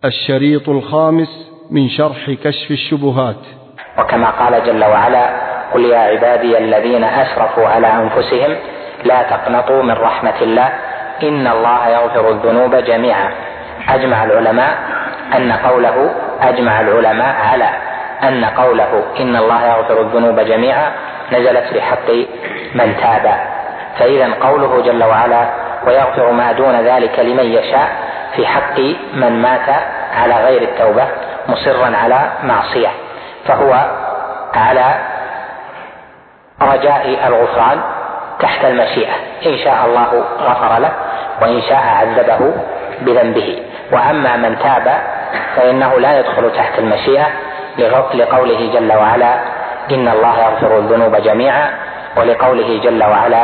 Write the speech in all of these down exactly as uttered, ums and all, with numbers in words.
الشريط الخامس من شرح كشف الشبهات. وكما قال جل وعلا: قل يا عبادي الذين أسرفوا على أنفسهم لا تقنطوا من رحمة الله إن الله يغفر الذنوب جميعا. أجمع العلماء أن قوله أجمع العلماء على أن قوله إن الله يغفر الذنوب جميعا نزلت في حق من تاب. فإذا قوله جل وعلا ويغفر ما دون ذلك لمن يشاء في حق من مات على غير التوبة مصرا على معصية، فهو على رجاء الغفران تحت المشيئة، إن شاء الله غفر له وإن شاء عذبه بذنبه. وأما من تاب فإنه لا يدخل تحت المشيئة لقوله جل وعلا إن الله يغفر الذنوب جميعا، ولقوله جل وعلا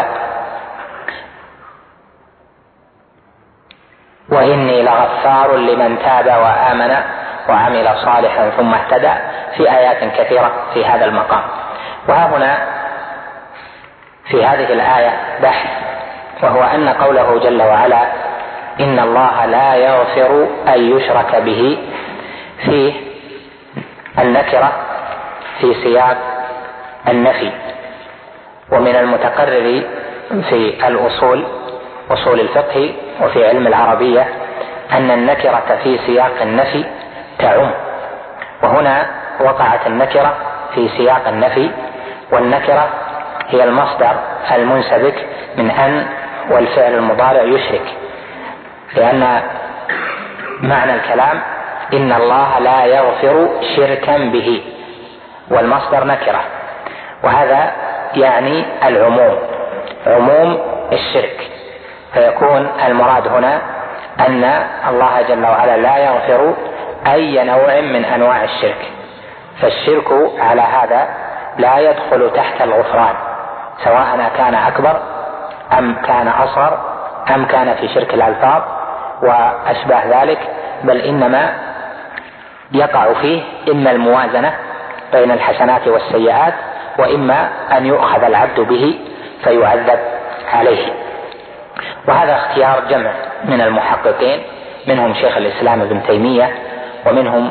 وإني لغفار لمن تاب وآمن وعمل صالحا ثم اهتدى، في آيات كثيرة في هذا المقام. وها هنا في هذه الآية بحث، وهو أن قوله جل وعلا إن الله لا يغفر أن يشرك به فيه النكرة في سياق النفي. ومن المتقرر في الأصول أصول الفقه وفي علم العربية أن النكرة في سياق النفي تعم، وهنا وقعت النكرة في سياق النفي، والنكرة هي المصدر المنسبك من أن والفعل المضارع يشرك، لأن معنى الكلام إن الله لا يغفر شركا به، والمصدر نكرة، وهذا يعني العموم، عموم الشرك. فيكون المراد هنا أن الله جل وعلا لا يغفر أي نوع من أنواع الشرك، فالشرك على هذا لا يدخل تحت الغفران، سواء كان أكبر أم كان أصغر أم كان في شرك الألفاظ وأشباه ذلك، بل إنما يقع فيه إما الموازنة بين الحسنات والسيئات، وإما أن يؤخذ العبد به فيعذب عليه. وهذا اختيار جمع من المحققين، منهم شيخ الإسلام ابن تيمية، ومنهم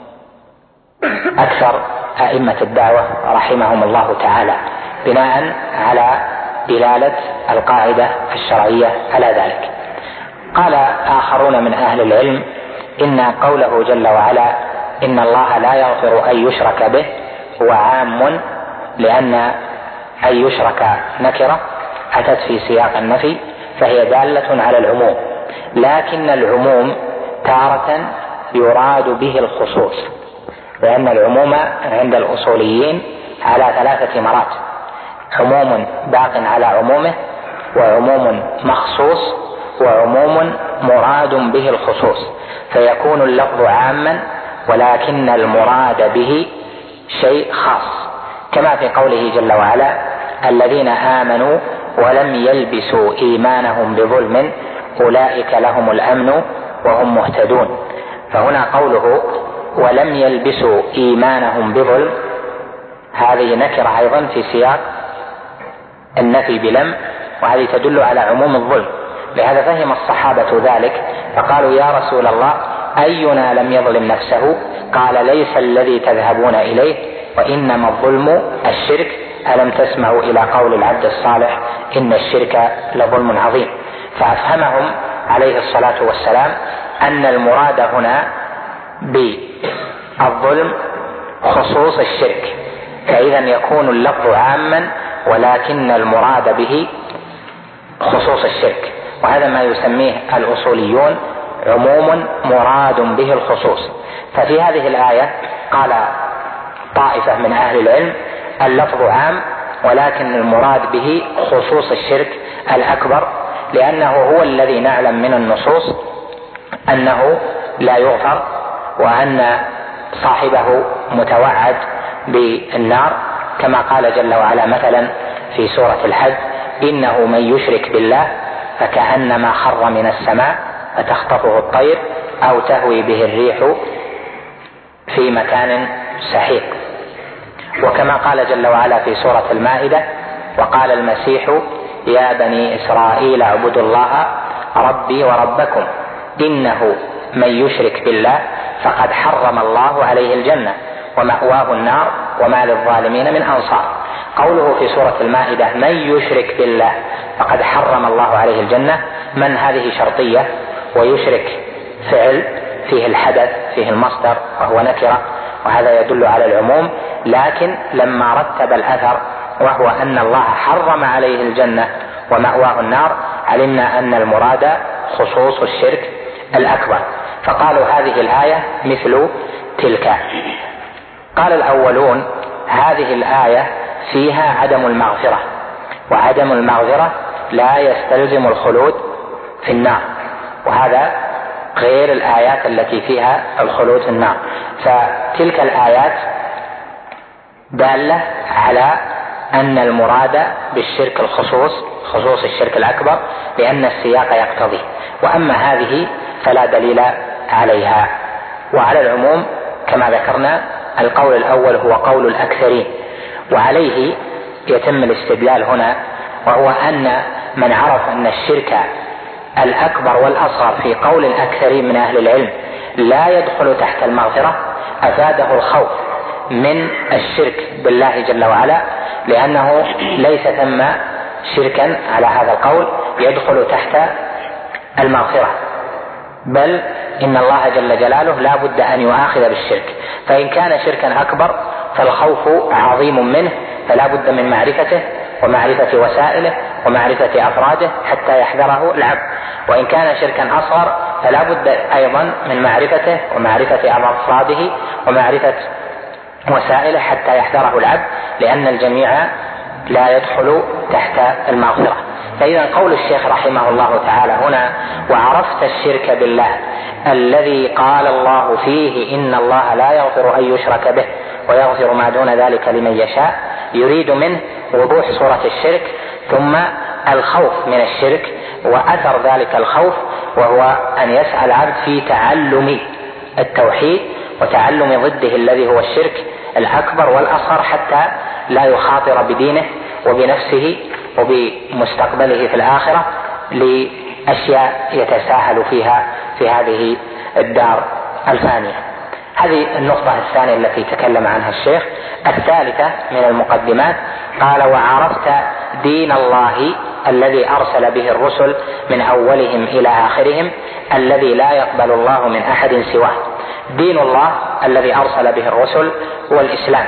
أكثر أئمة الدعوة رحمهم الله تعالى، بناء على دلالة القاعدة الشرعية على ذلك. قال آخرون من أهل العلم إن قوله جل وعلا إن الله لا يغفر أن يشرك به هو عام، لأن أن يشرك نكرة أتت في سياق النفي، فهي دالة على العموم، لكن العموم تارة يراد به الخصوص، لأن العموم عند الأصوليين على ثلاثة مراتب: عموم باق على عمومه، وعموم مخصوص، وعموم مراد به الخصوص. فيكون اللفظ عاما ولكن المراد به شيء خاص، كما في قوله جل وعلا الذين آمنوا ولم يلبسوا إيمانهم بظلم أولئك لهم الأمن وهم مهتدون. فهنا قوله ولم يلبسوا إيمانهم بظلم هذه نكرة أيضا في سياق النفي بلم، وهذه تدل على عموم الظلم. لهذا فهم الصحابة ذلك فقالوا يا رسول الله أينا لم يظلم نفسه؟ قال ليس الذي تذهبون إليه وإنما الظلم الشرك، ألم تسمعوا إلى قول العبد الصالح إن الشرك لظلم عظيم. فأفهمهم عليه الصلاة والسلام أن المراد هنا بالظلم خصوص الشرك، فإذا يكون اللفظ عاما ولكن المراد به خصوص الشرك، وهذا ما يسميه الأصوليون عموم مراد به الخصوص. ففي هذه الآية قال طائفة من أهل العلم اللفظ عام ولكن المراد به خصوص الشرك الأكبر، لأنه هو الذي نعلم من النصوص أنه لا يغفر، وأن صاحبه متوعد بالنار، كما قال جل وعلا مثلا في سورة الحج إنه من يشرك بالله فكأنما خر من السماء فتخطفه الطير أو تهوي به الريح في مكان سحيق. وكما قال جل وعلا في سورة المائدة وقال المسيح يا بني إسرائيل اعبدوا الله ربي وربكم إنه من يشرك بالله فقد حرم الله عليه الجنة ومأواه النار وما للظالمين من أنصار. قوله في سورة المائدة من يشرك بالله فقد حرم الله عليه الجنة، من هذه شرطية، ويشرك فعل فيه الحدث فيه المصدر وهو نكرة، وهذا يدل على العموم. لكن لما رتب الأثر وهو أن الله حرم عليه الجنة ومأواه النار، علمنا أن المراد خصوص الشرك الأكبر، فقالوا هذه الآية مثل تلك. قال الأولون هذه الآية فيها عدم المغفرة، وعدم المغفرة لا يستلزم الخلود في النار، وهذا غير الآيات التي فيها الخلود في النار. فتلك الآيات دالة على أن المراد بالشرك الخصوص خصوص الشرك الأكبر، لأن السياق يقتضي، وأما هذه فلا دليل عليها. وعلى العموم كما ذكرنا القول الأول هو قول الأكثرين، وعليه يتم الاستدلال هنا، وهو أن من عرف أن الشرك الأكبر والأصغر في قول الأكثرين من أهل العلم لا يدخل تحت المغفرة، أفاده الخوف من الشرك بالله جل وعلا، لأنه ليس ثم شركا على هذا القول يدخل تحت المغفرة، بل إن الله جل جلاله لا بد أن يؤاخذ بالشرك، فإن كان شركا أكبر فالخوف عظيم منه، فلا بد من معرفته ومعرفة وسائله ومعرفة أفراده حتى يحذره العبد. وإن كان شركا أصغر فلا بد أيضا من معرفته ومعرفة أفراده ومعرفة وسائله حتى يحذره العبد، لأن الجميع لا يدخل تحت المغفرة. فإذا قول الشيخ رحمه الله تعالى هنا وعرفت الشرك بالله الذي قال الله فيه إن الله لا يغفر أن يشرك به ويغفر ما دون ذلك لمن يشاء، يريد منه وضوح صورة الشرك ثم الخوف من الشرك وأثر ذلك الخوف، وهو أن يسعى العبد في تعلم التوحيد وتعلم ضده الذي هو الشرك الأكبر والأصغر، حتى لا يخاطر بدينه وبنفسه وبمستقبله في الآخرة لأشياء يتساهل فيها في هذه الدار الفانية. هذه النقطة الثانية التي تكلم عنها الشيخ. الثالثة من المقدمات قال وعرفت دين الله الذي أرسل به الرسل من أولهم إلى آخرهم الذي لا يقبل الله من أحد سواه. دين الله الذي أرسل به الرسل هو الإسلام،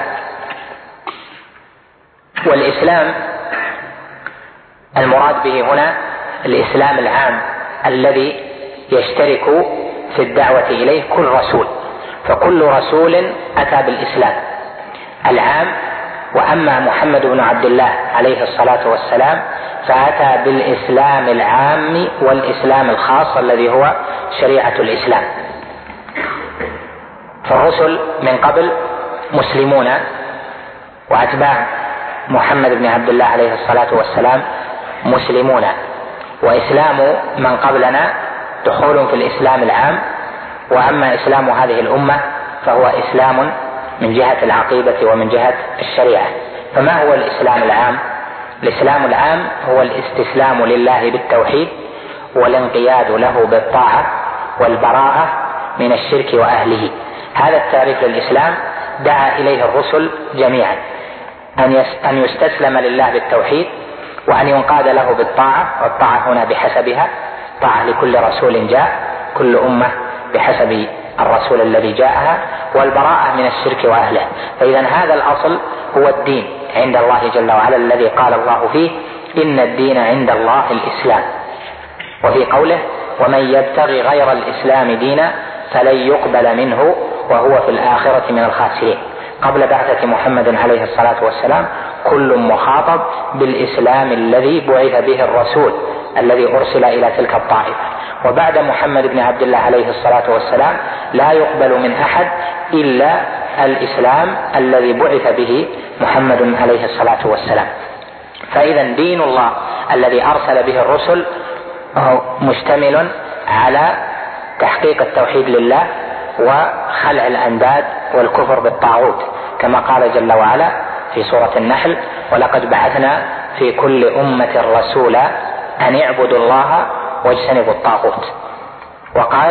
والإسلام المراد به هنا الإسلام العام الذي يشترك في الدعوة إليه كل رسول، فكل رسول أتى بالإسلام العام. وأما محمد بن عبد الله عليه الصلاة والسلام فأتى بالإسلام العام والإسلام الخاص الذي هو شريعة الإسلام. فالرسل من قبل مسلمون، وأتباع محمد بن عبد الله عليه الصلاة والسلام مسلمون، وإسلام من قبلنا دخول في الإسلام العام. وأما إسلام هذه الأمة فهو إسلام من جهة العقيدة ومن جهة الشريعة. فما هو الإسلام العام؟ الإسلام العام هو الاستسلام لله بالتوحيد والانقياد له بالطاعة والبراءة من الشرك وأهله. هذا التعريف للإسلام دعا إليه الرسل جميعا، أن يستسلم لله بالتوحيد وأن ينقاد له بالطاعة، والطاعة هنا بحسبها، طاعة لكل رسول جاء، كل أمة بحسب الرسول الذي جاءها، والبراءة من الشرك وأهله. فإذا هذا الأصل هو الدين عند الله جل وعلا الذي قال الله فيه إن الدين عند الله الإسلام. وفي قوله ومن يبتغي غير الإسلام دينا فلن يقبل منه وهو في الآخرة من الخاسرين. قبل بعثة محمد عليه الصلاة والسلام كل مخاطب بالإسلام الذي بعث به الرسول الذي أرسل إلى تلك الطائفة. وبعد محمد بن عبد الله عليه الصلاة والسلام لا يقبل من أحد إلا الإسلام الذي بعث به محمد عليه الصلاة والسلام. فإذا دين الله الذي أرسل به الرسل مشتمل على تحقيق التوحيد لله وخلع الأنداد والكفر بالطاغوت، كما قال جل وعلا في سورة النحل ولقد بعثنا في كل أمة رسولا أن اعبدوا الله واجتنبوا الطاغوت. وقال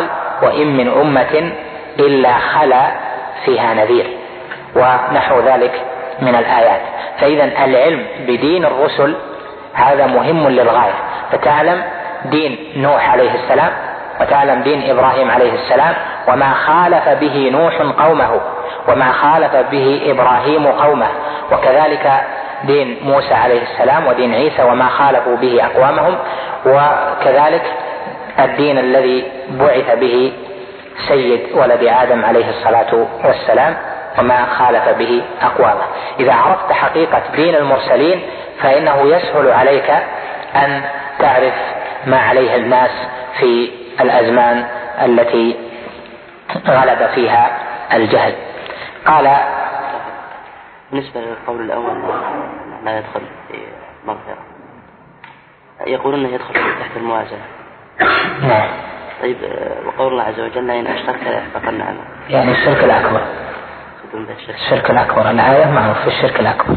وإن من أمة إلا خلا فيها نذير، ونحو ذلك من الآيات. فإذا العلم بدين الرسل هذا مهم للغاية، فتعلم دين نوح عليه السلام وتعلم دين إبراهيم عليه السلام وما خالف به نوح قومه وما خالف به إبراهيم قومه، وكذلك دين موسى عليه السلام ودين عيسى وما خالفوا به أقوامهم، وكذلك الدين الذي بعث به سيد ولد آدم عليه الصلاة والسلام وما خالف به أقوامه. إذا عرفت حقيقة دين المرسلين فإنه يسهل عليك أن تعرف ما عليه الناس في الأزمان التي غلب فيها الجهل. قال بالنسبة للقول الأول لا يدخل في مغفرة، يقولون أنه يدخل تحت الموازنة. نعم. طيب وقول الله عز وجل إن أشركت ليحبطن عملك، يعني الشرك الأكبر. الشرك الأكبر الآية معروف في الشرك الأكبر.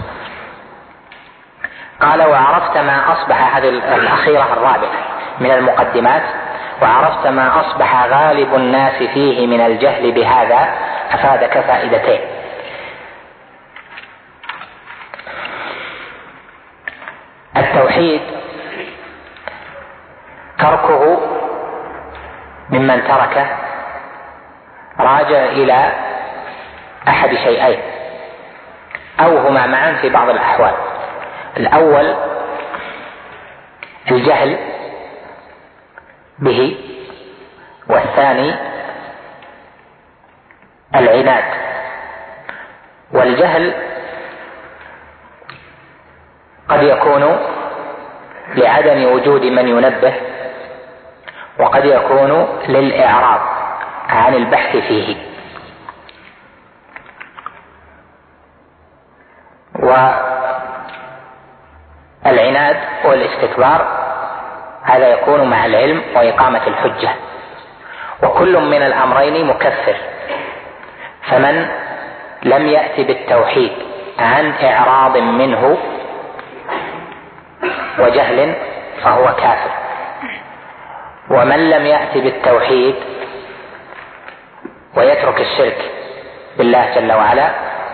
قال وعرفت ما أصبح، هذه الأخيرة الرابعة من المقدمات، وعرفت ما أصبح غالب الناس فيه من الجهل بهذا أفادك فائدتين. التوحيد تركه ممن تركه راجع إلى أحد شيئين أو هما معا في بعض الأحوال. الأول الجهل به، والثاني العناد. والجهل قد يكون لعدم وجود من ينبه، وقد يكون للإعراض عن البحث فيه. والعناد والاستكبار هذا يكون مع العلم وإقامة الحجة، وكل من الأمرين مكفر. فمن لم يأت بالتوحيد عن إعراض منه وجهل فهو كافر، ومن لم يأت بالتوحيد ويترك الشرك بالله جل وعلا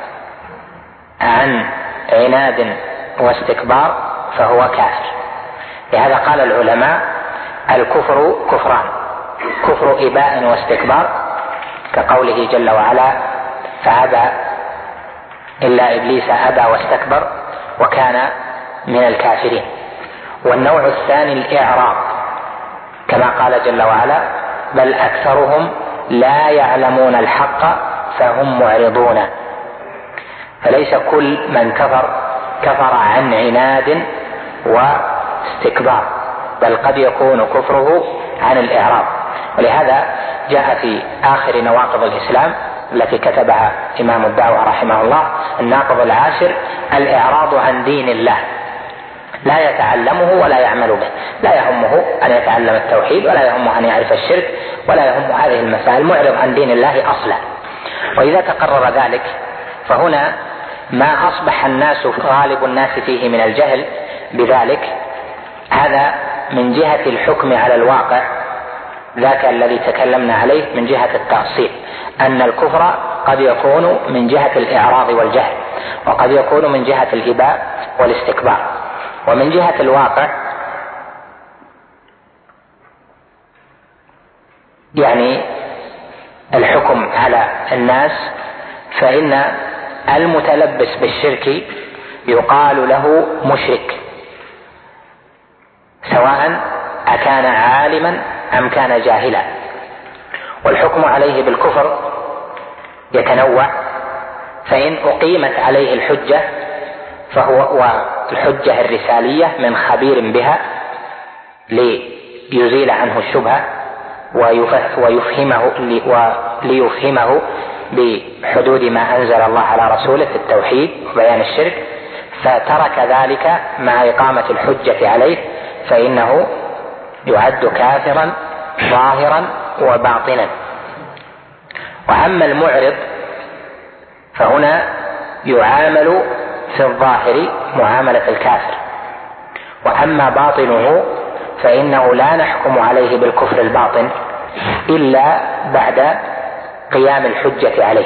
عن عناد واستكبار فهو كافر. لهذا قال العلماء الكفر كفران: كفر إباء واستكبار كقوله جل وعلا فأبى إلا إبليس أبى واستكبر وكان من الكافرين. والنوع الثاني الإعراض كما قال جل وعلا بل أكثرهم لا يعلمون الحق فهم معرضون. فليس كل من كفر كفر عن عناد واستكبار، بل قد يكون كفره عن الإعراض. ولهذا جاء في آخر نواقض الإسلام التي كتبها إمام الدعوة رحمه الله الناقض العاشر الإعراض عن دين الله، لا يتعلمه ولا يعمل به، لا يهمه أن يتعلم التوحيد ولا يهمه أن يعرف الشرك ولا يهم هذه المسائل، معرض عن دين الله أصلا. وإذا تقرر ذلك فهنا ما أصبح الناس غالب الناس فيه من الجهل بذلك هذا من جهة الحكم على الواقع، ذاك الذي تكلمنا عليه من جهة التأصيل، أن الكفر قد يكون من جهة الإعراض والجهل، وقد يكون من جهة الإباء والاستكبار. ومن جهة الواقع يعني الحكم على الناس، فإن المتلبس بالشرك يقال له مشرك سواء أكان عالما أم كان جاهلا. والحكم عليه بالكفر يتنوع، فإن أقيمت عليه الحجة فهو والحجة الرسالية من خبير بها ليزيل عنه الشبهة ويفهمه وليفهمه بحدود ما أنزل الله على رسوله في التوحيد وبيان الشرك، فترك ذلك مع إقامة الحجة عليه فإنه يعد كافرا ظاهرا وباطنا. وأما المعرض فهنا يعامل في الظاهر معاملة الكافر، وأما باطنه فإنه لا نحكم عليه بالكفر الباطن إلا بعد قيام الحجة عليه،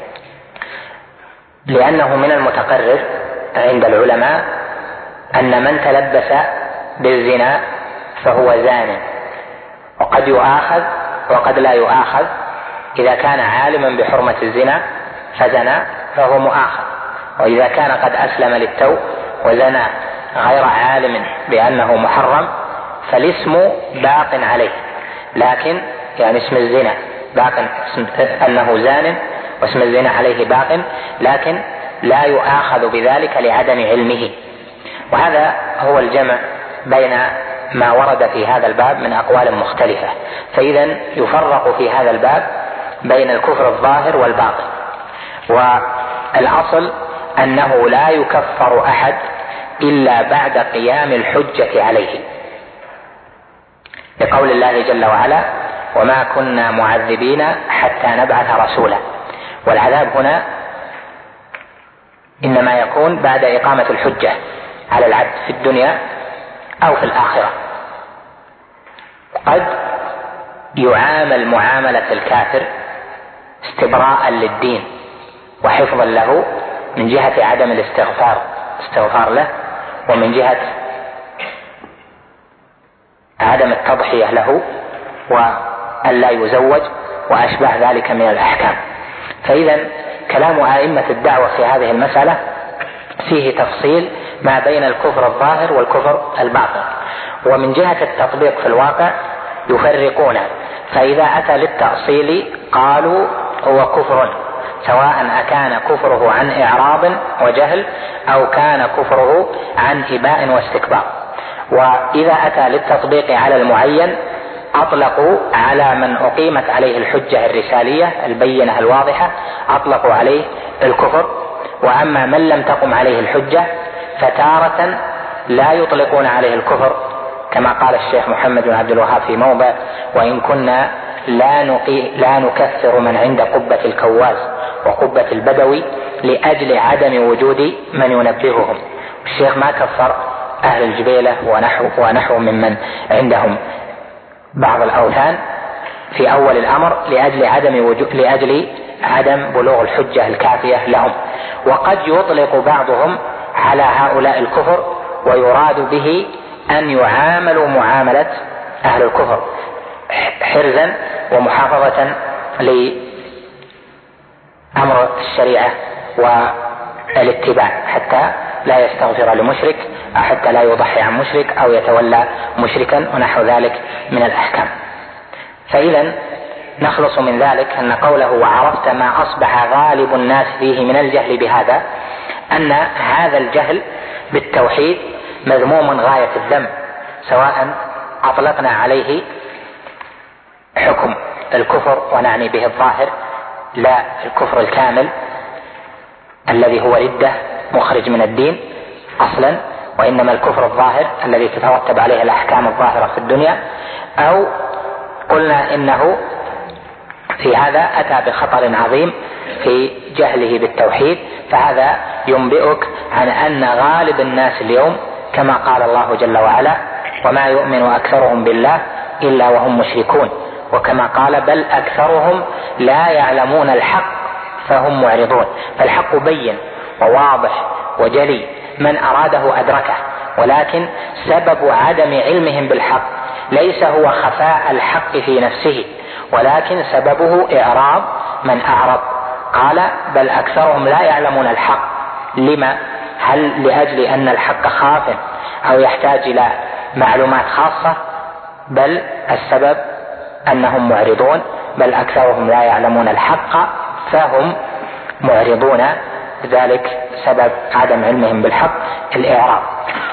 لأنه من المتقرر عند العلماء أن من تلبس بالزنا فهو زان، وقد يؤاخذ وقد لا يؤاخذ. إذا كان عالما بحرمة الزنا فزنى فهو مؤاخذ، وإذا كان قد أسلم للتو وزنى غير عالم بأنه محرم فالاسم باق عليه، لكن يعني اسم الزنا باق، أنه زان واسم الزنا عليه باق، لكن لا يؤاخذ بذلك لعدم علمه. وهذا هو الجمع بين ما ورد في هذا الباب من أقوال مختلفة. فإذا يفرق في هذا الباب بين الكفر الظاهر والباطن، والأصل أنه لا يكفر أحد إلا بعد قيام الحجة عليه، لقول الله جل وعلا: وما كنا معذبين حتى نبعث رسولا. والعذاب هنا إنما يكون بعد إقامة الحجة على العبد في الدنيا أو في الآخرة. قد يعامل معاملة الكافر استبراء للدين وحفظا له من جهة عدم الاستغفار استغفار له، ومن جهة عدم التضحية له، وأن لا يزوج وأشبه ذلك من الأحكام. فإذا كلام أئمة الدعوة في هذه المسألة فيه تفصيل ما بين الكفر الظاهر والكفر الباطن. ومن جهة التطبيق في الواقع يفرقون، فإذا أتى للتأصيل قالوا هو كفر، سواء أكان كفره عن إعراض وجهل أو كان كفره عن إباء واستكبار. وإذا أتى للتطبيق على المعين أطلقوا على من أقيمت عليه الحجة الرسالية البينة الواضحة، أطلقوا عليه الكفر. وأما من لم تقم عليه الحجة فتارة لا يطلقون عليه الكفر، كما قال الشيخ محمد بن عبد الوهاب في موضع: وإن كنا لا, نقي لا نكفر من عند قبة الكواز وقبة البدوي لأجل عدم وجود من ينبههم. الشيخ ما كفر أهل الجبيلة ونحو, ونحو ممن عندهم بعض الأوثان في أول الأمر لأجل عدم وجود لأجل عدم بلوغ الحجة الكافية لهم. وقد يطلق بعضهم على هؤلاء الكفر ويراد به أن يعاملوا معاملة أهل الكفر حرزا ومحافظة لأمر الشريعة والاتباع، حتى لا يستغفر لمشرك أو حتى لا يضحي عن مشرك أو يتولى مشركا ونحو ذلك من الأحكام. فإذا نخلص من ذلك أن قوله: وعرفت ما أصبح غالب الناس فيه من الجهل بهذا، أن هذا الجهل بالتوحيد مذموم غاية الذم، سواء أطلقنا عليه حكم الكفر ونعني به الظاهر لا الكفر الكامل الذي هو ردة مخرج من الدين أصلا، وإنما الكفر الظاهر الذي تترتب عليه الأحكام الظاهرة في الدنيا، أو قلنا إنه في هذا أتى بخطر عظيم في جهله بالتوحيد. فهذا ينبئك عن أن غالب الناس اليوم كما قال الله جل وعلا: وما يؤمن أكثرهم بالله إلا وهم مشركون، وكما قال: بل أكثرهم لا يعلمون الحق فهم معرضون. فالحق بين وواضح وجلي، من أراده أدركه، ولكن سبب عدم علمهم بالحق ليس هو خفاء الحق في نفسه، ولكن سببه إعراض من أعرض. قال: بل أكثرهم لا يعلمون الحق. لما؟ هل لأجل أن الحق خاف أو يحتاج إلى معلومات خاصة؟ بل السبب أنهم معرضون، بل أكثرهم لا يعلمون الحق فهم معرضون، ذلك سبب عدم علمهم بالحق الإعراض.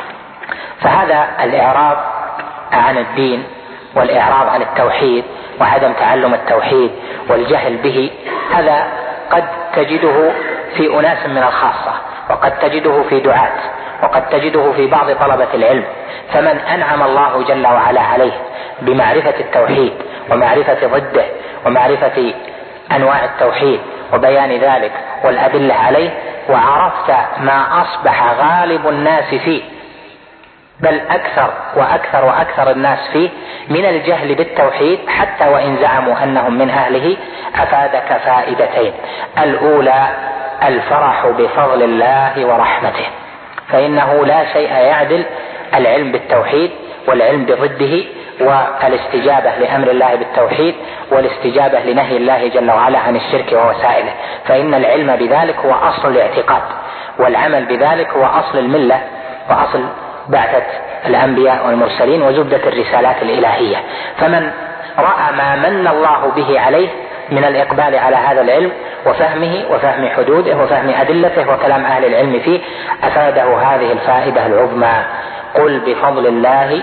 فهذا الإعراض عن الدين والإعراض عن التوحيد وعدم تعلم التوحيد والجهل به، هذا قد تجده في أناس من الخاصة، وقد تجده في دعاة، وقد تجده في بعض طلبة العلم. فمن أنعم الله جل وعلا عليه بمعرفة التوحيد ومعرفة ضده ومعرفة أنواع التوحيد وبيان ذلك والأدلة عليه، وعرفت ما أصبح غالب الناس فيه بل أكثر وأكثر وأكثر الناس فيه من الجهل بالتوحيد، حتى وإن زعموا أنهم من أهله، أفادك فائدتين: الأولى الفرح بفضل الله ورحمته، فإنه لا شيء يعدل العلم بالتوحيد والعلم بضده، والاستجابة لأمر الله بالتوحيد والاستجابة لنهي الله جل وعلا عن الشرك ووسائله، فإن العلم بذلك هو أصل الاعتقاد، والعمل بذلك هو أصل الملة وأصل بعثة الأنبياء والمرسلين وزبدة الرسالات الإلهية. فمن رأى ما من الله به عليه من الإقبال على هذا العلم وفهمه وفهم حدوده وفهم أدلته وكلام أهل العلم فيه، أفاده هذه الفائدة العظمى: قل بفضل الله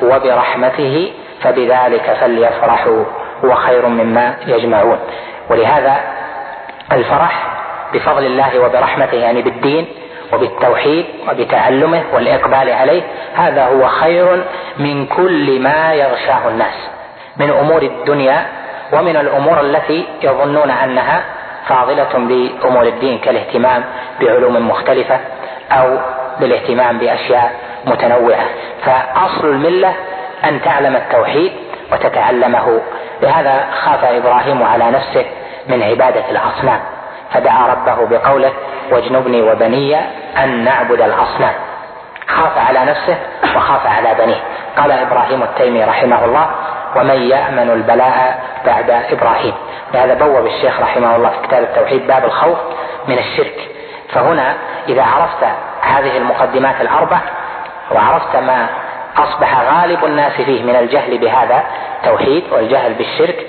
وبرحمته فبذلك فليفرحوا هو خير مما يجمعون. ولهذا الفرح بفضل الله وبرحمته، يعني بالدين وبالتوحيد وبتعلمه والإقبال عليه، هذا هو خير من كل ما يغشاه الناس من أمور الدنيا ومن الأمور التي يظنون أنها فاضلة بأمور الدين، كالاهتمام بعلوم مختلفة أو بالاهتمام بأشياء متنوعة. فأصل الملة أن تعلم التوحيد وتتعلمه. لهذا خاف إبراهيم على نفسه من عبادة الأصنام، فدعا ربه بقوله: واجنبني وبني أن نعبد الأصنام. خاف على نفسه وخاف على بنيه. قال إبراهيم التيمي رحمه الله: ومن يأمن البلاء بعد إبراهيم. لهذا بوب الشيخ رحمه الله في كتاب التوحيد باب الخوف من الشرك. فهنا إذا عرفت هذه المقدمات الأربع وعرفت ما أصبح غالب الناس فيه من الجهل بهذا التوحيد والجهل بالشرك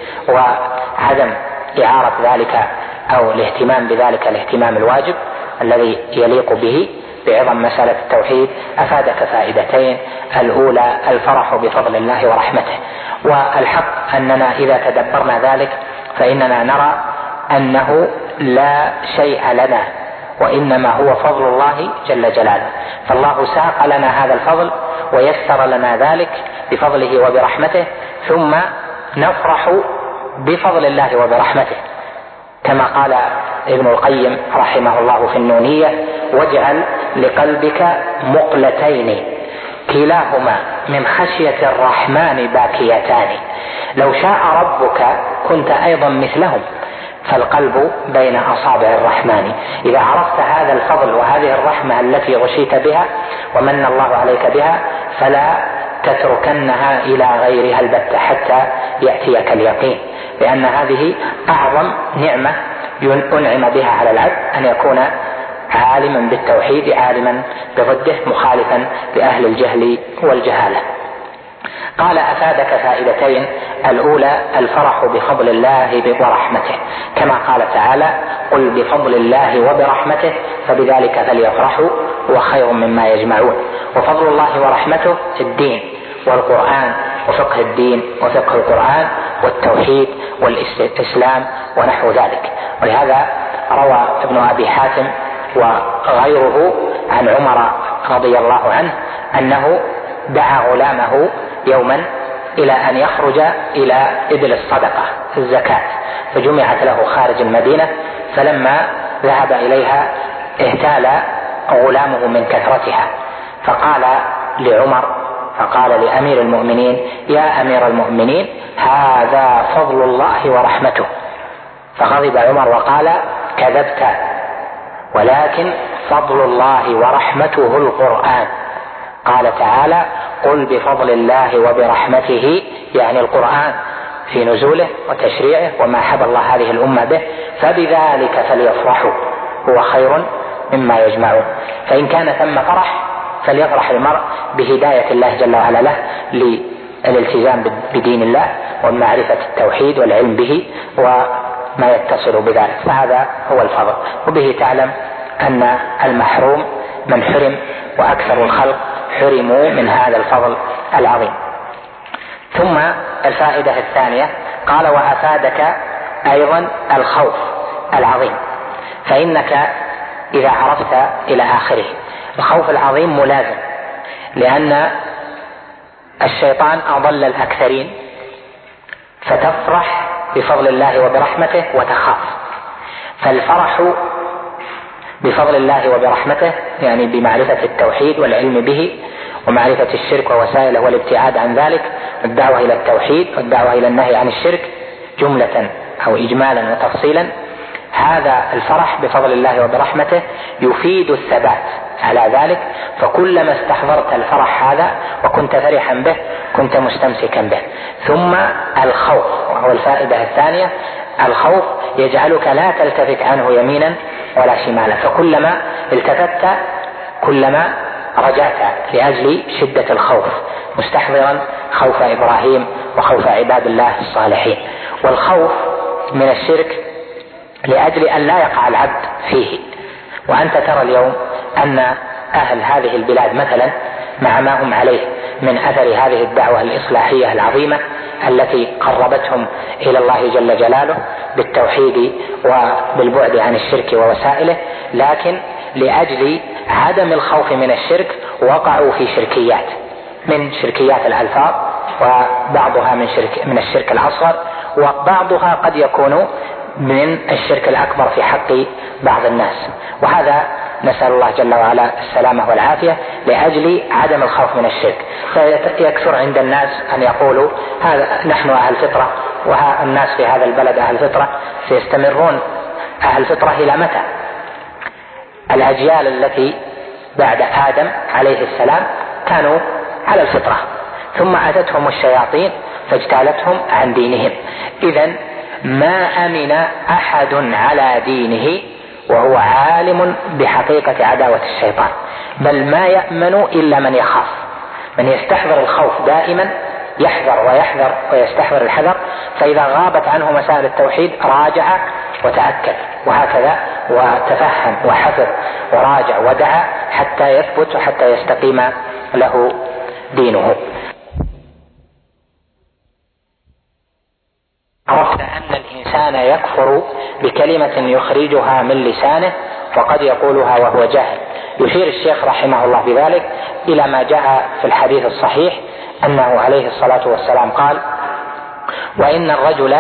وعدم إعارة ذلك أو الاهتمام بذلك الاهتمام الواجب الذي يليق به بعظم مسألة التوحيد، أفادك فائدتين: الأولى الفرح بفضل الله ورحمته. والحق أننا إذا تدبرنا ذلك فإننا نرى أنه لا شيء لنا، وإنما هو فضل الله جل جلاله. فالله ساق لنا هذا الفضل ويسر لنا ذلك بفضله وبرحمته، ثم نفرح بفضل الله وبرحمته، كما قال ابن القيم رحمه الله في النونية: واجعل لقلبك مقلتين كلاهما من خشية الرحمن باكيتان، لو شاء ربك كنت أيضا مثلهم، فالقلب بين أصابع الرحمن. إذا عرفت هذا الفضل وهذه الرحمة التي غشيت بها ومن الله عليك بها، فلا تتركنها إلى غيرها البتة حتى يأتيك اليقين، لأن هذه أعظم نعمة أنعم بها على العبد، أن يكون عالما بالتوحيد عالما بضده مخالفا لأهل الجهل والجهالة. قال: أفادك فائدتين: الأولى الفرح بفضل الله ورحمته، كما قال تعالى: قل بفضل الله وبرحمته فبذلك فليفرحوا هو خير مما يجمعون. وفضل الله ورحمته الدين والقرآن وفقه الدين وفقه القرآن والتوحيد والإسلام ونحو ذلك. ولهذا روى ابن أبي حاتم وغيره عن عمر رضي الله عنه أنه دعا غلامه يوما إلى أن يخرج إلى إبل الصدقة الزكاة، فجمعت له خارج المدينة، فلما ذهب إليها اهتال غلامه من كثرتها، فقال لعمر فقال لأمير المؤمنين: يا أمير المؤمنين، هذا فضل الله ورحمته. فغضب عمر وقال: كذبت، ولكن فضل الله ورحمته القرآن. قال تعالى: قل بفضل الله وبرحمته، يعني القرآن في نزوله وتشريعه وما حب الله هذه الأمة به، فبذلك فليفرحوا هو خير مما يجمعون. فإن كان ثم فرح فليفرح المرء بهداية الله جل وعلا له للالتزام بدين الله ومعرفة التوحيد والعلم به وما يتصل بذلك، فهذا هو الفضل. وبه تعلم أن المحروم من حرم، وأكثر الخلق حرموا من هذا الفضل العظيم. ثم الفائدة الثانية قال: وأفادك أيضا الخوف العظيم، فإنك إذا عرفت إلى آخره الخوف العظيم ملازم، لأن الشيطان أضل الأكثرين، فتفرح بفضل الله وبرحمته وتخاف. فالفرح بفضل الله وبرحمته يعني بمعرفة التوحيد والعلم به ومعرفة الشرك ووسائله والابتعاد عن ذلك، والدعوة إلى التوحيد والدعوة إلى النهي عن الشرك جملة أو إجمالا وتفصيلا. هذا الفرح بفضل الله وبرحمته يفيد الثبات على ذلك، فكلما استحضرت الفرح هذا وكنت فرحا به كنت مستمسكا به. ثم الخوف، وهو الفائدة الثانية، الخوف يجعلك لا تلتفت عنه يمينا ولا شمالا، فكلما التفت كلما رجعت لأجل شدة الخوف، مستحضرا خوف إبراهيم وخوف عباد الله الصالحين. والخوف من الشرك لأجل أن لا يقع العبد فيه. وأنت ترى اليوم أن أهل هذه البلاد مثلا مع ما هم عليه من أثر هذه الدعوة الإصلاحية العظيمة التي قربتهم إلى الله جل جلاله بالتوحيد وبالبعد عن الشرك ووسائله، لكن لأجل عدم الخوف من الشرك وقعوا في شركيات، من شركيات الألفاظ، وبعضها من شرك من الشرك الأصغر، وبعضها قد يكون من الشرك الأكبر في حق بعض الناس. وهذا نسأل الله جل وعلا السلامة والعافية لأجل عدم الخوف من الشرك. فيكثر عند الناس أن يقولوا هذا نحن أهل فطرة، والناس في هذا البلد أهل فطرة، سيستمرون أهل فطرة إلى متى؟ الأجيال التي بعد آدم عليه السلام كانوا على الفطرة، ثم أتتهم الشياطين فاجتالتهم عن دينهم. إذن ما أمن أحد على دينه وهو عالم بحقيقة عداوة الشيطان، بل ما يأمن إلا من يخاف، من يستحضر الخوف دائما، يحذر ويحذر ويستحضر الحذر، فإذا غابت عنه مسائل التوحيد راجع وتأكد، وهكذا وتفهم وحفظ وراجع ودعا حتى يثبت وحتى يستقيم له دينه. عرفت أن الإنسان يكفر بكلمة يخرجها من لسانه وقد يقولها وهو جاهل. يشير الشيخ رحمه الله بذلك إلى ما جاء في الحديث الصحيح أنه عليه الصلاة والسلام قال: وإن الرجل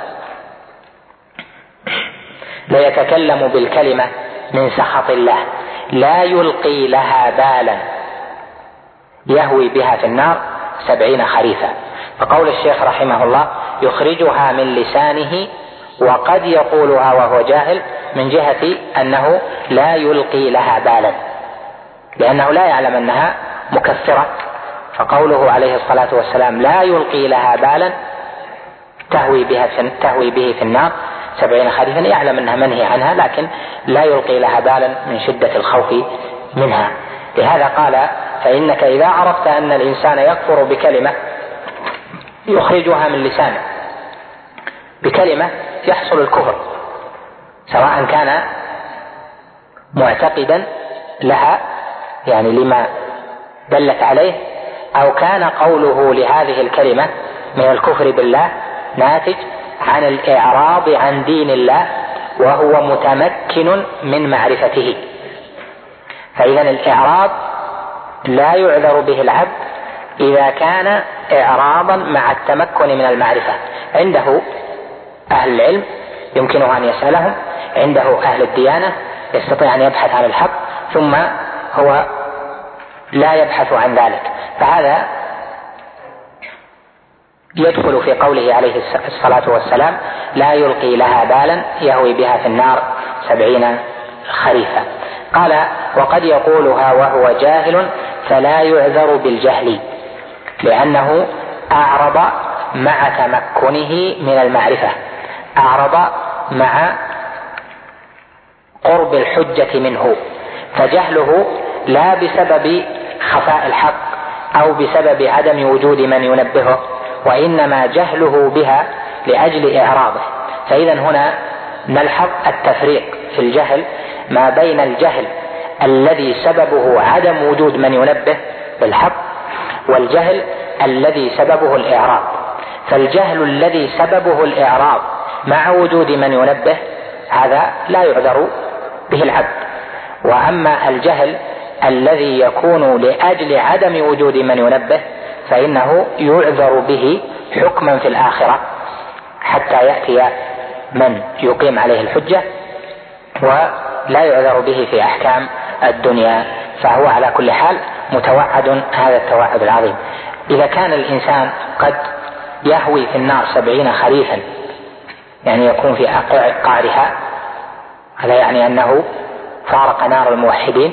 ليتكلم بالكلمة من سخط الله لا يلقي لها بالا يهوي بها في النار سبعين خريفا. فقول الشيخ رحمه الله يخرجها من لسانه وقد يقولها وهو جاهل من جهة أنه لا يلقي لها بالا، لأنه لا يعلم أنها مكفرة. فقوله عليه الصلاة والسلام لا يلقي لها بالا تهوي بها في تهوي به في النار سبعين خريفا، يعلم أنها منهي عنها لكن لا يلقي لها بالا من شدة الخوف منها. لهذا قال: فإنك إذا عرفت أن الإنسان يكفر بكلمة يخرجها من لسانه، بكلمة يحصل الكفر سواء كان معتقدا لها يعني لما دلت عليه، أو كان قوله لهذه الكلمة من الكفر بالله ناتج عن الإعراض عن دين الله وهو متمكن من معرفته. فإذا الإعراض لا يعذر به العبد إذا كان إعراضا مع التمكن من المعرفة. عنده أهل العلم يمكنه أن يسألهم، عنده أهل الديانة يستطيع أن يبحث عن الحق، ثم هو لا يبحث عن ذلك، فهذا يدخل في قوله عليه الصلاة والسلام لا يلقي لها بالا يهوي بها في النار سبعين خريفا. قال: وقد يقولها وهو جاهل فلا يعذر بالجهل لأنه أعرض مع تمكنه من المعرفة، أعرض مع قرب الحجة منه، فجهله لا بسبب خفاء الحق أو بسبب عدم وجود من ينبهه، وإنما جهله بها لأجل إعراضه. فإذا هنا نلحظ التفريق في الجهل ما بين الجهل الذي سببه عدم وجود من ينبه بالحق والجهل الذي سببه الإعراض. فالجهل الذي سببه الإعراض مع وجود من ينبه هذا لا يعذر به العبد، وأما الجهل الذي يكون لأجل عدم وجود من ينبه فإنه يعذر به حكما في الآخرة حتى يأتي من يقيم عليه الحجة، ولا يعذر به في أحكام الدنيا. فهو على كل حال متوعد هذا التوعد العظيم. إذا كان الإنسان قد يهوي في النار سبعين خريفا، يعني يكون في قعرها، هذا يعني أنه فارق نار الموحدين،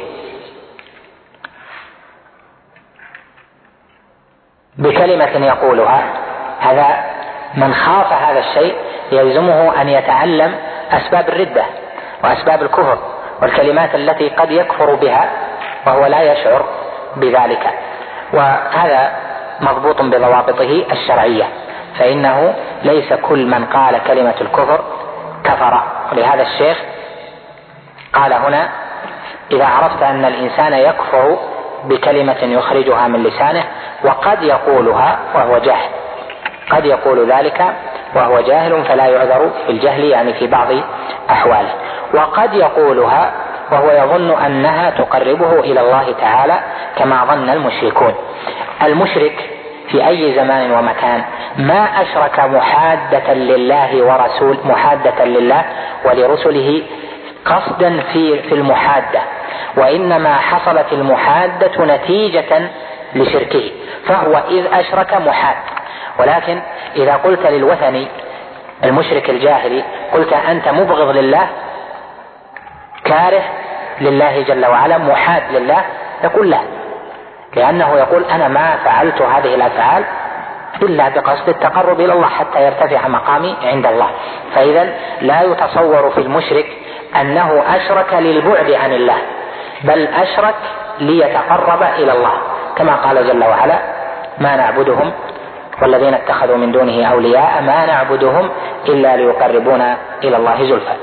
بكلمة يقولها، هذا من خاف هذا الشيء يلزمه أن يتعلم أسباب الردة وأسباب الكفر والكلمات التي قد يكفر بها وهو لا يشعر بذلك، وهذا مضبوط بضوابطه الشرعية، فإنه ليس كل من قال كلمة الكفر كفر. ولهذا الشيخ قال هنا: إذا عرفت أن الإنسان يكفر بكلمة يخرجها من لسانه وقد يقولها وهو جاهل، قد يقول ذلك وهو جاهل فلا يعذر في الجهل، يعني في بعض أحواله، وقد يقولها وهو يظن أنها تقربه إلى الله تعالى كما ظن المشركون. المشرك في أي زمان ومكان ما أشرك محادة لله ورسول محادة لله ولرسله قصدا في في المحادة، وإنما حصلت المحادة نتيجة لشركه، فهو إذ أشرك محاد. ولكن إذا قلت للوثني المشرك الجاهلي قلت أنت مبغض لله كاره لله جل وعلا محاد لله، يقول لا، لأنه يقول أنا ما فعلت هذه الأفعال إلا بقصد التقرب إلى الله حتى يرتفع مقامي عند الله. فإذا لا يتصور في المشرك أنه أشرك للبعد عن الله، بل أشرك ليتقرب إلى الله، كما قال جل وعلا: ما نعبدهم والذين اتخذوا من دونه أولياء ما نعبدهم إلا ليقربونا إلى الله زلفى.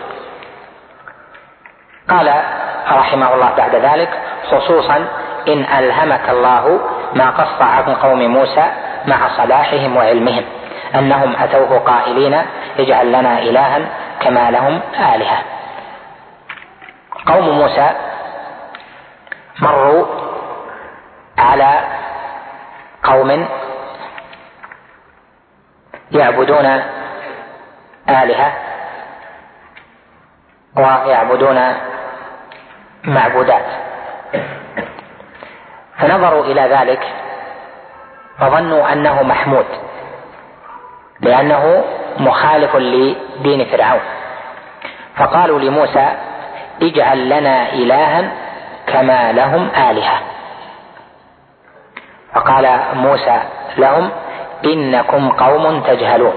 قال رحمه الله بعد ذلك: خصوصا إن ألهمك الله ما قص عن قوم موسى مع صلاحهم وعلمهم أنهم أتوه قائلين اجعل لنا إلها كما لهم آلهة. قوم موسى مروا على قوم يعبدون آلهة ويعبدون معبودات، فنظروا إلى ذلك فظنوا أنه محمود لأنه مخالف لدين فرعون، فقالوا لموسى اجعل لنا إلها كما لهم آلهة. فقال موسى لهم إنكم قوم تجهلون،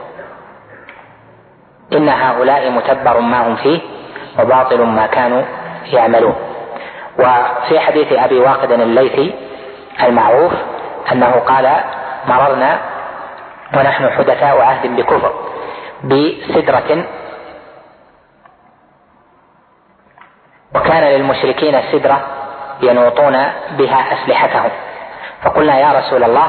إن هؤلاء متبر ما هم فيه وباطل ما كانوا يعملون. وفي حديث أبي واقد الليثي المعروف أنه قال مررنا ونحن حدثاء عهد بكفر بسدرة، وكان للمشركين السدرة ينوطون بها أسلحتهم، فقلنا يا رسول الله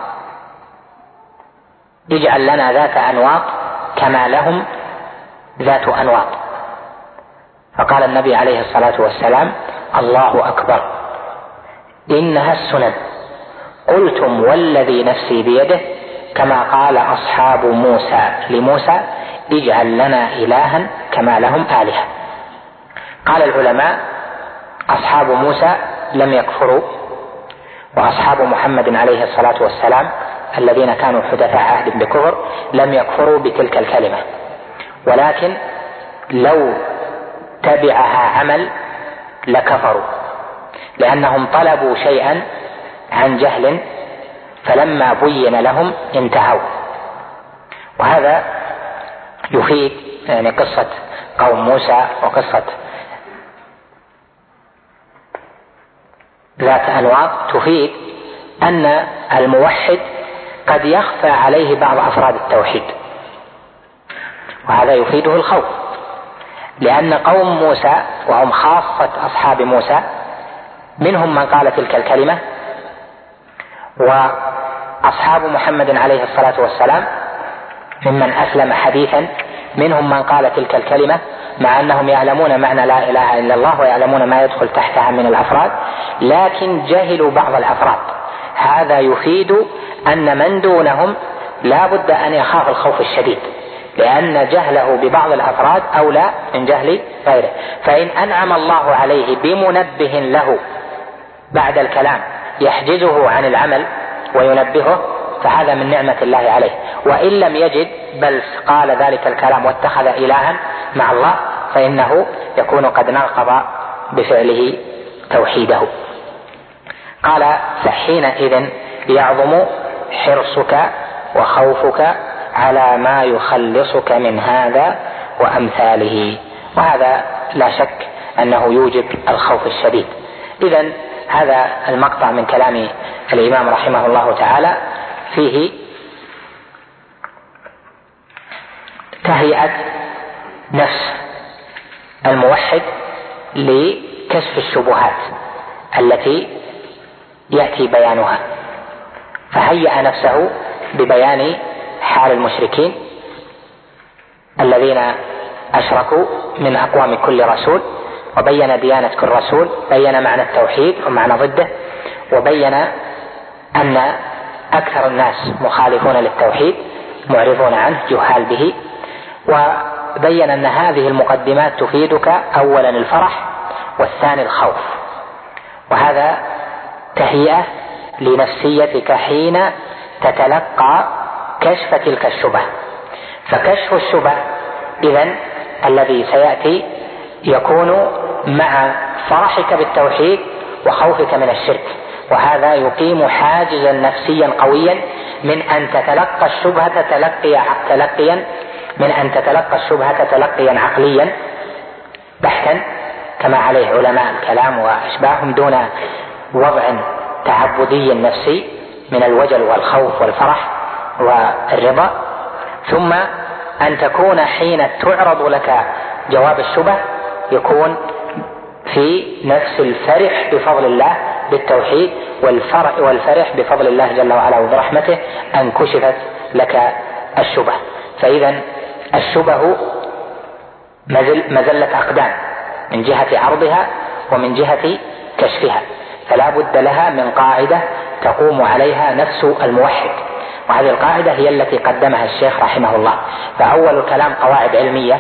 اجعل لنا ذات أنواط كما لهم ذات أنواط. فقال النبي عليه الصلاة والسلام الله أكبر إنها السنن، قلتم والذي نفسي بيده كما قال أصحاب موسى لموسى اجعل لنا إلها كما لهم آلهة. قال العلماء أصحاب موسى لم يكفروا، وأصحاب محمد عليه الصلاة والسلام الذين كانوا حدثاء عهد بكفر لم يكفروا بتلك الكلمة، ولكن لو تبعها عمل لكفروا، لأنهم طلبوا شيئا عن جهل فلما بين لهم انتهوا. وهذا يفيد يعني قصة قوم موسى وقصة ذات أنواط تفيد أن الموحد قد يخفى عليه بعض أفراد التوحيد، وهذا يفيده الخوف، لأن قوم موسى وهم خاصة أصحاب موسى منهم من قال تلك الكلمة، وأصحاب محمد عليه الصلاة والسلام ممن أسلم حديثا منهم من قال تلك الكلمة مع أنهم يعلمون معنى لا إله إلا الله ويعلمون ما يدخل تحتها من الأفراد، لكن جهلوا بعض الأفراد. هذا يفيد أن من دونهم لا بد أن يخاف الخوف الشديد، لأن جهله ببعض الأفراد أولى من جهل غيره. فإن أنعم الله عليه بمنبه له بعد الكلام يحجزه عن العمل وينبهه فهذا من نعمة الله عليه. وإن لم يجد بل قال ذلك الكلام واتخذ إلها مع الله فإنه يكون قد ناقض بفعله توحيده. قال فحينئذ يعظم حرصك وخوفك على ما يخلصك من هذا وأمثاله. وهذا لا شك أنه يوجب الخوف الشديد. إذن هذا المقطع من كلام الإمام رحمه الله تعالى فيه تهيئة نفس الموحد لكشف الشبهات التي يأتي بيانها، فهيأ نفسه ببيان حال المشركين الذين أشركوا من أقوام كل رسول، وبين ديانة كل رسول، بين معنى التوحيد ومعنى ضده، وبين أن أكثر الناس مخالفون للتوحيد معرضون عنه جهال به، وبين أن هذه المقدمات تفيدك أولا الفرح والثاني الخوف. وهذا تهيئة لنفسيتك حين تتلقى كشف تلك الشبه. فكشف الشبه إذن الذي سيأتي يكون مع فرحك بالتوحيد وخوفك من الشرك، وهذا يقيم حاجزا نفسيا قويا من أن تتلقى الشبهة تلقي تلقيا من أن تتلقى الشبهة تلقيا عقليا بحتا كما عليه علماء الكلام وأشباههم، دون وضع تعبدي نفسي من الوجل والخوف والفرح والرضا، ثم أن تكون حين تعرض لك جواب الشبه يكون في نفس الفرح بفضل الله بالتوحيد والفرح, والفرح بفضل الله جل وعلا وبرحمته أن كشفت لك الشبه. فإذا الشبه مزل مزلة أقدام من جهة عرضها ومن جهة كشفها، فلا بد لها من قاعدة تقوم عليها نفس الموحد، وهذه القاعدة هي التي قدمها الشيخ رحمه الله. فأول الكلام قواعد علمية،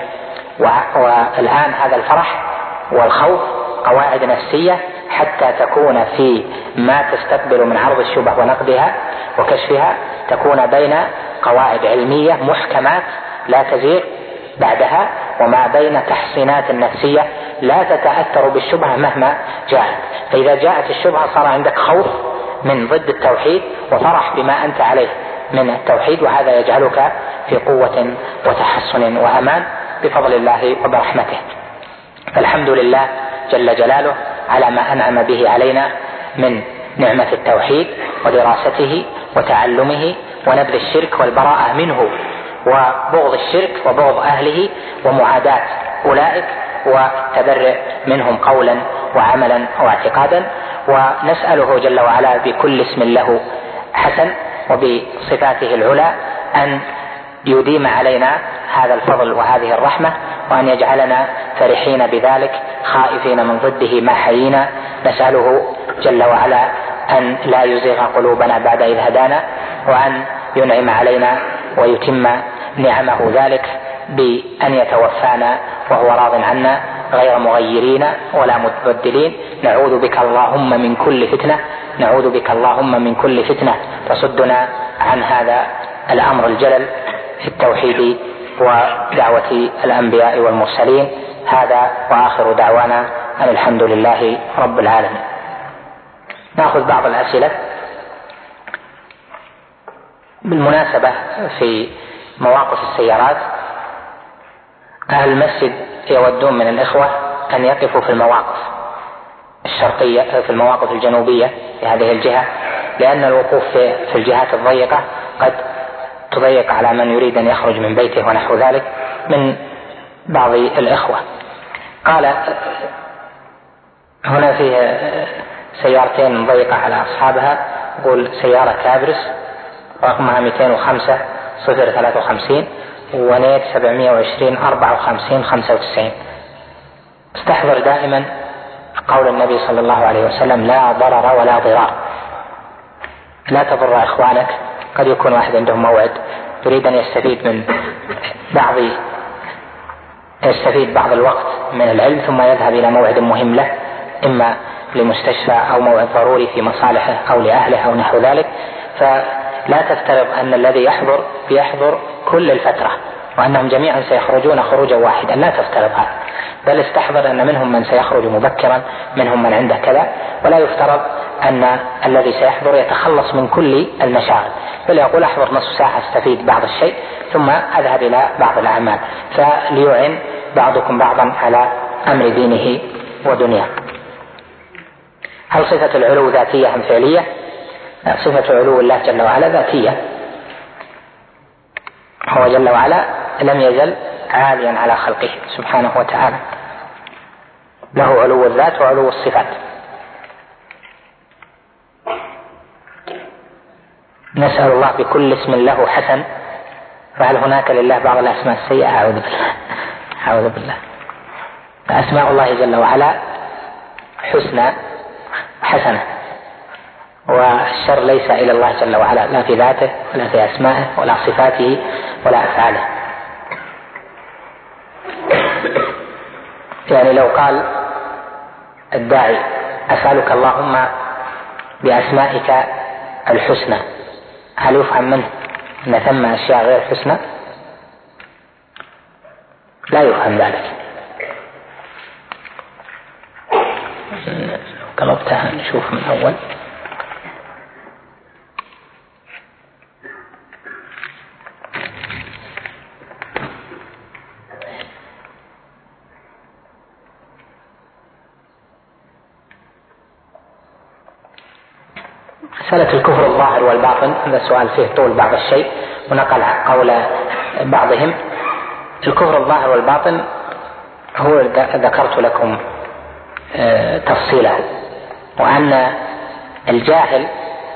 والآن هذا الفرح والخوف قواعد نفسية حتى تكون في ما تستقبل من عرض الشبه ونقدها وكشفها تكون بين قواعد علمية محكمات لا تزيغ بعدها، وما بين تحصينات نفسية لا تتأثر بالشبهة مهما جاءت. فإذا جاءت الشبهة صار عندك خوف من ضد التوحيد وفرح بما أنت عليه من التوحيد، وهذا يجعلك في قوة وتحصن وأمان بفضل الله وبرحمته. فالحمد لله جل جلاله على ما أنعم به علينا من نعمة التوحيد ودراسته وتعلمه ونبذ الشرك والبراءة منه وبغض الشرك وبغض أهله ومعاداة أولئك وتبرئ منهم قولا وعملا واعتقادا. ونسأله جل وعلا بكل اسم له حسن وبصفاته العلى أن يديم علينا هذا الفضل وهذه الرحمة، وأن يجعلنا فرحين بذلك خائفين من ضده ما حيينا. نسأله جل وعلا أن لا يزيغ قلوبنا بعد إذ هدانا، وأن ينعم علينا ويتم نعمه ذلك بأن يتوفانا وهو راض عنا غير مغيرين ولا متبدلين. نعوذ بك اللهم من كل فتنة، نعوذ بك اللهم من كل فتنة تصدنا عن هذا الأمر الجلل في التوحيد ودعوة الأنبياء والمرسلين. هذا وآخر دعوانا أن الحمد لله رب العالمين. نأخذ بعض الأسئلة. بالمناسبة في مواقف السيارات أهل المسجد يودون من الإخوة أن يقفوا في المواقف الشرقية في المواقف الجنوبية في هذه الجهة، لأن الوقوف في الجهات الضيقة قد تضيق على من يريد أن يخرج من بيته ونحو ذلك من بعض الإخوة. قال هنا فيه سيارتين مضيقة على أصحابها، يقول سيارة كابرس رقمها مئتين وخمسة صفر ثلاثة وخمسين ونيت سبعمائة وعشرين أربعة وخمسين خمسة وتسعين. استحضر دائما قول النبي صلى الله عليه وسلم لا ضرر ولا ضرار، لا تضر إخوانك. قد يكون واحد عندهم موعد يريد أن يستفيد من بعض يستفيد بعض الوقت من العلم ثم يذهب إلى موعد مهم له، إما لمستشفى أو موعد ضروري في مصالحه أو لأهله أو نحو ذلك، فلا تفترض أن الذي يحضر يحضر كل الفترة وأنهم جميعا سيخرجون خروجا واحدا، لا تفترض هذا، بل استحضر أن منهم من سيخرج مبكرا، منهم من عنده كذا، ولا يفترض أن الذي سيحضر يتخلص من كل المشاغل، بل يقول أحضر نصف ساعة استفيد بعض الشيء ثم أذهب إلى بعض الأعمال، فليعن بعضكم بعضا على أمر دينه ودنياه. هل صفة العلو ذاتية أم فعلية؟ صفة علو الله جل وعلا ذاتية، هو جل وعلا لم يزل عاليا على خلقه سبحانه وتعالى، له علو الذات وعلو الصفات. نسأل الله بكل اسم له حسن، فهل هناك لله بعض الأسماء السيئة؟ أعوذ بالله أعوذ بالله. أسماء الله جل وعلا حسنى حسنة، والشر ليس إلى الله جل وعلا، لا في ذاته ولا في أسمائه ولا صفاته ولا أفعاله. يعني لو قال الداعي أسألك اللهم بأسمائك الحسنى، هل يفهم منه أن ثم أشياء غير حسنى؟ لا يفهم ذلك. قلبتها نشوف من أول. مسألة الكفر الظاهر والباطن، هذا السؤال فيه طول بعض الشيء ونقل قول بعضهم. الكفر الظاهر والباطن هو ذكرت لكم تفصيله، وأن الجاهل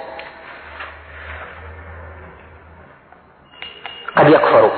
قد يكفر،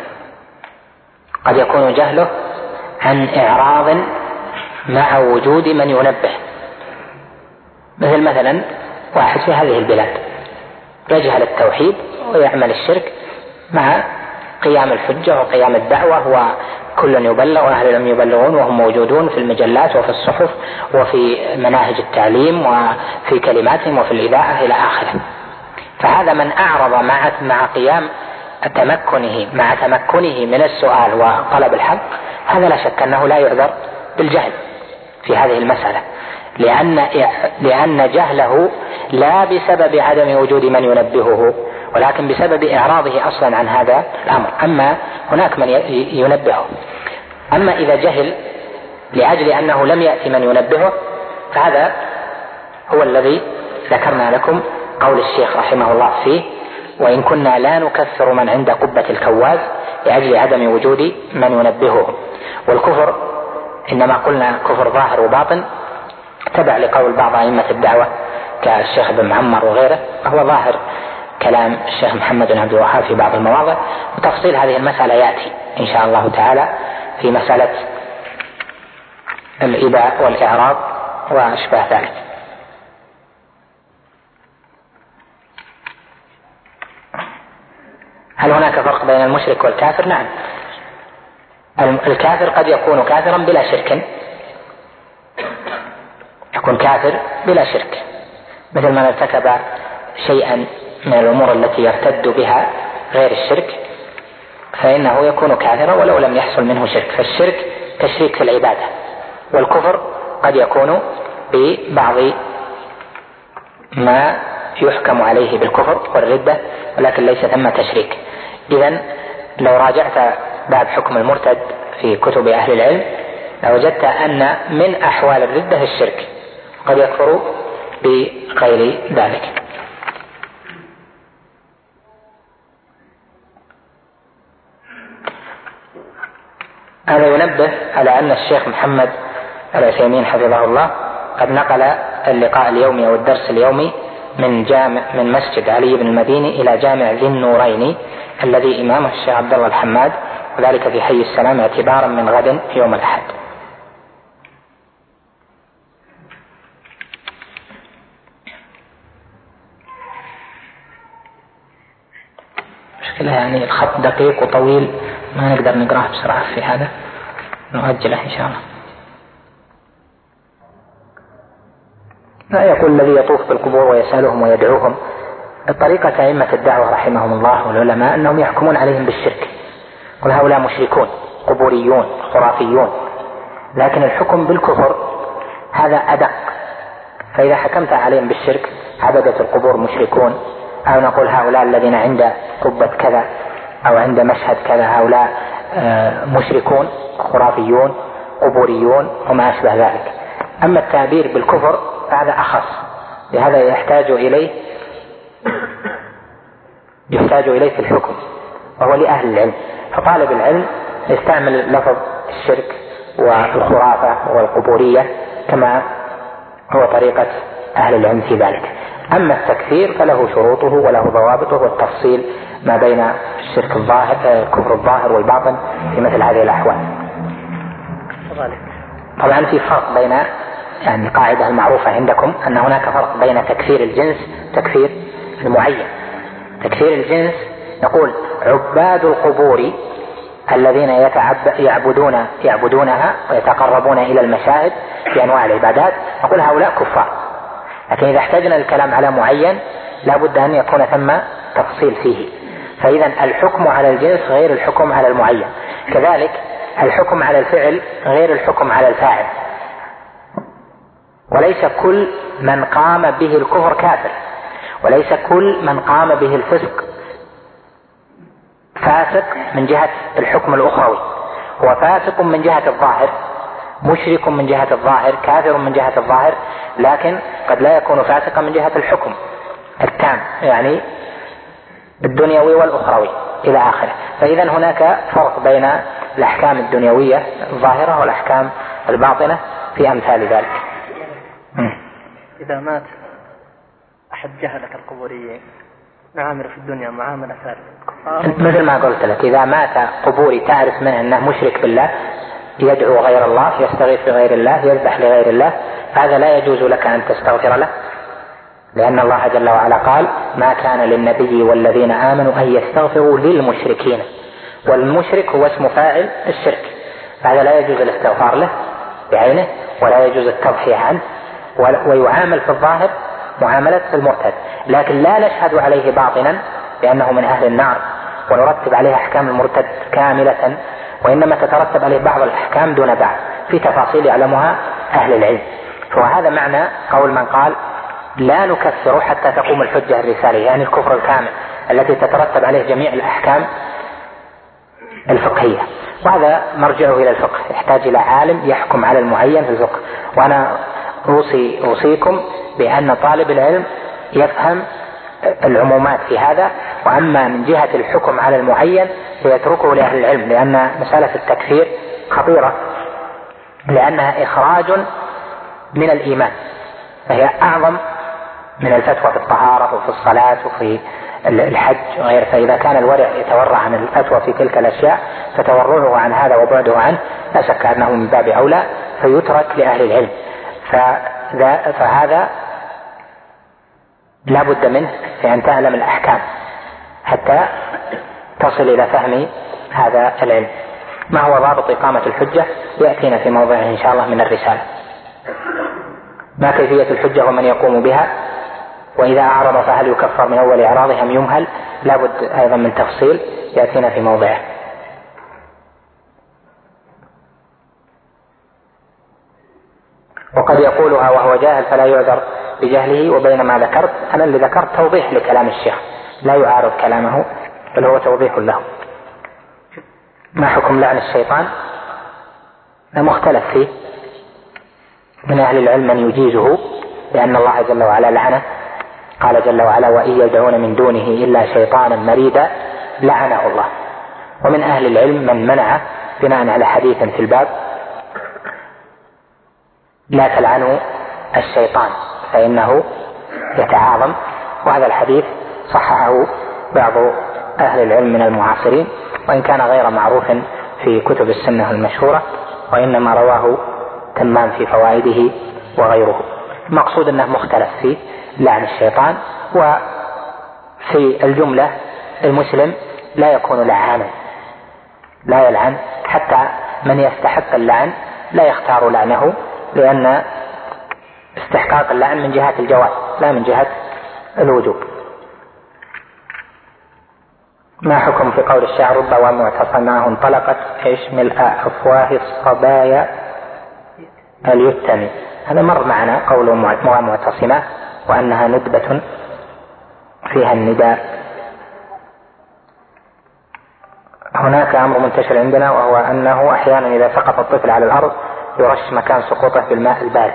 قد يكون جهله عن إعراض مع وجود من ينبه، مثل مثلا واحد في هذه البلاد يجهل التوحيد ويعمل الشرك مع قيام الحجة وقيام الدعوة، وكل يبلغ وأهل لم يبلغون، وهم موجودون في المجلات وفي الصحف وفي مناهج التعليم وفي كلماتهم وفي الإذاعة إلى آخره. فهذا من أعرض مع مع قيام تمكنه مع تمكنه من السؤال وطلب الحق، هذا لا شك أنه لا يعذر بالجهل في هذه المسألة، لأن لأن جهله لا بسبب عدم وجود من ينبهه، ولكن بسبب إعراضه أصلا عن هذا الأمر. أما هناك من ينبهه. أما إذا جهل لأجل أنه لم يأتي من ينبهه، فهذا هو الذي ذكرنا لكم قول الشيخ رحمه الله فيه: وإن كنا لا نكفر من عند قبة الكواز لأجل عدم وجود من ينبهه. والكفر إنما قلنا كفر ظاهر وباطن تبع لقول بعض أئمة الدعوة كالشيخ بن معمر وغيره، وهو ظاهر كلام الشيخ محمد بن عبد الوهاب في بعض المواضع، وتفصيل هذه المسألة يأتي إن شاء الله تعالى في مسألة الإباء والإعراض وأشباه ذلك. هل هناك فرق بين المشرك والكافر؟ نعم، الكافر قد يكون كافرا بلا شرك، يكون كافر بلا شرك، مثل من ارتكب شيئا من الأمور التي يرتد بها غير الشرك فإنه يكون كافرا ولو لم يحصل منه شرك. فالشرك تشريك في العبادة، والكفر قد يكون ببعض ما يحكم عليه بالكفر والردة ولكن ليس ثم تشريك. إذن لو راجعت باب حكم المرتد في كتب أهل العلم لوجدت أن من أحوال الردة الشرك، قد يكفر بغير ذلك. هذا ينبه على أن الشيخ محمد العثيمين حفظه الله قد نقل اللقاء اليومي أو الدرس اليومي من جامع من مسجد علي بن المديني إلى جامع ذي النورين الذي إمامه الشيخ عبد الله الحماد، وذلك في حي السلام اعتبارا من غد يوم الأحد. مشكلة يعني الخط دقيق وطويل ما نقدر نقرأه بسرعة، في هذا نؤجله إن شاء الله. لا يقول الذي يطوف بالقبور ويسألهم ويدعوهم. طريقة أئمة الدعوة رحمهم الله والعلماء أنهم يحكمون عليهم بالشرك، قل هؤلاء مشركون قبوريون خرافيون، لكن الحكم بالكفر هذا أدق. فإذا حكمت عليهم بالشرك عبدة القبور مشركون، أو نقول هؤلاء الذين عند قبة كذا أو عند مشهد كذا هؤلاء مشركون خرافيون قبوريون وما أشبه ذلك. أما التعبير بالكفر فهذا أخص، لهذا يحتاج إليه يحتاج إليه في الحكم، وهو لأهل العلم. فطالب العلم يستعمل لفظ الشرك والخرافة والقبورية كما هو طريقة أهل العلم في ذلك. أما التكفير فله شروطه وله ضوابطه والتفصيل ما بين الشرك الظاهر الكفر الظاهر والباطن في مثل هذه الأحوال. طبعا في فرق بين، يعني القاعدة المعروفة عندكم أن هناك فرق بين تكفير الجنس وتكفير المعين. تكفير الجنس نقول عباد القبور الذين يعبدون يعبدونها ويتقربون إلى المشاهد بأنواع العبادات، نقول هؤلاء كفار. لكن إذا احتاجنا الكلام على معين لا بد أن يكون ثم تفصيل فيه. فإذا الحكم على الجنس غير الحكم على المعين، كذلك الحكم على الفعل غير الحكم على الفاعل. وليس كل من قام به الكفر كافر، وليس كل من قام به الفسق فاسق من جهة الحكم الأخروي. هو فاسق من جهة الظاهر، مشرك من جهة الظاهر، كافر من جهة الظاهر، لكن قد لا يكون فاسقا من جهة الحكم التام، يعني الدنيوي والأخروي إلى آخره. فإذا هناك فرق بين الأحكام الدنيوية الظاهرة والأحكام الباطنة في أمثال ذلك. إذا مات أحد جهلة القبوريين نعامل في الدنيا معاملة الكفار، مثل ما قلت لك، إذا مات قبوري تعرف منه أنه مشرك بالله، يدعو غير الله، يستغيث بغير الله، يذبح لغير الله، هذا لا يجوز لك أن تستغفر له، لأن الله جل وعلا قال ما كان للنبي والذين آمنوا أن يستغفروا للمشركين، والمشرك هو اسم فاعل الشرك، هذا لا يجوز الاستغفار له بعينه ولا يجوز التضحية عنه، ويعامل في الظاهر معاملة المرتد، لكن لا نشهد عليه باطنا لأنه من أهل النار ونرتب عليه أحكام المرتد كاملة، وإنما تترتب عليه بعض الأحكام دون بعض في تفاصيل يعلمها أهل العلم. فهذا معنى قول من قال لا نكفر حتى تقوم الحجة الرسالية، يعني الكفر الكامل التي تترتب عليه جميع الأحكام الفقهية، وهذا مرجعه إلى الفقه، يحتاج إلى عالم يحكم على المعين في الفقه. وأنا أوصي أوصيكم بأن طالب العلم يفهم العمومات في هذا، وأما من جهة الحكم على المعين فيتركه لأهل العلم، لأن مسألة التكفير خطيرة، لأنها إخراج من الإيمان، فهي أعظم من الفتوى في الطهارة وفي الصلاة وفي الحج وغيره. فإذا كان الورع يتورع عن الفتوى في تلك الأشياء فتورعه عن هذا وبعده عنه لا شك أنه من باب أولى فيترك لأهل العلم. فهذا لا بد منه في أن تعلم الأحكام حتى تصل إلى فهم هذا العلم. ما هو ضابط إقامة الحجة يأتينا في موضعه إن شاء الله من الرسالة. ما كيفية الحجة ومن يقوم بها، وإذا أعرض فهل يكفر من أول إعراضه أم يمهل، لا بد أيضا من تفصيل يأتينا في موضعه. وقد يقولها وهو جاهل فلا يعذر بجهله، وبينما ذكرت أنا اللي ذكرت توضيح لكلام الشيخ لا يعارض كلامه بل هو توضيح له. ما حكم لعن الشيطان؟ مختلف فيه، من أهل العلم من يجيزه لأن الله جل وعلا لعنه، قال جل وعلا وإن يدعون من دونه إلا شيطانا مريدا لعنه الله. ومن أهل العلم من منعه بناء على حديث في الباب لا تلعنوا الشيطان فإنه يتعاظم، وهذا الحديث صححه بعض أهل العلم من المعاصرين، وإن كان غير معروف في كتب السنة المشهورة، وإنما رواه تمام في فوائده وغيره. المقصود أنه مختلف في لعن الشيطان، وفي الجملة المسلم لا يكون لعانا، لا يلعن، حتى من يستحق اللعن لا يختار لعنه، لأن استحقاق اللعن من جهة الجواز لا من جهة الوجوب. ما حكم في قول الشاعر رب ومعتصماه انطلقت ايش ملء افواه الصبايا اليتم؟ هذا مر معنا قول معتصمة وانها ندبة فيها النداء. هناك امر منتشر عندنا وهو انه احيانا اذا سقط الطفل على الارض يرش مكان سقوطه بالماء البارد،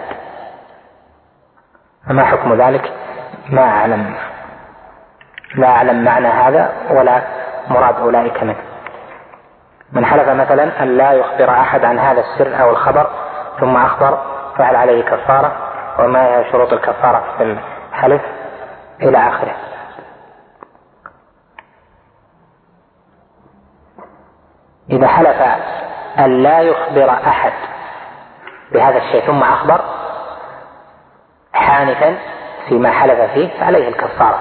فما حكم ذلك؟ ما اعلم لا اعلم معنى هذا ولا مراد اولئك منه. من حلف مثلا ان لا يخبر احد عن هذا السر او الخبر ثم اخبر فهل عليه كفارة وما هي شروط الكفارة في الحلف الى اخره. إذا حلف أن لا يخبر أحد بهذا الشيء ثم أخبر حانثا فيما حلف فيه فعليه الكفارة.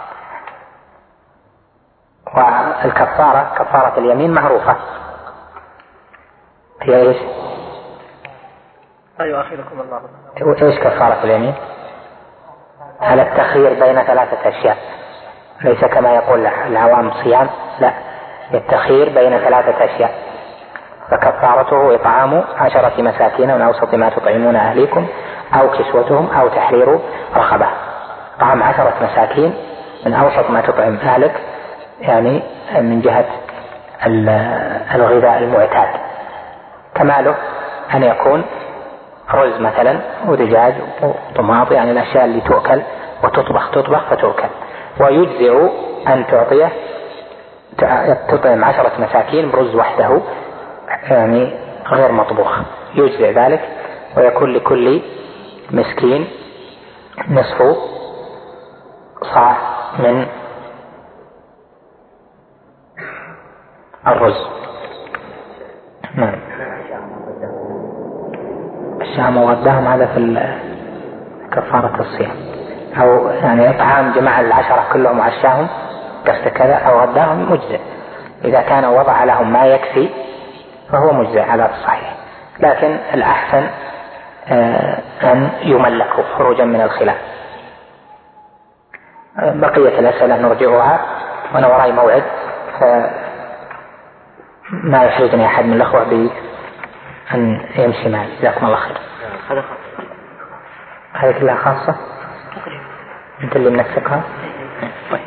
والكفارة كفارة اليمين معروفة هي إيش؟ أيوة أخيركم الله. إيش كفارة اليمين؟ على التخيير بين ثلاثة أشياء، ليس كما يقول العوام صيام، لا، التخيير بين ثلاثة أشياء. فكفارته إطعام عشرة مساكين من أوسط ما تطعمون أهليكم أو كسوتهم أو تحرير رقبة. طعام عشرة مساكين من أوسط ما تطعم أهلك يعني من جهة الغذاء المعتاد. كماله أن يكون رز مثلا ودجاج وطماط، يعني الأشياء اللي تؤكل وتطبخ تطبخ فتؤكل. ويجزئ أن تعطيه تطعم عشرة مساكين برز وحده يعني غير مطبوخ، يجزئ ذلك. ويكون لكل مسكين نصف صاع من الرز. نعم. الشام وغداهم هذا في كفارة الصيام، أو يعني إطعام جماعة العشرة كلهم وعشاهم قصد كذا أو غداهم مجزئ. إذا كان وضع لهم ما يكفي فهو مجزئ على الصحيح، لكن الأحسن آه أن يملكوا خروجا من الخلاف. آه بقية الأسئلة نرجعها وأنا وراي موعد، فما يحرجني أحد من الأخوة بأن يمشي معي. جزاكم الله خير. هذا هذه كلها خاصة أنت اللي منسقها. طيب.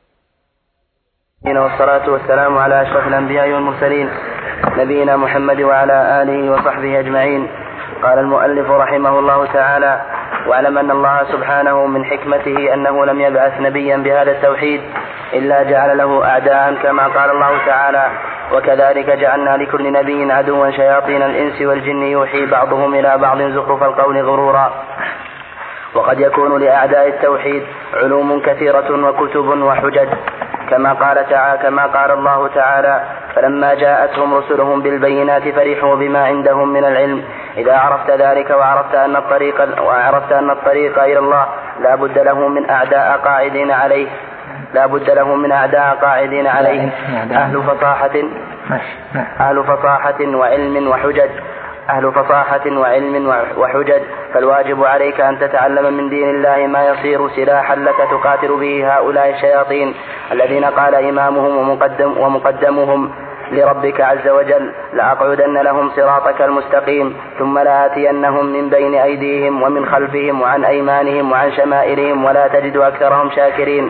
والصلاة والسلام على أشرف الأنبياء والمرسلين نبينا محمد وعلى آله وصحبه أجمعين. قال المؤلف رحمه الله تعالى: واعلم أن الله سبحانه من حكمته أنه لم يبعث نبيا بهذا التوحيد إلا جعل له أعداء، كما قال الله تعالى: وكذلك جعلنا لكل نبي عدوا شياطين الإنس والجن يوحي بعضهم إلى بعض زخرف القول غرورا. وقد يكون لأعداء التوحيد علوم كثيرة وكتب وحجج، كما قال تعالى كما قال الله تعالى: فلما جاءتهم رسلهم بالبينات فرحوا بما عندهم من العلم. إذا عرفت ذلك وعرفت أن الطريق وعرفت أن الطريق إلى الله لا بد له من أعداء قاعدين عليه لا بد له من أعداء قاعدين عليه أهل فصاحة أهل فصاحة وعلم وحجج أهل فصاحة وعلم وحجج فالواجب عليك أن تتعلم من دين الله ما يصير سلاحا لك تقاتل به هؤلاء الشياطين الذين قال إمامهم ومقدم ومقدمهم لربك عز وجل: لأقعدن لهم صراطك المستقيم ثم لآتينهم من بين أيديهم ومن خلفهم وعن أيمانهم وعن شمائلهم ولا تجد أكثرهم شاكرين.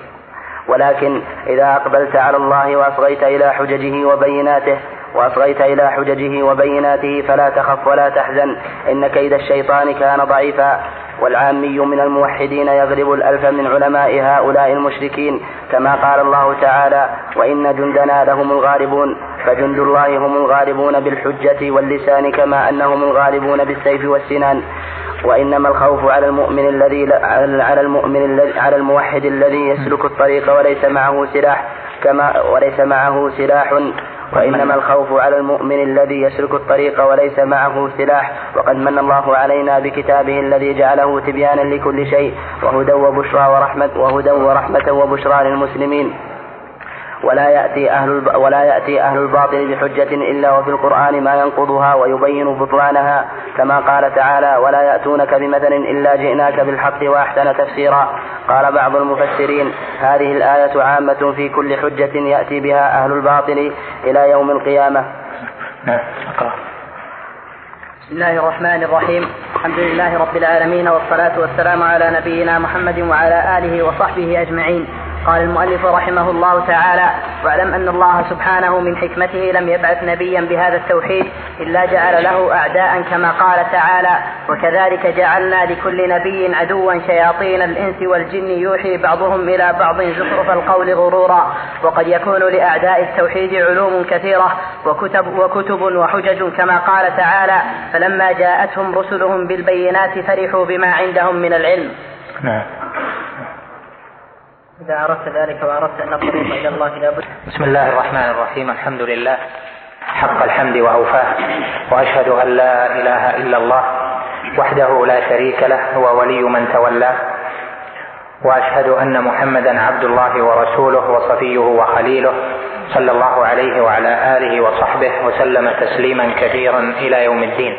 ولكن إذا أقبلت على الله وأصغيت إلى حججه وبيناته وأصغيت إلى حججه وبيناته فلا تخف ولا تحزن، إن كيد الشيطان كان ضعيفا. والعامي من الموحدين يغلب الألف من علماء هؤلاء المشركين، كما قال الله تعالى: وإن جندنا لهم الغالبون. فجند الله هم الغالبون بالحجة واللسان، كما أنهم الغالبون بالسيف والسنان. وإنما الخوف على المؤمن الذي على المؤمن الذي على الموحد الذي يسلك الطريق وليس معه سلاح كما وليس معه سلاح وإنما الخوف على المؤمن الذي يسلك الطريق وليس معه سلاح. وقد من الله علينا بكتابه الذي جعله تبيانا لكل شيء وهدى وبشرى ورحمة وهدى ورحمة وبشرى للمسلمين. ولا يأتي أهل ولا يأتي أهل الباطل بحجة إلا وفي القرآن ما ينقضها ويبين بطلانها، كما قال تعالى: ولا يأتونك بمثل إلا جئناك بالحق وأحسن تفسيرا. قال بعض المفسرين: هذه الآية عامة في كل حجة يأتي بها أهل الباطل إلى يوم القيامة. بسم الله الرحمن الرحيم. الحمد لله رب العالمين، والصلاة والسلام على نبينا محمد وعلى آله وصحبه أجمعين. قال المؤلف رحمه الله تعالى: واعلم أن الله سبحانه من حكمته لم يبعث نبيا بهذا التوحيد إلا جعل له أعداء، كما قال تعالى: وكذلك جعلنا لكل نبي عدوا شياطين الإنس والجن يوحي بعضهم إلى بعض زخرف القول غرورا. وقد يكون لأعداء التوحيد علوم كثيرة وكتب, وكتب وحجج، كما قال تعالى: فلما جاءتهم رسلهم بالبينات فرحوا بما عندهم من العلم. نعم. إذا أردت ذلك وأردت أن الطريق إلى الله لابد. بسم الله الرحمن الرحيم. الحمد لله حق الحمد وأوفاه، وأشهد أن لا إله إلا الله وحده لا شريك له، هو ولي من تولاه، وأشهد أن محمدا عبد الله ورسوله وصفيه وخليله، صلى الله عليه وعلى آله وصحبه وسلم تسليما كثيرا إلى يوم الدين.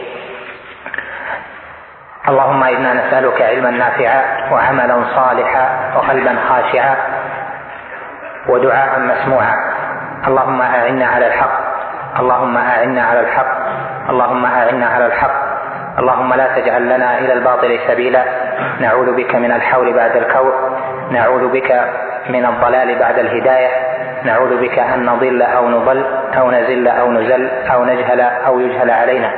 اللهم إنا نسألك علما نافعا وعملا صالحا وقلبا خاشعا ودعاء مسموعا. اللهم أعنا على الحق، اللهم أعنا على الحق، اللهم أعنا على الحق. اللهم لا تجعل لنا إلى الباطل سبيلا. نعوذ بك من الحول بعد الكور، نعوذ بك من الضلال بعد الهداية، نعوذ بك أن نضل أو نضل أو نزل أو نزل أو نجهل أو يجهل علينا.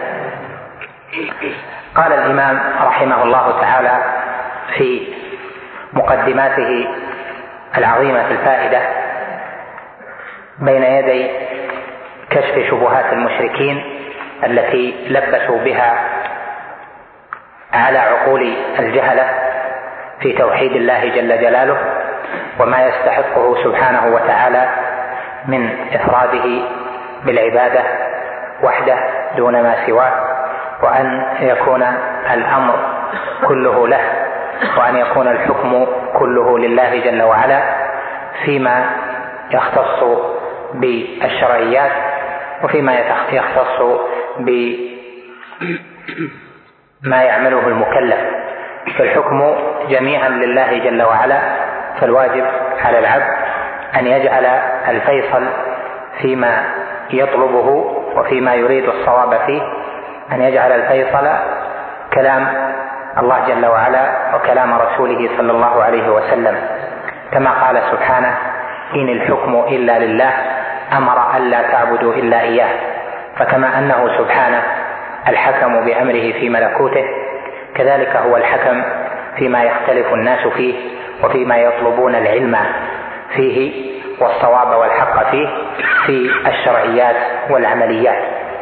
قال الإمام رحمه الله تعالى في مقدماته العظيمة الفائدة بين يدي كشف شبهات المشركين التي لبسوا بها على عقول الجهلة في توحيد الله جل جلاله وما يستحقه سبحانه وتعالى من إفراده بالعبادة وحده دون ما سواه، وأن يكون الأمر كله له، وأن يكون الحكم كله لله جل وعلا فيما يختص بالشرعيات وفيما يختص بما يعمله المكلف. فالحكم جميعا لله جل وعلا، فالواجب على العبد أن يجعل الفيصل فيما يطلبه وفيما يريد الصواب فيه، أن يجعل الفيصل كلام الله جل وعلا وكلام رسوله صلى الله عليه وسلم، كما قال سبحانه: إن الحكم إلا لله أمر ألا تعبدوا إلا إياه. فكما أنه سبحانه الحكم بأمره في ملكوته، كذلك هو الحكم فيما يختلف الناس فيه وفيما يطلبون العلم فيه والصواب والحق فيه في الشرعيات والعمليات.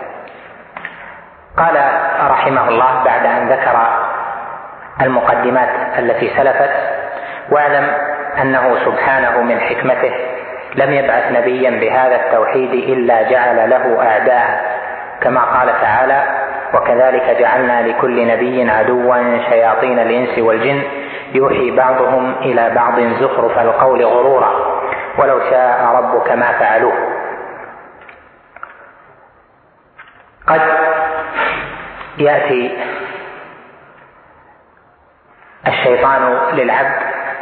قال رحمه الله بعد أن ذكر المقدمات التي سلفت: واعلم أنه سبحانه من حكمته لم يبعث نبيا بهذا التوحيد إلا جعل له أعداء، كما قال تعالى: وكذلك جعلنا لكل نبي عدوا شياطين الإنس والجن يوحي بعضهم إلى بعض زخرف القول غرورا ولو شاء ربك ما فعلوه. قد يأتي الشيطان للعبد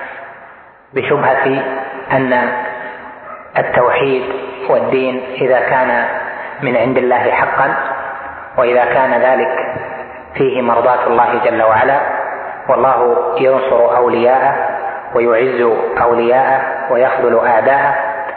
بشبهة أن التوحيد والدين إذا كان من عند الله حقا، وإذا كان ذلك فيه مرضاة الله جل وعلا، والله ينصر أولياءه ويعز أولياءه ويخذل أعداءه،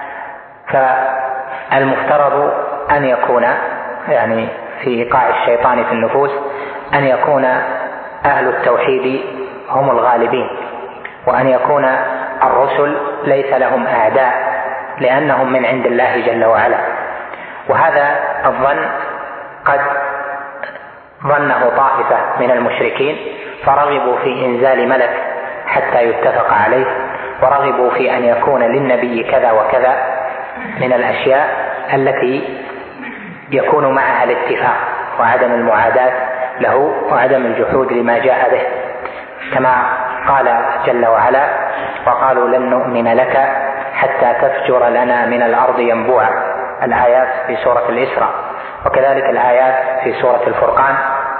فالمفترض أن يكون يعني في إيقاع الشيطان في النفوس أن يكون أهل التوحيد هم الغالبين، وأن يكون الرسل ليس لهم أعداء لأنهم من عند الله جل وعلا. وهذا الظن قد ظنه طائفة من المشركين، فرغبوا في إنزال ملك حتى يتفق عليه، ورغبوا في أن يكون للنبي كذا وكذا من الأشياء التي يكون معها الاتفاق وعدم المعاداة له وعدم الجحود لما جاء به، كما قال جل وعلا: وقالوا لن نؤمن لك حتى تفجر لنا من الأرض ينبوعا، الآيات في سورة الإسراء، وكذلك الآيات في سورة الفرقان.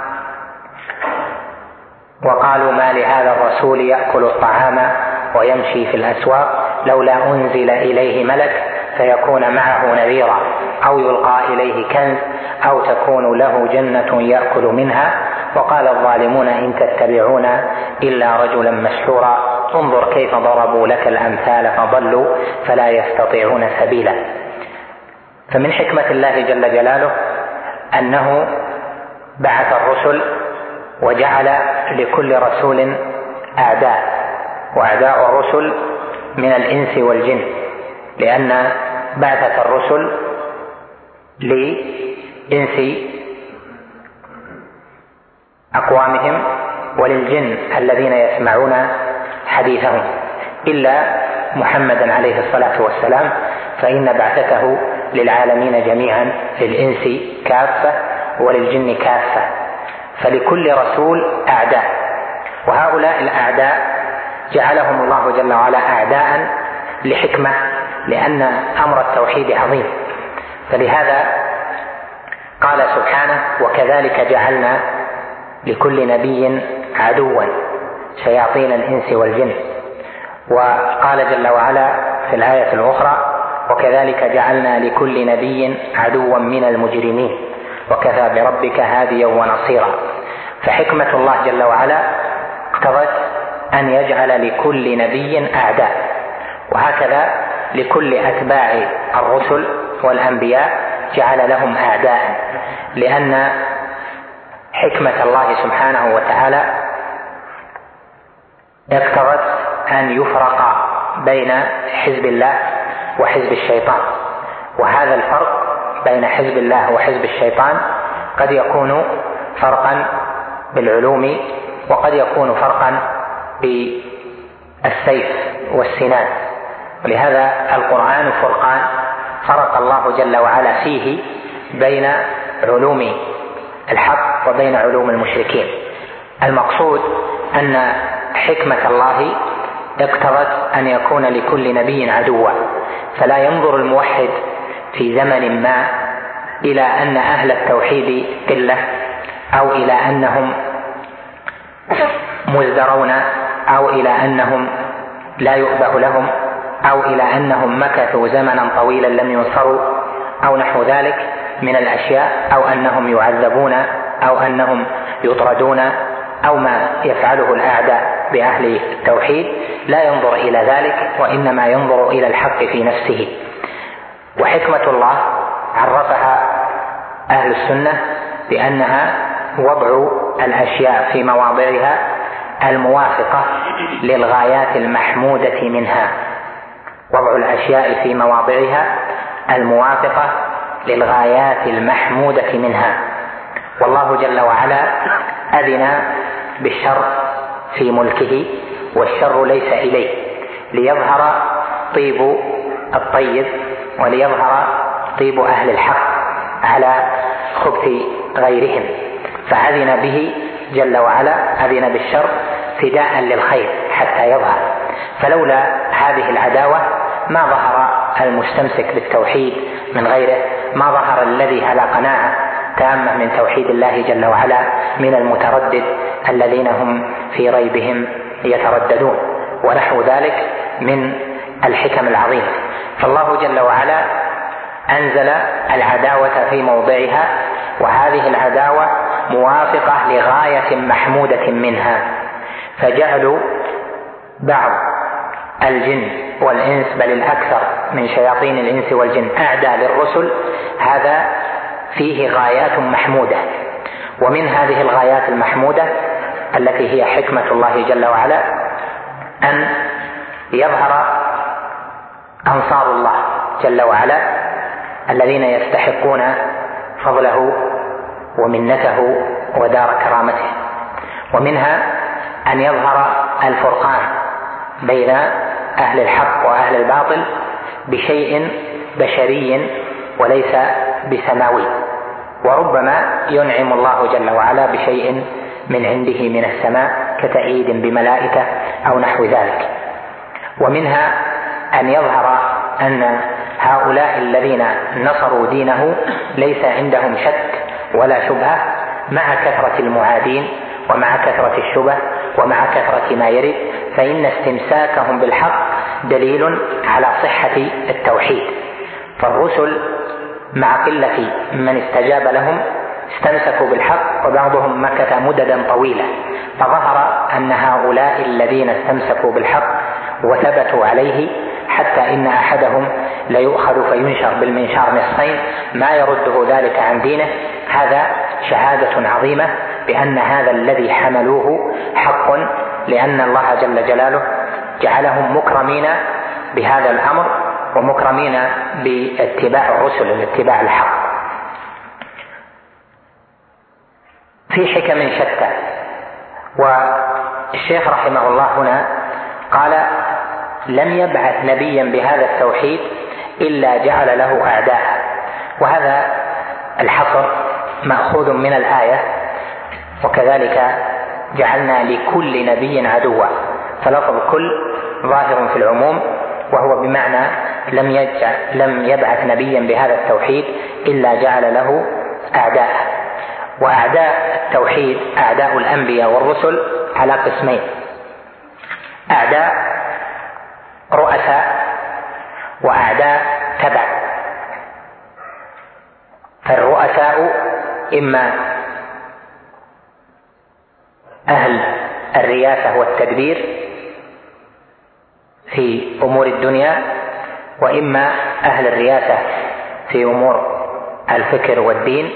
وقالوا ما لهذا الرسول يأكل الطعام ويمشي في الأسواق لولا أنزل إليه ملك فيكون معه نذيرا أو يلقى إليه كنز أو تكون له جنة يأكل منها. وقال الظالمون إن تتبعون إلا رجلا مسحورا انظر كيف ضربوا لك الأمثال فضلوا فلا يستطيعون سبيلا. فمن حكمة الله جل جلاله أنه بعث الرسل وجعل لكل رسول أعداء، وأعداء الرسل من الإنس والجن، لأن بعثة الرسل لإنس أقوامهم وللجن الذين يسمعون حديثهم، إلا محمدا عليه الصلاة والسلام فإن بعثته للعالمين جميعا، للإنس كافة وللجن كافة، فلكل رسول أعداء، وهؤلاء الأعداء جعلهم الله جل وعلا أعداء لحكمة، لأن أمر التوحيد عظيم. فلهذا قال سبحانه وكذلك جعلنا لكل نبي عدوا شياطين الإنس والجن. وقال جل وعلا في الآية الأخرى وكذلك جعلنا لكل نبي عدوا من المجرمين وكفى بربك هاديا ونصيرا. فحكمة الله جل وعلا اقتضت أن يجعل لكل نبي أعداء، وهكذا لكل أتباع الرسل والأنبياء جعل لهم أعداء، لأن حكمة الله سبحانه وتعالى اقتضت أن يفرق بين حزب الله وحزب الشيطان، وهذا الفرق بين حزب الله وحزب الشيطان قد يكون فرقا بالعلوم وقد يكون فرقا بالسيف والسنان. ولهذا القرآن فرقان، فرق الله جل وعلا فيه بين علوم الحق وبين علوم المشركين. المقصود أن حكمة الله اقتضت أن يكون لكل نبي عدوا، فلا ينظر الموحد في زمن ما إلى أن أهل التوحيد قلة، أو إلى أنهم مزدرون، أو إلى أنهم لا يؤبه لهم، أو إلى أنهم مكثوا زمنا طويلا لم ينصروا، أو نحو ذلك من الأشياء، أو أنهم يعذبون، أو أنهم يطردون، أو ما يفعله الأعداء بأهل التوحيد. لا ينظر إلى ذلك، وإنما ينظر إلى الحق في نفسه. وحكمة الله عرفها أهل السنة بأنها وضع الأشياء في مواضعها الموافقة للغايات المحمودة منها، وضع الأشياء في مواضعها الموافقة للغايات المحمودة منها. والله جل وعلا أذن بالشر في ملكه، والشر ليس إليه، ليظهر طيب الطيب وليظهر طيب أهل الحق على خبث غيرهم، فأذن به جل وعلا، أذن بالشر فداء للخير حتى يظهر. فلولا هذه العداوة ما ظهر المستمسك بالتوحيد من غيره، ما ظهر الذي على قناعة تامة من توحيد الله جل وعلا من المتردد الذين هم في ريبهم يترددون، ونحو ذلك من الحكم العظيمة. فالله جل وعلا أنزل العداوة في موضعها، وهذه العداوة موافقة لغاية محمودة منها، فجعلوا بعض الجن والإنس بل الأكثر من شياطين الإنس والجن أعداء للرسل، هذا فيه غايات محمودة. ومن هذه الغايات المحمودة التي هي حكمة الله جل وعلا أن يظهر أنصار الله جل وعلا الذين يستحقون فضله ومنته ودار كرامته. ومنها أن يظهر الفرقان بين أهل الحق وأهل الباطل بشيء بشري وليس بسماوي، وربما ينعم الله جل وعلا بشيء من عنده من السماء كتأييد بملائكة أو نحو ذلك. ومنها أن يظهر أن هؤلاء الذين نصروا دينه ليس عندهم شك ولا شبهة مع كثرة المعادين ومع كثرة الشبه ومع كثرة ما يرد، فإن استمساكهم بالحق دليل على صحة التوحيد. فالرسل مع قلة من استجاب لهم استمسكوا بالحق، وبعضهم مكث مددا طويلة، فظهر أن هؤلاء الذين استمسكوا بالحق وثبتوا عليه حتى إن أحدهم ليؤخذ فينشر بالمنشار نصفين ما يرده ذلك عن دينه. هذا شهادة عظيمة بأن هذا الذي حملوه حق، لأن الله جل جلاله جعلهم مكرمين بهذا الأمر ومكرمين باتباع الرسل الاتباع الحق. في حكم شتى، والشيخ رحمه الله هنا قال لم يبعث نبيا بهذا التوحيد إلا جعل له أعداء، وهذا الحصر مأخوذ من الآية وكذلك جعلنا لكل نبي عدوا، فلفظ كل ظاهر في العموم وهو بمعنى لم يجعل لم يبعث نبيا بهذا التوحيد إلا جعل له أعداء. وأعداء التوحيد أعداء الأنبياء والرسل على قسمين: أعداء رؤساء وأعداء تبع. فالرؤساء إما أهل الرياسة والتدبير في أمور الدنيا، وإما أهل الرياسة في أمور الفكر والدين.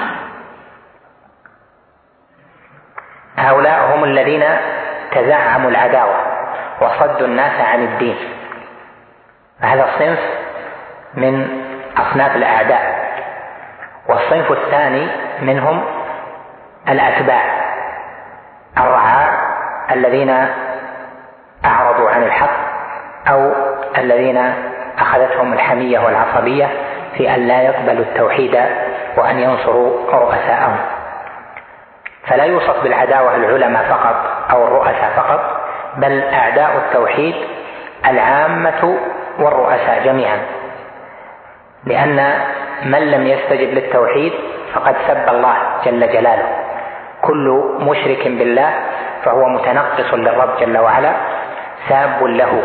هؤلاء هم الذين تزعموا العداوة وصدوا الناس عن الدين، هذا الصنف من أصناف الأعداء. والصنف الثاني منهم الأتباع الرعاع الذين أعرضوا عن الحق أو الذين أخذتهم الحمية والعصبية في أن لا يقبلوا التوحيد وأن ينصروا رؤساءهم. فلا يوصف بالعداوة العلماء فقط أو الرؤساء فقط، بل أعداء التوحيد العامة والرؤساء جميعا، لأن من لم يستجب للتوحيد فقد سب الله جل جلاله. كل مشرك بالله فهو متنقص للرب جل وعلا ساب له.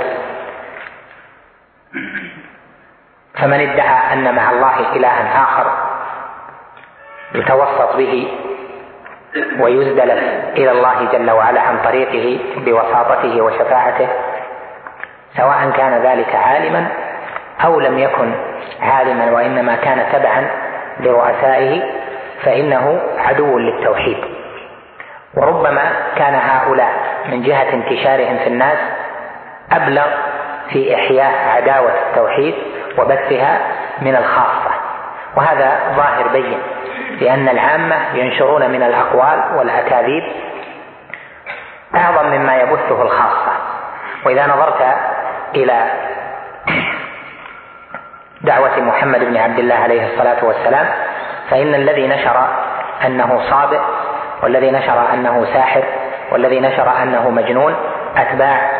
فمن ادعى أن مع الله إلها آخر يتوسط به ويزدلف إلى الله جل وعلا عن طريقه بوساطته وشفاعته، سواء كان ذلك عالما أو لم يكن عالما وإنما كان تبعا لرؤسائه، فإنه عدو للتوحيد. وربما كان هؤلاء من جهة انتشارهم في الناس أبلغ في إحياء عداوة التوحيد وبثها من الخاصة، وهذا ظاهر بين، لأن العامة ينشرون من الأقوال والأكاذيب أعظم مما يبثه الخاصة. وإذا نظرت إلى دعوة محمد بن عبد الله عليه الصلاة والسلام، فإن الذي نشر أنه صادق والذي نشر أنه ساحر والذي نشر أنه مجنون أتباع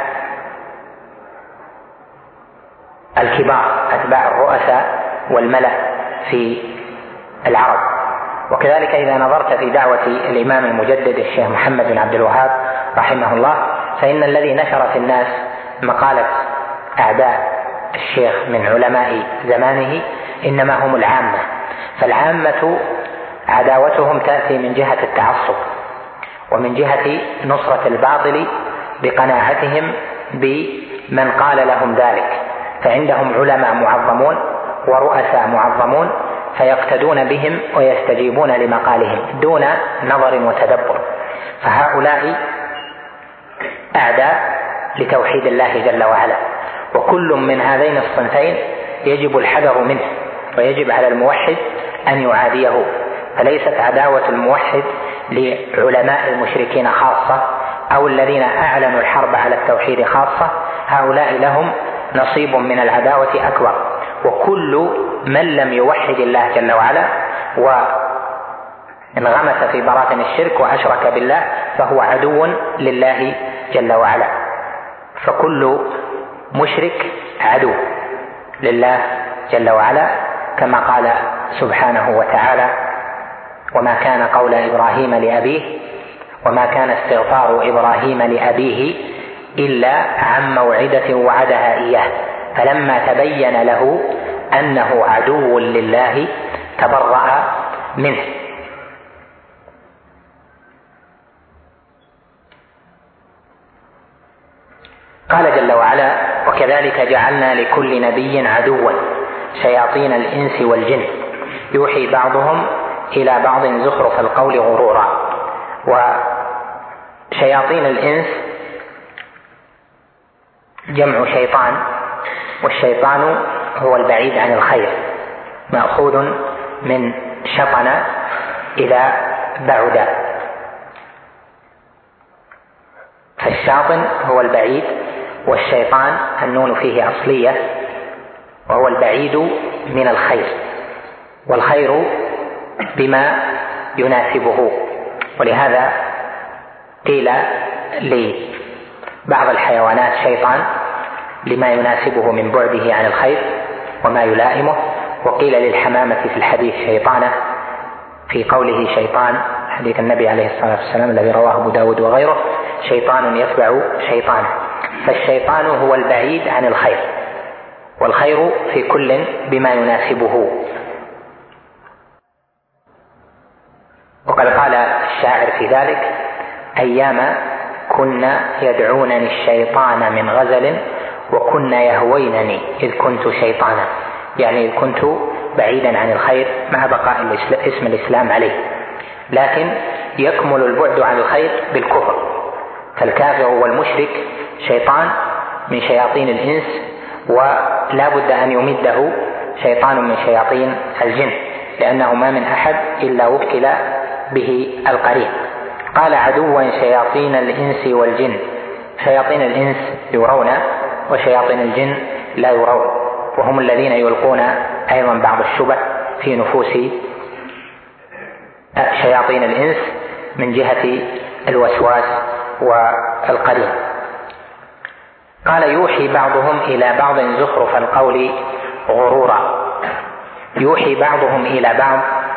الكبار، أتباع الرؤساء والملأ في العرب. وكذلك إذا نظرت في دعوة الإمام المجدد الشيخ محمد بن عبد الوهاب رحمه الله، فإن الذي نشر في الناس مقالة أعداء الشيخ من علماء زمانه إنما هم العامة. فالعامة عداوتهم تأتي من جهة التعصب ومن جهة نصرة الباطل بقناعتهم بمن قال لهم ذلك، فعندهم علماء معظمون ورؤساء معظمون فيقتدون بهم ويستجيبون لمقالهم دون نظر وتدبر. فهؤلاء أعداء لتوحيد الله جل وعلا، وكل من هذين الصنفين يجب الحذر منه، ويجب على الموحد أن يعاديه. فليست عداوة الموحد لعلماء المشركين خاصة أو الذين أعلنوا الحرب على التوحيد خاصة، هؤلاء لهم نصيب من العداوة أكبر. وكل من لم يوحد الله جل وعلا وانغمس في براثن الشرك وأشرك بالله فهو عدو لله جل وعلا. فكل مشرك عدو لله جل وعلا، كما قال سبحانه وتعالى: وما كان قول إبراهيم لأبيه وما كان استغفار إبراهيم لأبيه إلا عن موعدة وعدها إياه فلما تبين له أنه عدو لله تبرأ منه. قال جل وعلا: وكذلك جعلنا لكل نبي عدوا شياطين الإنس والجن يوحي بعضهم إلى بعض زخرف القول غرورا. وشياطين الإنس جمع شيطان، والشيطان هو البعيد عن الخير، مأخوذ من شطن إلى بعد، فالشاطن هو البعيد، والشيطان النون فيه أصلية وهو البعيد من الخير، والخير بما يناسبه. ولهذا قيل لبعض الحيوانات شيطان لما يناسبه من بعده عن الخير وما يلائمه، وقيل للحمامة في الحديث شيطانة في قوله شيطان، حديث النبي عليه الصلاة والسلام الذي رواه أبو داود وغيره: شيطان يتبع شيطانا. فالشيطان هو البعيد عن الخير، والخير في كل بما يناسبه. وقد قال الشاعر في ذلك: أيام كنا يدعونني الشيطان من غزل وكنا يهوينني إذ كنت شيطانا، يعني إذ كنت بعيدا عن الخير مع بقاء اسم الإسلام عليه. لكن يكمل البعد عن الخير بالكفر، فالكافر والمشرك شيطان من شياطين الإنس، ولا بد أن يمده شيطان من شياطين الجن، لأنه ما من أحد إلا وكل به القرين. قال: عدوا شياطين الإنس والجن. شياطين الإنس يرون وشياطين الجن لا يرون، وهم الذين يلقون أيضا بعض الشبه في نفوس شياطين الإنس من جهة الوسواس والقرين. قال: يوحي بعضهم إلى بعض زخرف القول غرورا. يوحي بعضهم إلى بعض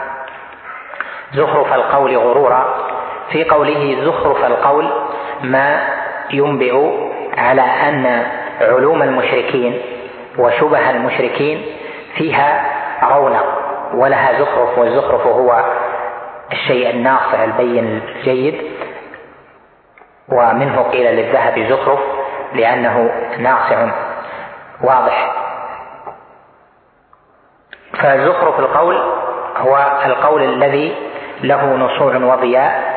زخرف القول غرورا، في قوله زخرف القول ما ينبئ على أن علوم المشركين وشبه المشركين فيها رونق ولها زخرف، والزخرف هو الشيء الناصع البين الجيد، ومنه قيل للذهب زخرف لأنه ناصع واضح. فزخرف القول هو القول الذي له نصوع وضياء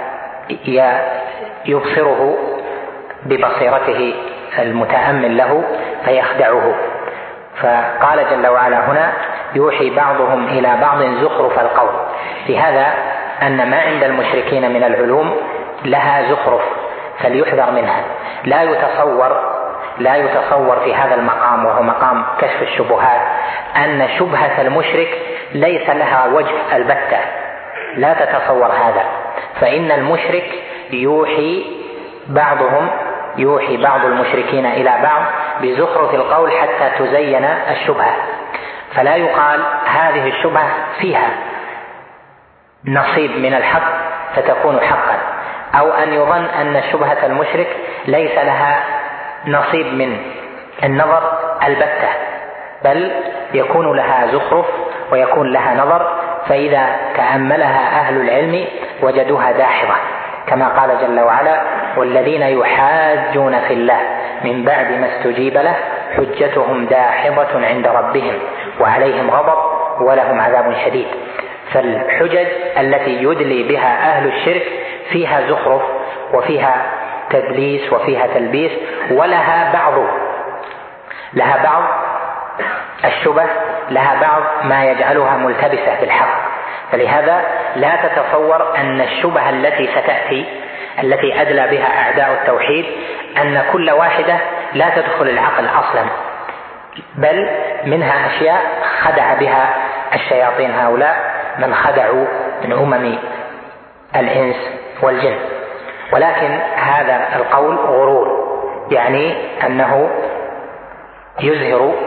يبصره ببصيرته المتأمل له فيخدعه. فقال جل وعلا هنا: يوحي بعضهم إلى بعض زخرف القول، في هذا أن ما عند المشركين من العلوم لها زخرف فليحذر منها. لا يتصور لا يتصور في هذا المقام، وهو مقام كشف الشبهات، أن شبهة المشرك ليس لها وجه البتة، لا تتصور هذا، فإن المشرك يوحي بعضهم يوحي بعض المشركين إلى بعض بزخرف القول حتى تزين الشبهة، فلا يقال هذه الشبهة فيها نصيب من الحق فتكون حقا، أو أن يظن أن شبهة المشرك ليس لها نصيب من النظر البتة، بل يكون لها زخرف ويكون لها نظر، فإذا تأملها أهل العلم وجدوها داحضة، كما قال جل وعلا: والذين يحاجون في الله من بعد ما استجيب له حجتهم داحضة عند ربهم وعليهم غضب ولهم عذاب شديد. فالحجج التي يدلي بها أهل الشرك فيها زخرف وفيها تدليس وفيها تلبيس، ولها بعض لها بعض الشبه، لها بعض ما يجعلها ملتبسة بالحق. فلهذا لا تتصور أن الشبهة التي ستأتي التي أدلى بها أعداء التوحيد أن كل واحدة لا تدخل العقل أصلا، بل منها أشياء خدع بها الشياطين هؤلاء من خدعوا من أمم الإنس والجن. ولكن هذا القول غرور، يعني أنه يزهر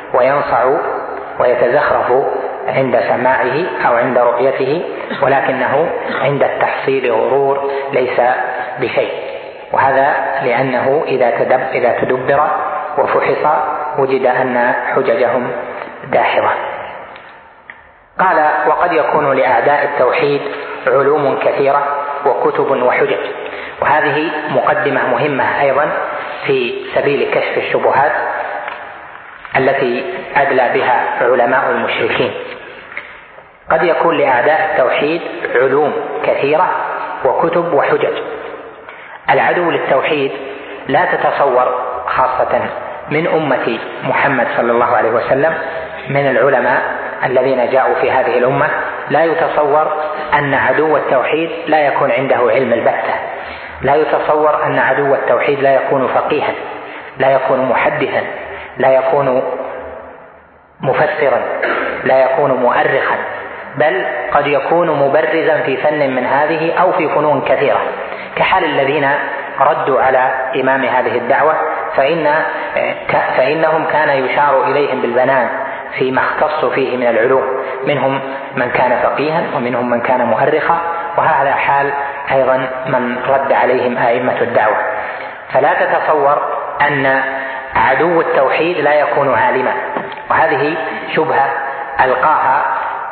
وينصع ويتزخرف عند سماعه أو عند رؤيته، ولكنه عند التحصيل غرور ليس بشيء. وهذا لأنه إذا تدب إذا تدبر وفحص وجد أن حججهم داحضة. قال: وقد يكون لأعداء التوحيد علوم كثيرة وكتب وحجج. وهذه مقدمة مهمة أيضا في سبيل كشف الشبهات التي أدلى بها علماء المشركين. قد يكون لأعداء التوحيد علوم كثيرة وكتب وحجج. العدو للتوحيد لا تتصور، خاصة من أمة محمد صلى الله عليه وسلم من العلماء الذين جاءوا في هذه الأمة، لا يتصور أن عدو التوحيد لا يكون عنده علم البتة، لا يتصور أن عدو التوحيد لا يكون فقيها، لا يكون محدثا، لا يكون مفسرا، لا يكون مؤرخا، بل قد يكون مبرزا في فن من هذه أو في فنون كثيرة، كحال الذين ردوا على إمام هذه الدعوة، فإن فإنهم كان يشار إليهم بالبنان فيما اختصوا فيه من العلوم، منهم من كان فقيها ومنهم من كان مؤرخا، وهذا حال أيضا من رد عليهم أئمة الدعوة. فلا تتصور أن عدو التوحيد لا يكون عالما، وهذه شبهة ألقاها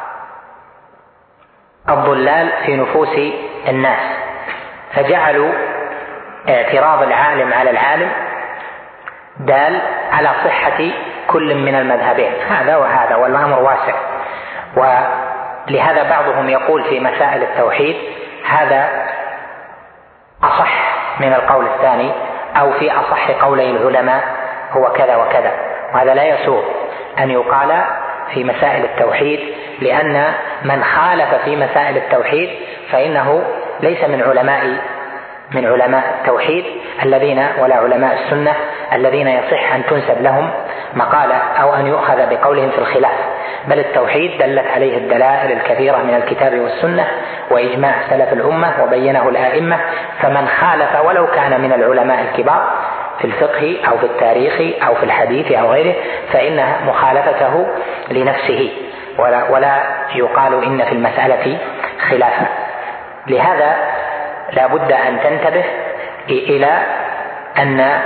الضلال في نفوس الناس، فجعلوا اعتراض العالم على العالم دال على صحة كل من المذهبين، هذا وهذا، والأمر واسع. ولهذا بعضهم يقول في مسائل التوحيد هذا أصح من القول الثاني، أو في أصح قولي العلماء هو كذا وكذا، وهذا لا يسوغ أن يقال في مسائل التوحيد، لأن من خالف في مسائل التوحيد فإنه ليس من علماء من علماء التوحيد الذين ولا علماء السنة الذين يصح أن تنسب لهم مقالة أو أن يؤخذ بقولهم في الخلاف، بل التوحيد دلت عليه الدلائل الكثيرة من الكتاب والسنة وإجماع سلف الأمة وبينه الآئمة، فمن خالف ولو كان من العلماء الكبار في الفقه أو في التاريخ أو في الحديث أو غيره فإن مخالفته لنفسه، ولا, ولا يقال إن في المسألة خلافا. لهذا لا بد أن تنتبه إلى أن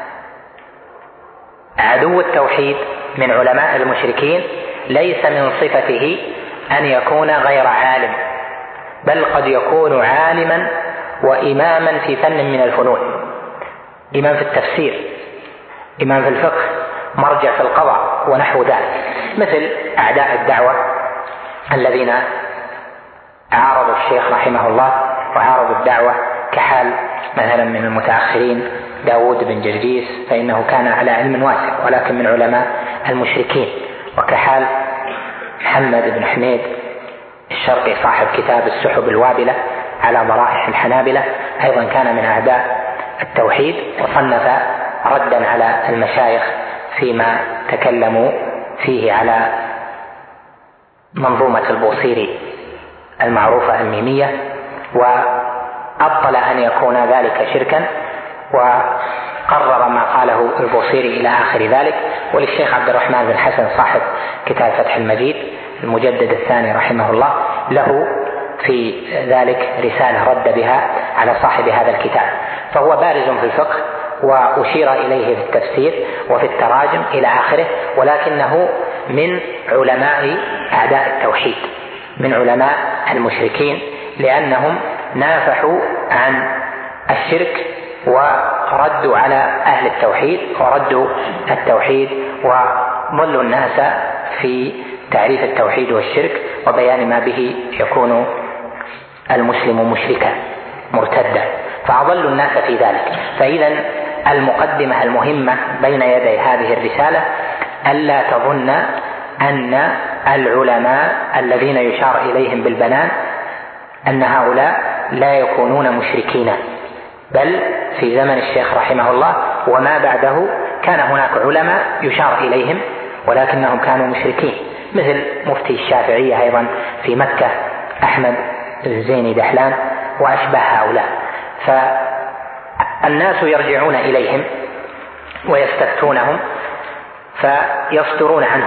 عدو التوحيد من علماء المشركين ليس من صفته أن يكون غير عالم، بل قد يكون عالما وإماما في فن من الفنون، إمام في التفسير، إمام في الفقه، مرجع في القضاء ونحو ذلك، مثل أعداء الدعوة الذين عارضوا الشيخ رحمه الله وعارضوا الدعوة، كحال مثلا من المتأخرين داود بن جرجيس فإنه كان على علم واسع ولكن من علماء المشركين، وكحال محمد بن حميد الشرقي صاحب كتاب السحب الوابلة على ضرائح الحنابلة، أيضا كان من أعداء التوحيد وصنف ردا على المشايخ فيما تكلموا فيه على منظومة البوصيري المعروفة الميمية، وأبطل أن يكون ذلك شركا وقرر ما قاله البوصيري إلى آخر ذلك. وللشيخ عبد الرحمن بن حسن صاحب كتاب فتح المجيد المجدد الثاني رحمه الله له في ذلك رسالة رد بها على صاحب هذا الكتاب، فهو بارز في الفقه وأشير إليه في التفسير وفي التراجم إلى آخره، ولكنه من علماء أعداء التوحيد، من علماء المشركين، لأنهم نافحوا عن الشرك وردوا على أهل التوحيد وردوا التوحيد وضلوا الناس في تعريف التوحيد والشرك وبيان ما به يكون المسلم مشركا مرتدا، فأضلوا الناس في ذلك. فإذا المقدمة المهمة بين يدي هذه الرسالة ألا تظن أن العلماء الذين يشار إليهم بالبنان أن هؤلاء لا يكونون مشركين، بل في زمن الشيخ رحمه الله وما بعده كان هناك علماء يشار إليهم ولكنهم كانوا مشركين، مثل مفتي الشافعية أيضا في مكة أحمد الزيني دحلان وأشبه هؤلاء. فالناس يرجعون إليهم ويستفتونهم فيصدرون عنه.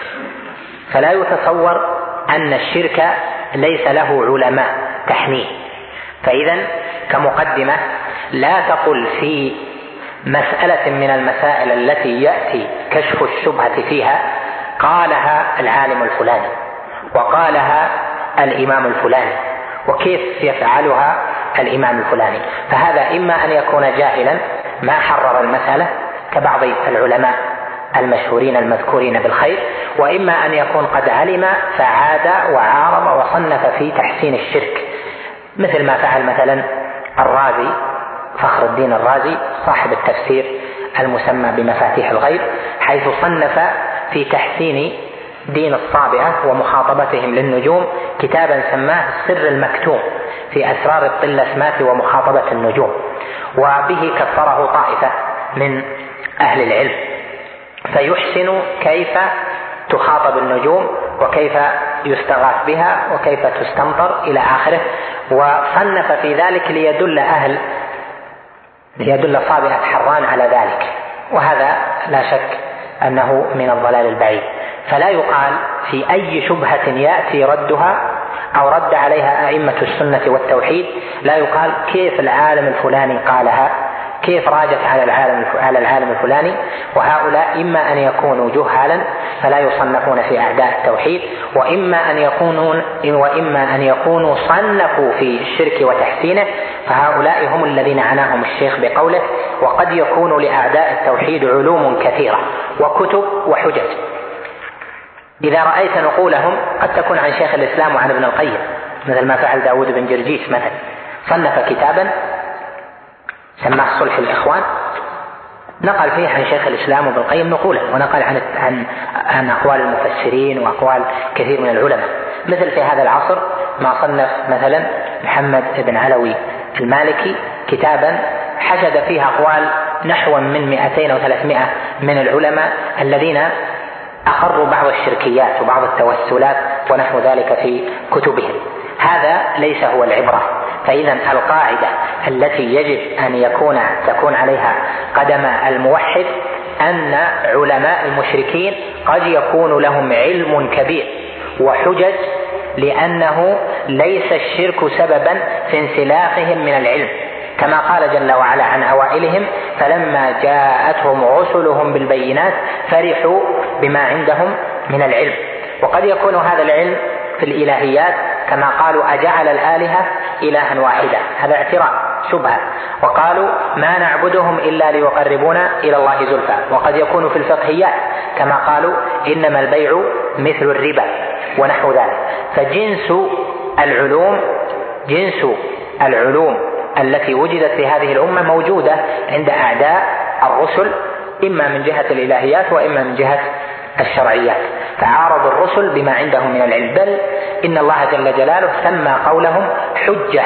فلا يتصور أن الشرك ليس له علماء تحميه. فإذا كمقدمة لا تقل في مسألة من المسائل التي يأتي كشف الشبهة فيها قالها العالم الفلاني وقالها الإمام الفلاني وكيف يفعلها الإمام الفلاني، فهذا إما أن يكون جاهلا ما حرر المسألة كبعض العلماء المشهورين المذكورين بالخير، وإما أن يكون قد علم فعاد وعارض وصنف في تحسين الشرك، مثل ما فعل مثلا الرازي فخر الدين الرازي صاحب التفسير المسمى بمفاتيح الغيب، حيث صنف في تحسين دين الصابئة ومخاطبتهم للنجوم كتابا سماه السر المكتوم في أسرار الطلسمات ومخاطبة النجوم، وبه كفره طائفة من أهل العلم، فيحسن كيف تخاطب النجوم وكيف يستغاث بها وكيف تستمطر إلى آخره، وصنف في ذلك ليدل أهل ليدل صابئة حران على ذلك، وهذا لا شك أنه من الضلال البعيد. فلا يقال في أي شبهة يأتي ردها أو رد عليها أئمة السنة والتوحيد لا يقال كيف العالم الفلاني قالها، كيف راجت على العالم على العالم الفلاني، وهؤلاء إما أن يكونوا جهالا فلا يصنفون في أعداء التوحيد، وإما أن يكونوا وإما أن يكونوا صنفوا في الشرك وتحسينه، فهؤلاء هم الذين عناهم الشيخ بقوله: وقد يكون لأعداء التوحيد علوم كثيرة وكتب وحجج. إذا رأيت نقولهم قد تكون عن شيخ الإسلام وعن ابن القيم، مثل ما فعل داود بن جرجيس مثلا، صنف كتابا سماه صلح الإخوان، نقل فيه عن شيخ الإسلام وابن القيم نقولا، ونقل عن عن عن أقوال المفسرين وأقوال كثير من العلماء. مثل في هذا العصر ما صنف مثلا محمد بن علوي المالكي كتابا حشد فيه أقوال نحو من مئتين أو ثلاثمائة من العلماء الذين أقروا بعض الشركيات وبعض التوسلات ونحو ذلك في كتبهم. هذا ليس هو العبرة. فإذا القاعدة التي يجب أن يكون تكون عليها قدم الموحد أن علماء المشركين قد يكون لهم علم كبير وحجج، لأنه ليس الشرك سببا في انسلاخهم من العلم، كما قال جل وعلا عن أوائلهم: فلما جاءتهم رسلهم بالبينات فرحوا بما عندهم من العلم. وقد يكون هذا العلم في الإلهيات، كما قالوا: أجعل الآلهة إلها واحدة، هذا اعتراض شبهة، وقالوا: ما نعبدهم إلا ليقربونا إلى الله زلفى. وقد يكون في الفقهيات، كما قالوا: إنما البيع مثل الربا ونحو ذلك. فجنس العلوم جنس العلوم التي وجدت في هذه الأمة موجودة عند أعداء الرسل، إما من جهة الإلهيات وإما من جهة الشرعيات، فعارض الرسل بما عندهم من العلم. بل إن الله جل جلاله سمى قولهم حجة،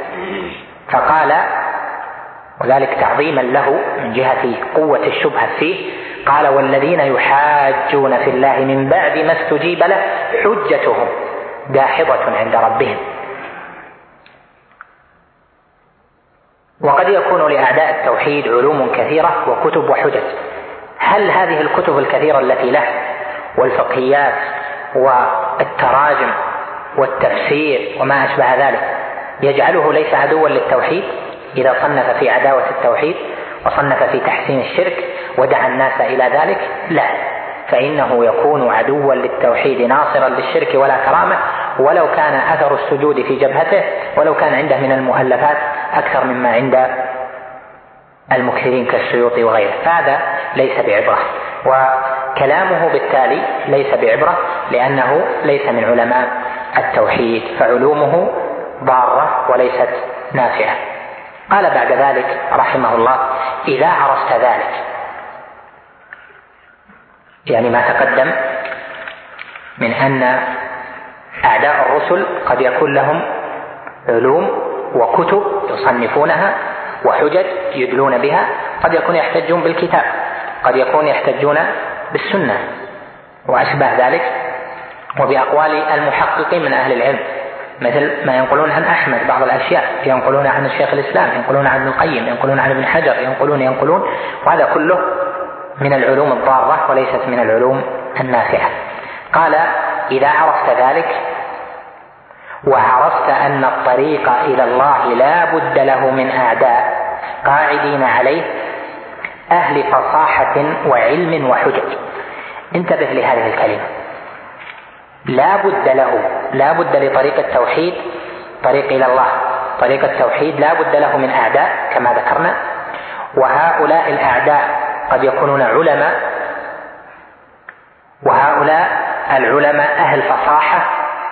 فقال، وذلك تعظيما له من جهة قوة الشبهة فيه، قال: والذين يحاجون في الله من بعد ما استجيب له حجتهم داحضة عند ربهم. وقد يكون لأعداء التوحيد علوم كثيرة وكتب وحجج. هل هذه الكتب الكثيرة التي له والفقهيات والتراجم والتفسير وما أشبه ذلك يجعله ليس عدوا للتوحيد إذا صنف في عداوة التوحيد وصنف في تحسين الشرك ودعا الناس إلى ذلك؟ لا، فإنه يكون عدوا للتوحيد ناصرا للشرك ولا كرامة، ولو كان أثر السجود في جبهته، ولو كان عنده من المؤلفات أكثر مما عند المكثرين كالسيوطي وغيره، فهذا ليس بعبرة، وكلامه بالتالي ليس بعبرة، لأنه ليس من علماء التوحيد، فعلومه ضارة وليست نافعة. قال بعد ذلك رحمه الله: إذا عرفت ذلك، يعني ما تقدم من أن أعداء الرسل قد يكون لهم علوم وكتب يصنفونها وحجج يدلون بها، قد يكون يحتجون بالكتاب، قد يكون يحتجون بالسنة وأشبه ذلك، وبأقوال المحققين من أهل العلم، مثل ما ينقلون عن أحمد بعض الأشياء، ينقلون عن الشيخ الإسلام، ينقلون عن ابن القيم، ينقلون عن ابن حجر، ينقلون ينقلون وهذا كله من العلوم الضارة وليست من العلوم النافعة. قال: إذا عرفت ذلك وعرفت أن الطريق إلى الله لا بد له من أعداء قاعدين عليه أهل فصاحة وعلم وحجج. انتبه لهذه الكلمة، لا بد له، لا بد لطريق التوحيد، طريق إلى الله، طريق التوحيد لا بد له من أعداء كما ذكرنا، وهؤلاء الأعداء قد يكونون علماء، وهؤلاء العلماء أهل فصاحة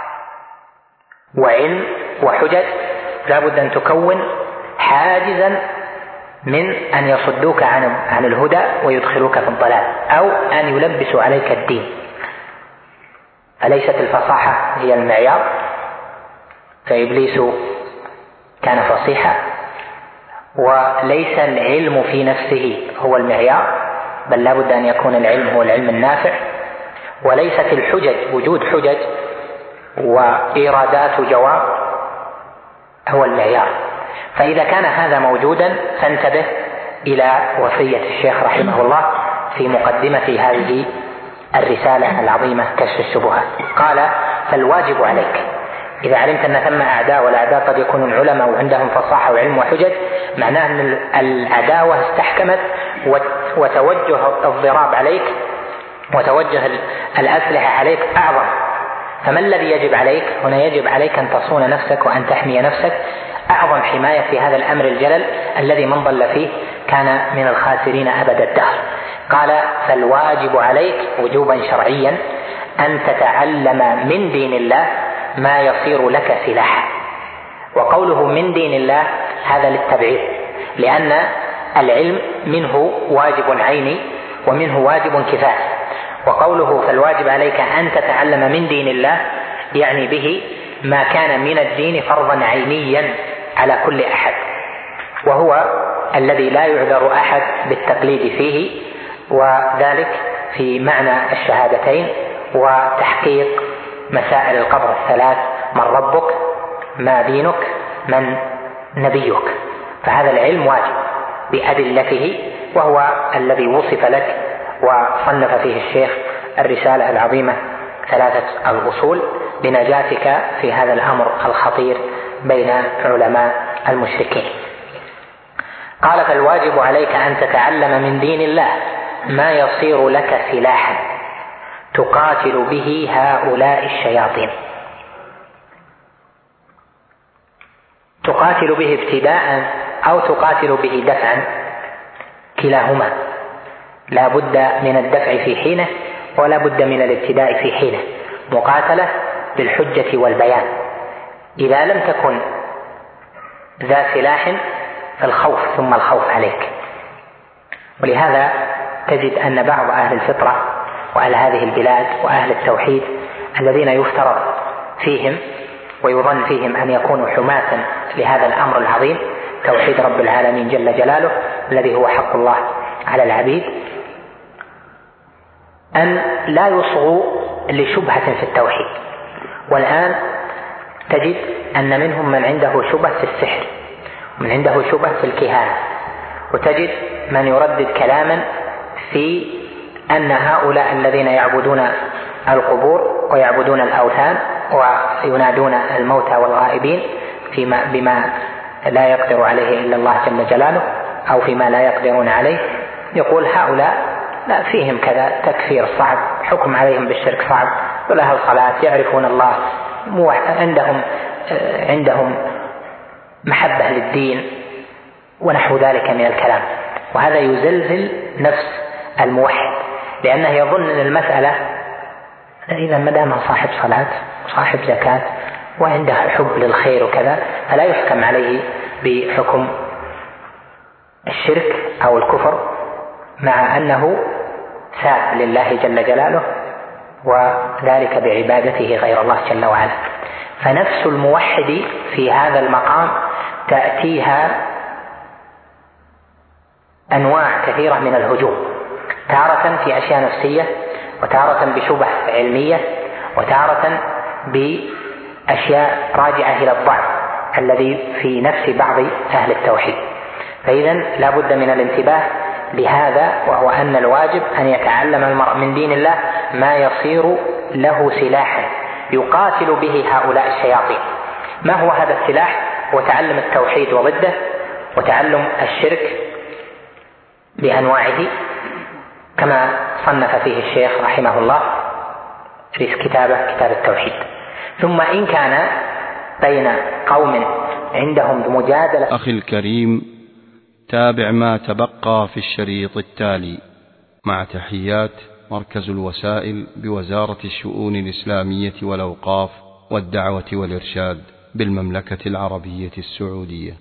وعلم وحجج. لا بد أن تكون حاجزا من أن يصدوك عن عن الهدى ويدخلوك في الضلال، أو أن يلبسوا عليك الدين. أليست الفصاحة هي المعيار؟ فإبليس كان فصيحا، وليس العلم في نفسه هو المعيار، بل لا بد أن يكون العلم هو العلم النافع، وليست الحجج وجود حجج وإيرادات جواب هو المعيار. فإذا كان هذا موجودا فانتبه إلى وصية الشيخ رحمه الله في مقدمة هذه الرسالة العظيمة كشف الشبهات. قال: فالواجب عليك إذا علمت أن ثم أعداء، والأعداء قد يكونون علماء وعندهم فصاحة وعلم وحجج، معناه أن العداوة استحكمت وتوجه الضراب عليك وتوجه الأسلحة عليك أعظم. فما الذي يجب عليك هنا؟ يجب عليك أن تصون نفسك وأن تحمي نفسك. أعظم حماية في هذا الأمر الجلل الذي من ضل فيه كان من الخاسرين أبد الدهر. قال: فالواجب عليك وجوبا شرعيا أن تتعلم من دين الله ما يصير لك سلاحا. وقوله من دين الله هذا للتبعيض، لأن العلم منه واجب عيني ومنه واجب كفائي. وقوله فالواجب عليك أن تتعلم من دين الله يعني به ما كان من الدين فرضا عينيا على كل أحد، وهو الذي لا يعذر أحد بالتقليد فيه، وذلك في معنى الشهادتين وتحقيق مسائل القبر الثلاث: من ربك، ما دينك، من نبيك. فهذا العلم واجب بأدلته، وهو الذي وصف لك وصنف فيه الشيخ الرسالة العظيمة ثلاثة الأصول لنجاتك في هذا الأمر الخطير بين علماء المشركين. قال: فالواجب عليك أن تتعلم من دين الله ما يصير لك سلاحا تقاتل به هؤلاء الشياطين. تقاتل به ابتداء أو تقاتل به دفعا، كلاهما لا بد من الدفع في حينه ولا بد من الابتداء في حينه. مقاتلة بالحجة والبيان. إذا لم تكن ذا سلاح فالخوف ثم الخوف عليك. ولهذا تجد أن بعض أهل الفطرة وأهل هذه البلاد وأهل التوحيد الذين يفترض فيهم ويظن فيهم أن يكونوا حماة لهذا الأمر العظيم، توحيد رب العالمين جل جلاله الذي هو حق الله على العبيد، أن لا يصغوا لشبهة في التوحيد. والآن تجد أن منهم من عنده شبهة في السحر، ومن عنده شبهة في الكهانة، وتجد من يردد كلاما في أن هؤلاء الذين يعبدون القبور ويعبدون الأوثان وينادون الموتى والغائبين فيما بما لا يقدر عليه إلا الله جل جلاله أو فيما لا يقدرون عليه، يقول هؤلاء لا فيهم كذا تكفير صعب، حكم عليهم بالشرك صعب، ولا الصلاة يعرفون الله، عندهم عندهم محبة للدين ونحو ذلك من الكلام. وهذا يزلزل نفس الموحد، لأنه يظن أن المسألة إذا ما دام صاحب صلاة وصاحب زكاة وعنده حب للخير وكذا فلا يحكم عليه بحكم الشرك أو الكفر، مع أنه ساب لله جل جلاله وذلك بعبادته غير الله جل وعلا. فنفس الموحد في هذا المقام تأتيها أنواع كثيرة من الهجوم، تارة في أشياء نفسية، وتارة بشبه علمية، وتارة بأشياء راجعة إلى الضعف الذي في نفس بعض أهل التوحيد. فإذا لا بد من الانتباه بهذا، وهو أن الواجب أن يتعلم المرء من دين الله ما يصير له سلاحا يقاتل به هؤلاء الشياطين. ما هو هذا السلاح؟ هو تعلم التوحيد وضده، وتعلم الشرك بأنواعه كما صنف فيه الشيخ رحمه الله في كتابه كتاب التوحيد. ثم إن كان بين قوم عندهم مجادلة. أخي الكريم، تابع ما تبقى في الشريط التالي مع تحيات مركز الوسائل بوزارة الشؤون الإسلامية والأوقاف والدعوة والإرشاد بالمملكة العربية السعودية.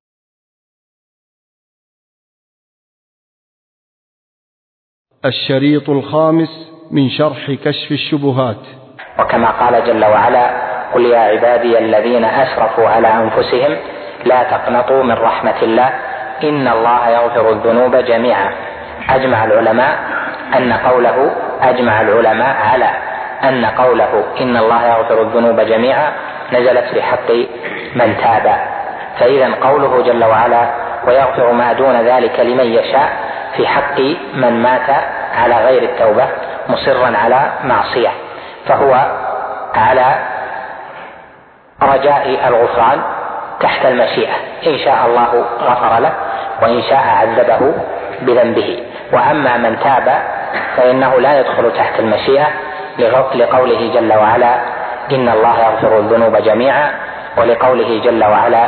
الشريط الخامس من شرح كشف الشبهات. وكما قال جل وعلا: قل يا عبادي الذين أسرفوا على أنفسهم لا تقنطوا من رحمة الله إن الله يغفر الذنوب جميعا. أجمع العلماء أن قوله أجمع العلماء على أن قوله إن الله يغفر الذنوب جميعا نزلت في حق من تاب. فإذا قوله جل وعلا ويغفر ما دون ذلك لمن يشاء في حق من مات على غير التوبة مصرا على معصية، فهو على رجاء الغفران تحت المشيئة، إن شاء الله غفر له وإن شاء عذبه بذنبه. وأما من تاب فإنه لا يدخل تحت المشيئة لقوله جل وعلا إن الله يغفر الذنوب جميعا، ولقوله جل وعلا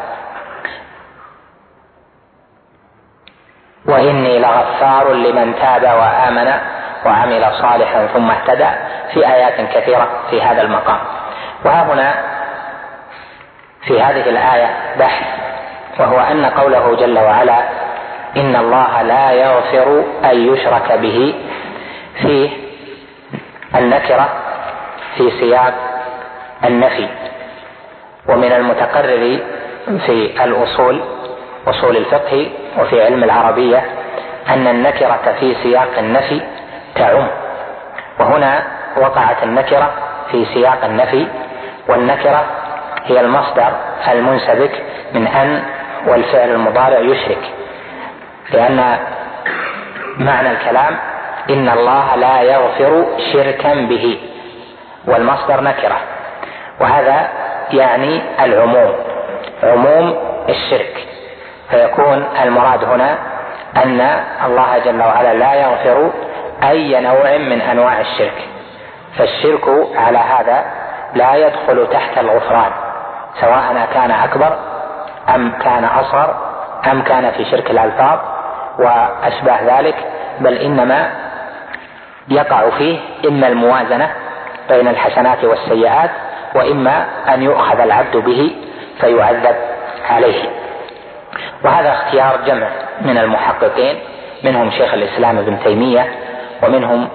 وإني لغفار لمن تاب وآمن وعمل صالحا ثم اهتدى، في آيات كثيرة في هذا المقام. وها هنا في هذه الآية بحث، وهو أن قوله جل وعلا إن الله لا يغفر أن يشرك به فيه النكرة في سياق النفي. ومن المتقرر في الأصول أصول الفقه وفي علم العربية أن النكرة في سياق النفي تعم، وهنا وقعت النكرة في سياق النفي، والنكرة هي المصدر المنسبك من أن والفعل المضارع يشرك، لأن معنى الكلام إن الله لا يغفر شركا به، والمصدر نكرة، وهذا يعني العموم، عموم الشرك. فيكون المراد هنا أن الله جل وعلا لا يغفر أي نوع من أنواع الشرك، فالشرك على هذا لا يدخل تحت الغفران، سواء كان أكبر أم كان أصغر أم كان في شرك الألفاظ وأشباه ذلك، بل إنما يقع فيه إما الموازنة بين الحسنات والسيئات، وإما أن يؤخذ العبد به فيعذب عليه. وهذا اختيار جمع من المحققين، منهم شيخ الإسلام ابن تيمية، ومنهم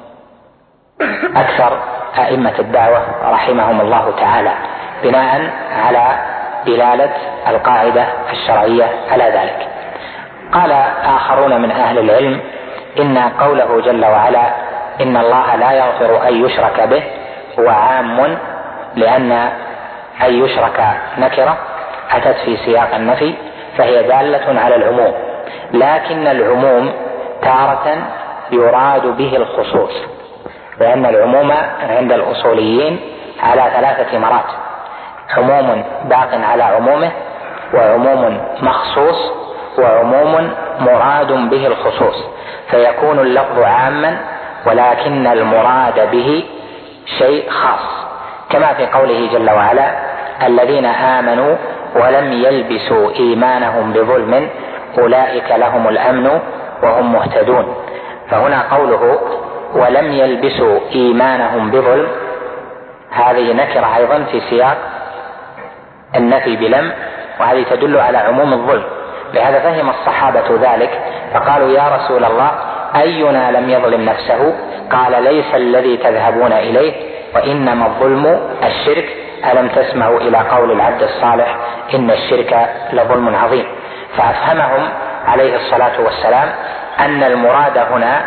أكثر أئمة الدعوة رحمهم الله تعالى، بناء على دلالة القاعدة الشرعية على ذلك. قال آخرون من أهل العلم إن قوله جل وعلا إن الله لا يغفر أن يشرك به هو عام، لأن أن يشرك نكرة أتت في سياق النفي، فهي دالة على العموم، لكن العموم تارة يراد به الخصوص، لأن العموم عند الأصوليين على ثلاثة مراتب: عموم باق على عمومه، وعموم مخصوص، وعموم مراد به الخصوص. فيكون اللفظ عاما ولكن المراد به شيء خاص، كما في قوله جل وعلا الذين آمنوا ولم يلبسوا إيمانهم بظلم أولئك لهم الأمن وهم مهتدون. فهنا قوله ولم يلبسوا إيمانهم بظلم هذه نكرة أيضا في سياق النفي بلم، وهذه تدل على عموم الظلم. لهذا فهم الصحابة ذلك فقالوا يا رسول الله أينا لم يظلم نفسه؟ قال ليس الذي تذهبون إليه وإنما الظلم الشرك، ألم تسمعوا إلى قول العبد الصالح إن الشرك لظلم عظيم. فأفهمهم عليه الصلاة والسلام أن المراد هنا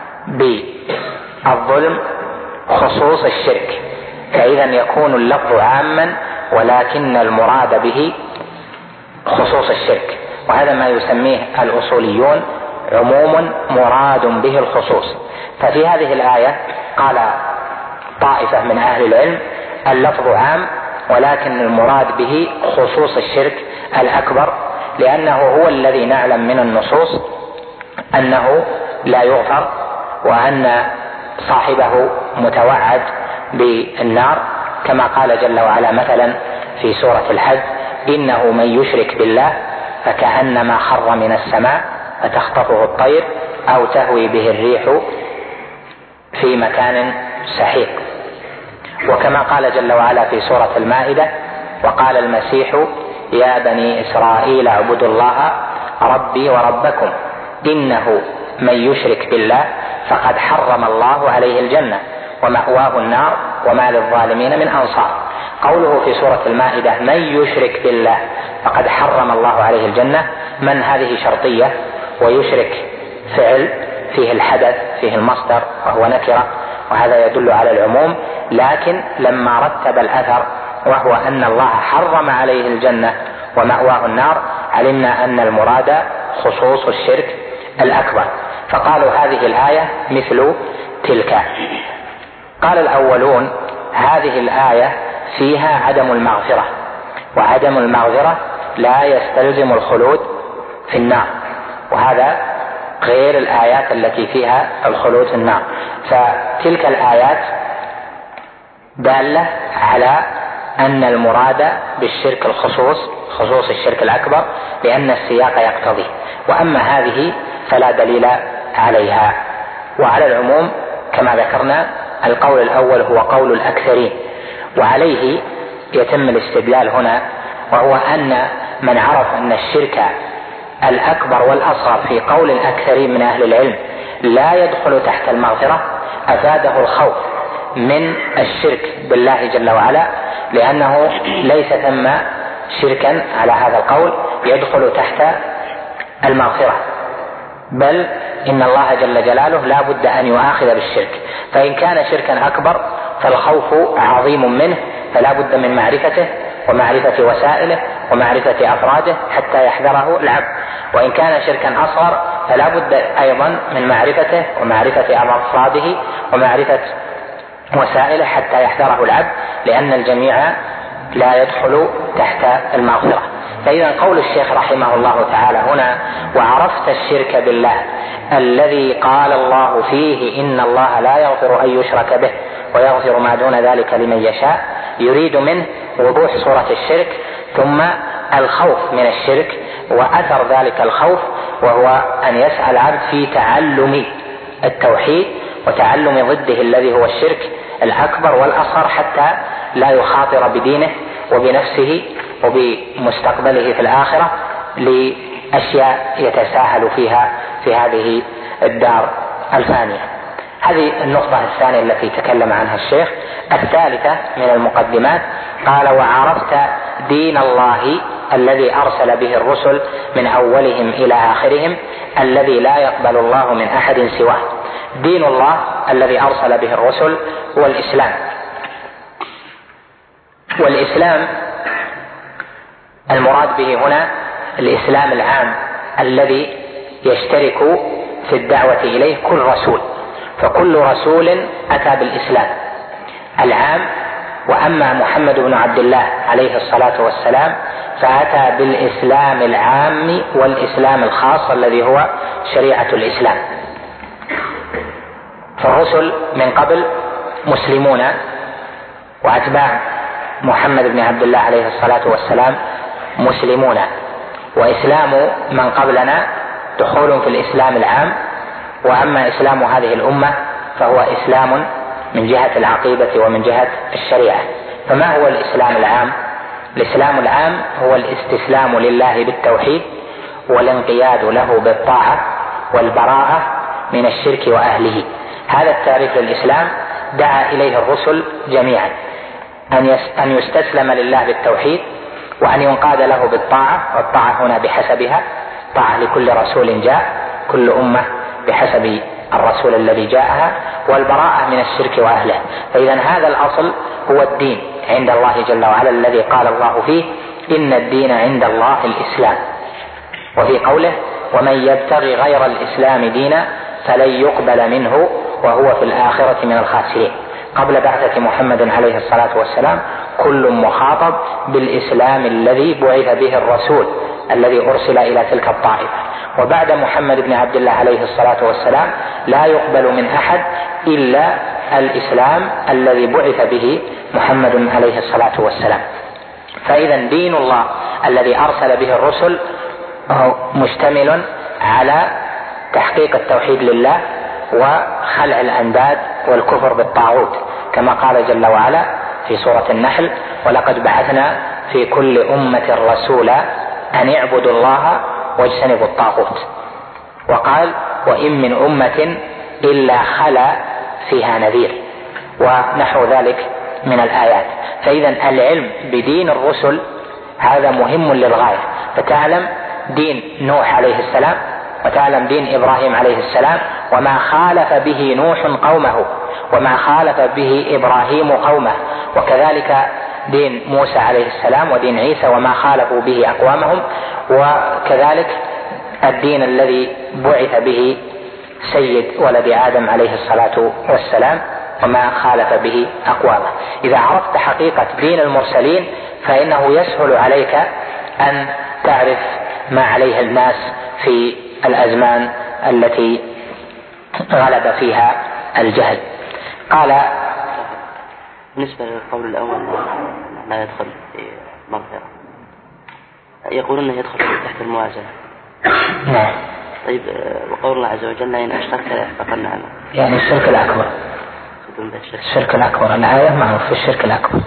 بالظلم خصوص الشرك، فإذا يكون اللفظ عاما ولكن المراد به خصوص الشرك. وهذا ما يسميه الأصوليون عموم مراد به الخصوص. ففي هذه الآية قال طائفة من أهل العلم اللفظ عام، ولكن المراد به خصوص الشرك الأكبر، لأنه هو الذي نعلم من النصوص أنه لا يغفر، وأن صاحبه متوعد بالنار، كما قال جل وعلا مثلا في سورة الحج: إنه من يشرك بالله فكأنما خر من السماء فتخطفه الطير أو تهوي به الريح في مكان سحيق. وكما قال جل وعلا في سورة المائدة: وقال المسيح يا بني إسرائيل اعبدوا الله ربي وربكم إنه من يشرك بالله فقد حرم الله عليه الجنة ومأواه النار وما للظالمين من أنصار. قوله في سورة المائدة من يشرك بالله فقد حرم الله عليه الجنة، من هذه شرطية، ويشرك فعل فيه الحدث فيه المصدر وهو نكرة، وهذا يدل على العموم. لكن لما رتب الأثر وهو أن الله حرم عليه الجنة ومأواه النار، علمنا أن المراد خصوص الشرك الأكبر، فقالوا هذه الآية مثل تلك. قال الأولون هذه الآية فيها عدم المغفرة، وعدم المغفرة لا يستلزم الخلود في النار، وهذا غير الآيات التي فيها الخلود في النار. فتلك الآيات دالة على أن المراد بالشرك الخصوص، خصوص الشرك الأكبر، لأن السياق يقتضي، وأما هذه فلا دليل عليها. وعلى العموم كما ذكرنا القول الأول هو قول الأكثرين، وعليه يتم الاستدلال هنا، وهو أن من عرف أن الشرك الأكبر والأصغر في قول الأكثرين من أهل العلم لا يدخل تحت المغفرة، أفاده الخوف من الشرك بالله جل وعلا، لأنه ليس ثم شركا على هذا القول يدخل تحت المغفرة، بل إن الله جل جلاله لا بد أن يؤاخذ بالشرك، فإن كان شركا أكبر فالخوف عظيم منه، فلا بد من معرفته ومعرفة وسائله ومعرفة أفراده حتى يحذره العبد. وإن كان شركا أصغر فلا بد أيضا من معرفته ومعرفة أفراده ومعرفة وسائله حتى يحذره العبد، لأن الجميع لا يدخل تحت المغفرة. فإذا قول الشيخ رحمه الله تعالى هنا وعرفت الشرك بالله الذي قال الله فيه إن الله لا يغفر أن يشرك به ويغفر ما دون ذلك لمن يشاء، يريد منه وضوح صورة الشرك، ثم الخوف من الشرك وأثر ذلك الخوف، وهو أن يسعى العبد في تعلم التوحيد وتعلم ضده الذي هو الشرك الأكبر والأصغر، حتى لا يخاطر بدينه وبنفسه وبمستقبله في الآخرة لأشياء يتساهل فيها في هذه الدار الفانية. هذه النقطة الثانية التي تكلم عنها الشيخ. الثالثة من المقدمات قال وعرفت دين الله الذي أرسل به الرسل من أولهم إلى آخرهم الذي لا يقبل الله من أحد سواه. دين الله الذي أرسل به الرسل هو الإسلام، والإسلام المراد به هنا الإسلام العام الذي يشترك في الدعوة إليه كل رسول، فكل رسول أتى بالإسلام العام. وأما محمد بن عبد الله عليه الصلاة والسلام فأتى بالإسلام العام والإسلام الخاص الذي هو شريعة الإسلام. فالرسل من قبل مسلمون، وأتباع محمد بن عبد الله عليه الصلاة والسلام مسلمون، وإسلام من قبلنا دخول في الإسلام العام. وأما إسلام هذه الأمة فهو إسلام من جهة العقيدة ومن جهة الشريعة. فما هو الإسلام العام؟ الإسلام العام هو الاستسلام لله بالتوحيد والانقياد له بالطاعة والبراءة من الشرك وأهله. هذا التعريف للإسلام دعا إليه الرسل جميعا، أن يستسلم لله بالتوحيد، وأن ينقاد له بالطاعة، والطاعة هنا بحسبها، طاعة لكل رسول جاء، كل أمة بحسب الرسول الذي جاءها، والبراءة من الشرك وأهله. فإذا هذا الأصل هو الدين عند الله جل وعلا الذي قال الله فيه إن الدين عند الله الإسلام. وفي قوله ومن يبتغي غير الإسلام دينا فلن يقبل منه وهو في الآخرة من الخاسرين. قبل بعثة محمد عليه الصلاة والسلام كل مخاطب بالإسلام الذي بعث به الرسول الذي أرسل إلى تلك الطائفة، وبعد محمد بن عبد الله عليه الصلاة والسلام لا يقبل من أحد إلا الإسلام الذي بعث به محمد عليه الصلاة والسلام. فإذا دين الله الذي أرسل به الرسل مشتمل على تحقيق التوحيد لله وخلع الأنداد والكفر بالطاغوت، كما قال جل وعلا في سورة النحل: ولقد بعثنا في كل أمة رسولا أن اعبدوا الله واجتنبوا الطاغوت. وقال: وإن من أمة إلا خلا فيها نذير، ونحو ذلك من الآيات. فإذا العلم بدين الرسل هذا مهم للغاية، فتعلم دين نوح عليه السلام وتعلم دين إبراهيم عليه السلام وما خالف به نوح قومه وما خالف به إبراهيم قومه، وكذلك دين موسى عليه السلام ودين عيسى وما خالفوا به أقوامهم، وكذلك الدين الذي بعث به سيد ولد آدم عليه الصلاة والسلام وما خالف به أقوامه. إذا عرفت حقيقة دين المرسلين فإنه يسهل عليك أن تعرف ما عليه الناس في الأزمان التي غلب فيها الجهل. قال: بالنسبة للقول الأول لا يدخل في مغفرة، يقولون أنه يدخل تحت الموازنة. نعم. طيب، وقول الله عز وجل: إن أشركت ليحبطن عملك، يعني الشرك الأكبر. الشرك الأكبر، الآية معه في الشرك الأكبر.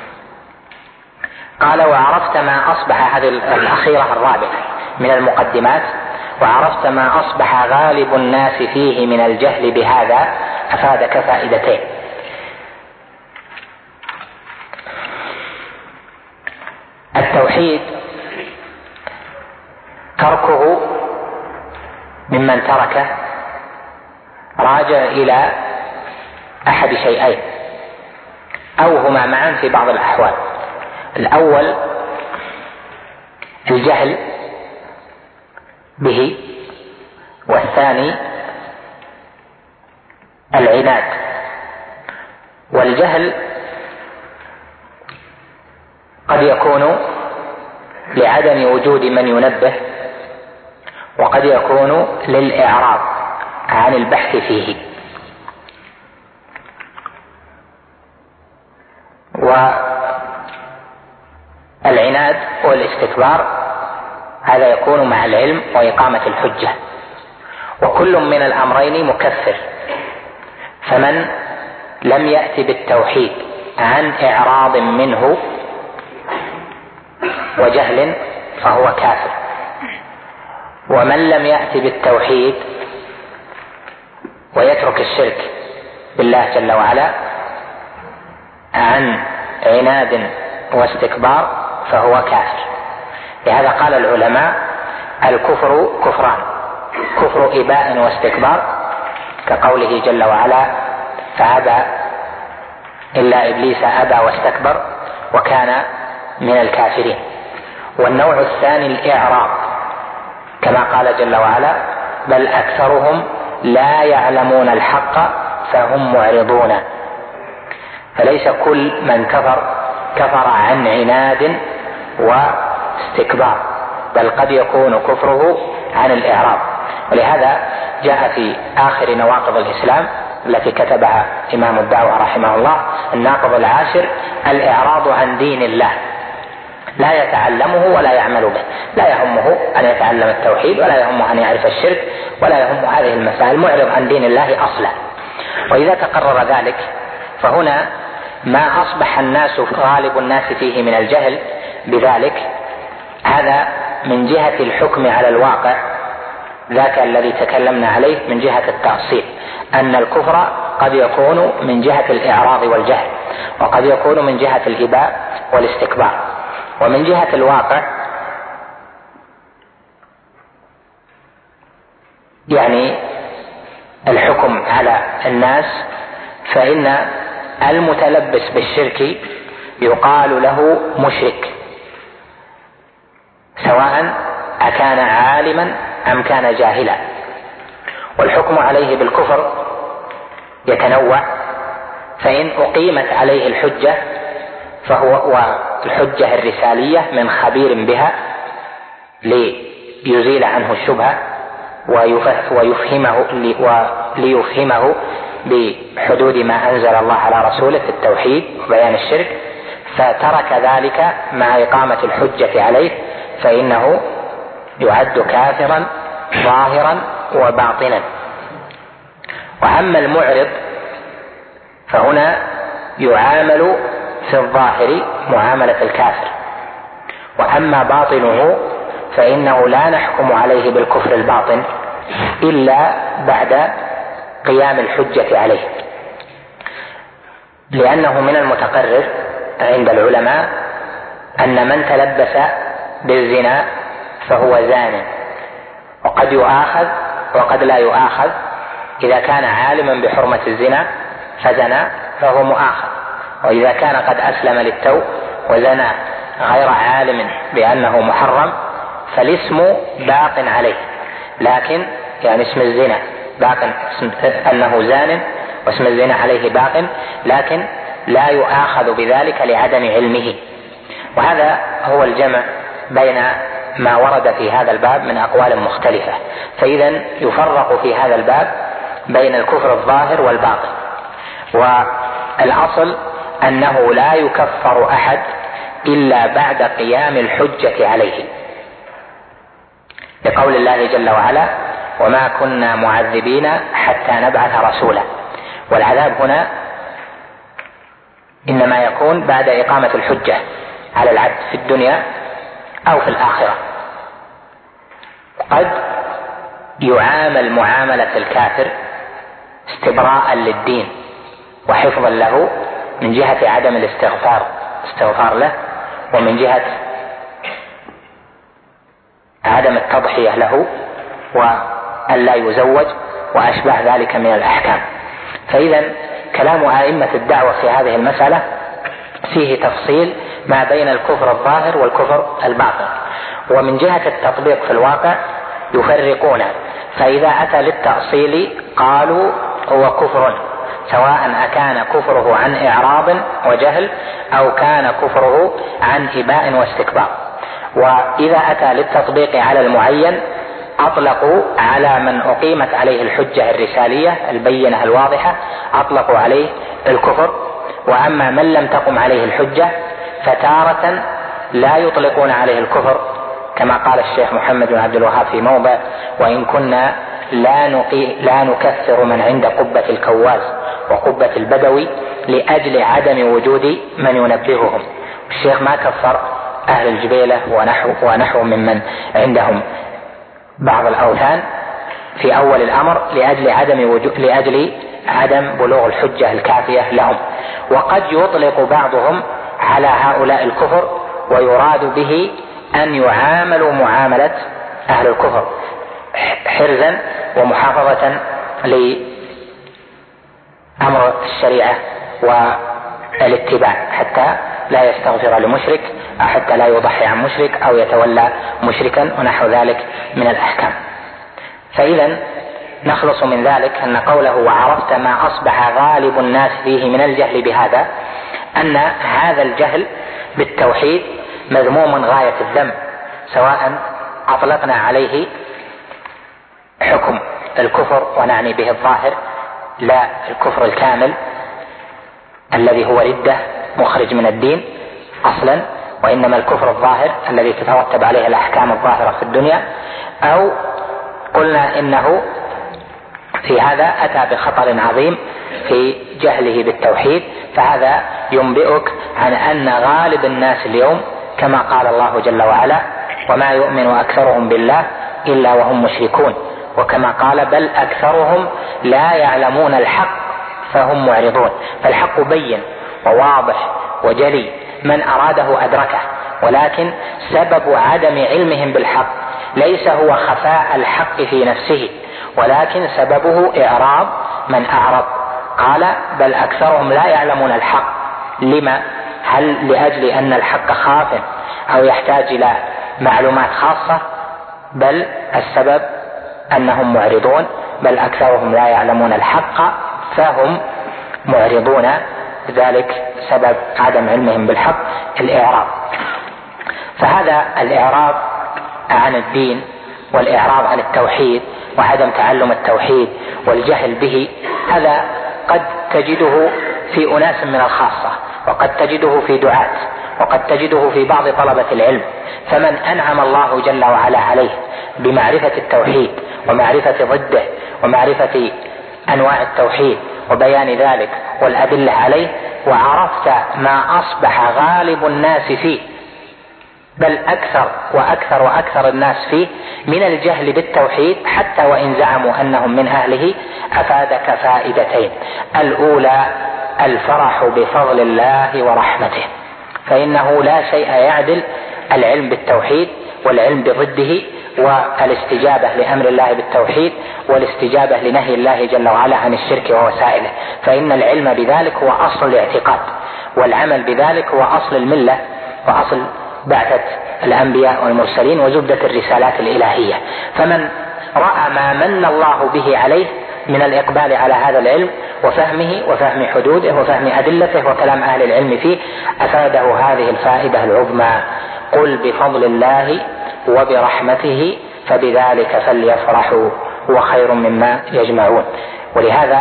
قال: وعرفت ما أصبح، هذه الأخيرة الرابعة من المقدمات، وعرفت ما أصبح غالب الناس فيه من الجهل بهذا أفادك فائدتين. التوحيد تركه ممن تركه راجع إلى أحد شيئين أو هما معا في بعض الأحوال. الأول الجهل به، والثاني العناد. والجهل قد يكون لعدم وجود من ينبه، وقد يكون للإعراض عن البحث فيه. والعناد والاستكبار هذا يكون مع العلم وإقامة الحجة، وكل من الأمرين مكفر. فمن لم يأت بالتوحيد عن إعراض منه وجهل فهو كافر، ومن لم يأت بالتوحيد ويترك الشرك بالله جل وعلا عن عناد واستكبار فهو كافر. لهذا قال العلماء: الكفر كفران، كفر إباء واستكبار، كقوله جل وعلا: فأبى إلا إبليس أبى واستكبر وكان من الكافرين. والنوع الثاني الإعراض، كما قال جل وعلا: بل أكثرهم لا يعلمون الحق فهم معرضون. فليس كل من كفر كفر عن عناد واستكبار، بل قد يكون كفره عن الإعراض. ولهذا جاء في آخر نواقض الإسلام التي كتبها إمام الدعوة رحمه الله: الناقض العاشر الإعراض عن دين الله، لا يتعلمه ولا يعمل به، لا يهمه أن يتعلم التوحيد ولا يهمه أن يعرف الشرك ولا يهمه هذه المسائل، معرض عن دين الله أصلا. وإذا تقرر ذلك فهنا ما أصبح الناس غالب الناس فيه من الجهل بذلك، هذا من جهة الحكم على الواقع، ذاك الذي تكلمنا عليه من جهة التأصيل، أن الكفر قد يكون من جهة الإعراض والجهل، وقد يكون من جهة الإباء والاستكبار. ومن جهة الواقع يعني الحكم على الناس، فإن المتلبس بالشرك يقال له مشرك، سواء أكان عالما أم كان جاهلا. والحكم عليه بالكفر يتنوع، فإن أقيمت عليه الحجة فهو والحجة الرسالية من خبير بها ليزيل عنه الشبهة ويفهمه وليفهمه بحدود ما أنزل الله على رسوله في التوحيد وبيان الشرك، فترك ذلك مع إقامة الحجة عليه، فإنه يعد كافرا ظاهرا وباطنا. وأما المعرض فهنا يعامل في الظاهر معاملة الكافر، وأما باطنه فإنه لا نحكم عليه بالكفر الباطن إلا بعد قيام الحجة عليه، لأنه من المتقرر عند العلماء أن من تلبس بالزنا فهو زان، وقد يؤاخذ وقد لا يؤاخذ. إذا كان عالما بحرمة الزنا فزنى فهو مؤاخذ، وإذا كان قد أسلم للتو وزنى غير عالم بأنه محرم فالاسم باق عليه، لكن يعني اسم الزنا باق، أنه زان واسم الزنا عليه باق، لكن لا يؤاخذ بذلك لعدم علمه. وهذا هو الجمع بين ما ورد في هذا الباب من أقوال مختلفة. فإذا يفرق في هذا الباب بين الكفر الظاهر والباطن، والأصل أنه لا يكفر أحد إلا بعد قيام الحجة عليه، لقول الله جل وعلا: وما كنا معذبين حتى نبعث رسولا. والعذاب هنا إنما يكون بعد إقامة الحجة على العبد في الدنيا أو في الآخرة. قد يعامل معاملة الكافر استبراء للدين وحفظا له من جهة عدم الاستغفار استغفار له، ومن جهة عدم التضحية له وأن لا يزوج وأشبه ذلك من الأحكام. فإذا كلام أئمة الدعوة في هذه المسألة فيه تفصيل ما بين الكفر الظاهر والكفر الباطن. ومن جهة التطبيق في الواقع يفرقون، فإذا أتى للتأصيل قالوا هو كفر، سواء أكان كفره عن إعراض وجهل أو كان كفره عن إباء واستكبار. وإذا أتى للتطبيق على المعين أطلقوا على من أقيمت عليه الحجة الرسالية البينة الواضحة أطلقوا عليه الكفر. وأما من لم تقم عليه الحجة فتارة لا يطلقون عليه الكفر، كما قال الشيخ محمد بن عبد الوهاب في موضع: وإن كنا لا, نقي لا نكفر من عند قبة الكواز وقبة البدوي لأجل عدم وجود من ينبههم. الشيخ ما كفر أهل الجبيلة ونحو, ونحو ممن عندهم بعض الأوثان في أول الأمر لأجل عدم وجود لأجل عدم بلوغ الحجة الكافية لهم. وقد يطلق بعضهم على هؤلاء الكفر ويراد به أن يعاملوا معاملة أهل الكفر حرزا ومحافظة لأمر الشريعة والاتباع، حتى لا يستغفر لمشرك، حتى لا يضحي عن مشرك أو يتولى مشركا ونحو ذلك من الأحكام. فإذا نخلص من ذلك أن قوله: وعرفت ما أصبح غالب الناس فيه من الجهل بهذا، أن هذا الجهل بالتوحيد مذموم غاية الذم، سواء أطلقنا عليه حكم الكفر ونعني به الظاهر لا الكفر الكامل الذي هو ردة مخرج من الدين أصلا، وإنما الكفر الظاهر الذي تترتب عليه الأحكام الظاهرة في الدنيا، أو قلنا إنه في هذا أتى بخطر عظيم في جهله بالتوحيد. فهذا ينبئك عن أن غالب الناس اليوم كما قال الله جل وعلا: وما يؤمن أكثرهم بالله إلا وهم مشركون، وكما قال: بل أكثرهم لا يعلمون الحق فهم معرضون. فالحق بين وواضح وجلي، من أراده أدركه، ولكن سبب عدم علمهم بالحق ليس هو خفاء الحق في نفسه، ولكن سببه إعراض من أعرض. قال: بل أكثرهم لا يعلمون الحق. لما؟ هل لأجل أن الحق خاف أو يحتاج إلى معلومات خاصة؟ بل السبب أنهم معرضون، بل أكثرهم لا يعلمون الحق فهم معرضون، ذلك سبب عدم علمهم بالحق الإعراض. فهذا الإعراض عن الدين والإعراض عن التوحيد وعدم تعلم التوحيد والجهل به، هذا قد تجده في أناس من الخاصة، وقد تجده في دعاة، وقد تجده في بعض طلبة العلم. فمن أنعم الله جل وعلا عليه بمعرفة التوحيد ومعرفة ضده ومعرفة أنواع التوحيد وبيان ذلك والأدلة عليه، وعرفت ما أصبح غالب الناس فيه، بل أكثر وأكثر وأكثر الناس فيه من الجهل بالتوحيد، حتى وإن زعموا أنهم من أهله، أفادك فائدتين: الأولى الفرح بفضل الله ورحمته، فإنه لا شيء يعدل العلم بالتوحيد والعلم بضده والاستجابة لأمر الله بالتوحيد والاستجابة لنهي الله جل وعلا عن الشرك ووسائله، فإن العلم بذلك هو أصل الاعتقاد، والعمل بذلك هو أصل الملة وأصل بعثة الأنبياء والمرسلين وزبدة الرسالات الإلهية. فمن رأى ما من الله به عليه من الإقبال على هذا العلم وفهمه وفهم حدوده وفهم أدلته وكلام أهل العلم فيه، أفاده هذه الفائدة العظمى: قل بفضل الله وبرحمته فبذلك فليفرحوا هو خير مما يجمعون. ولهذا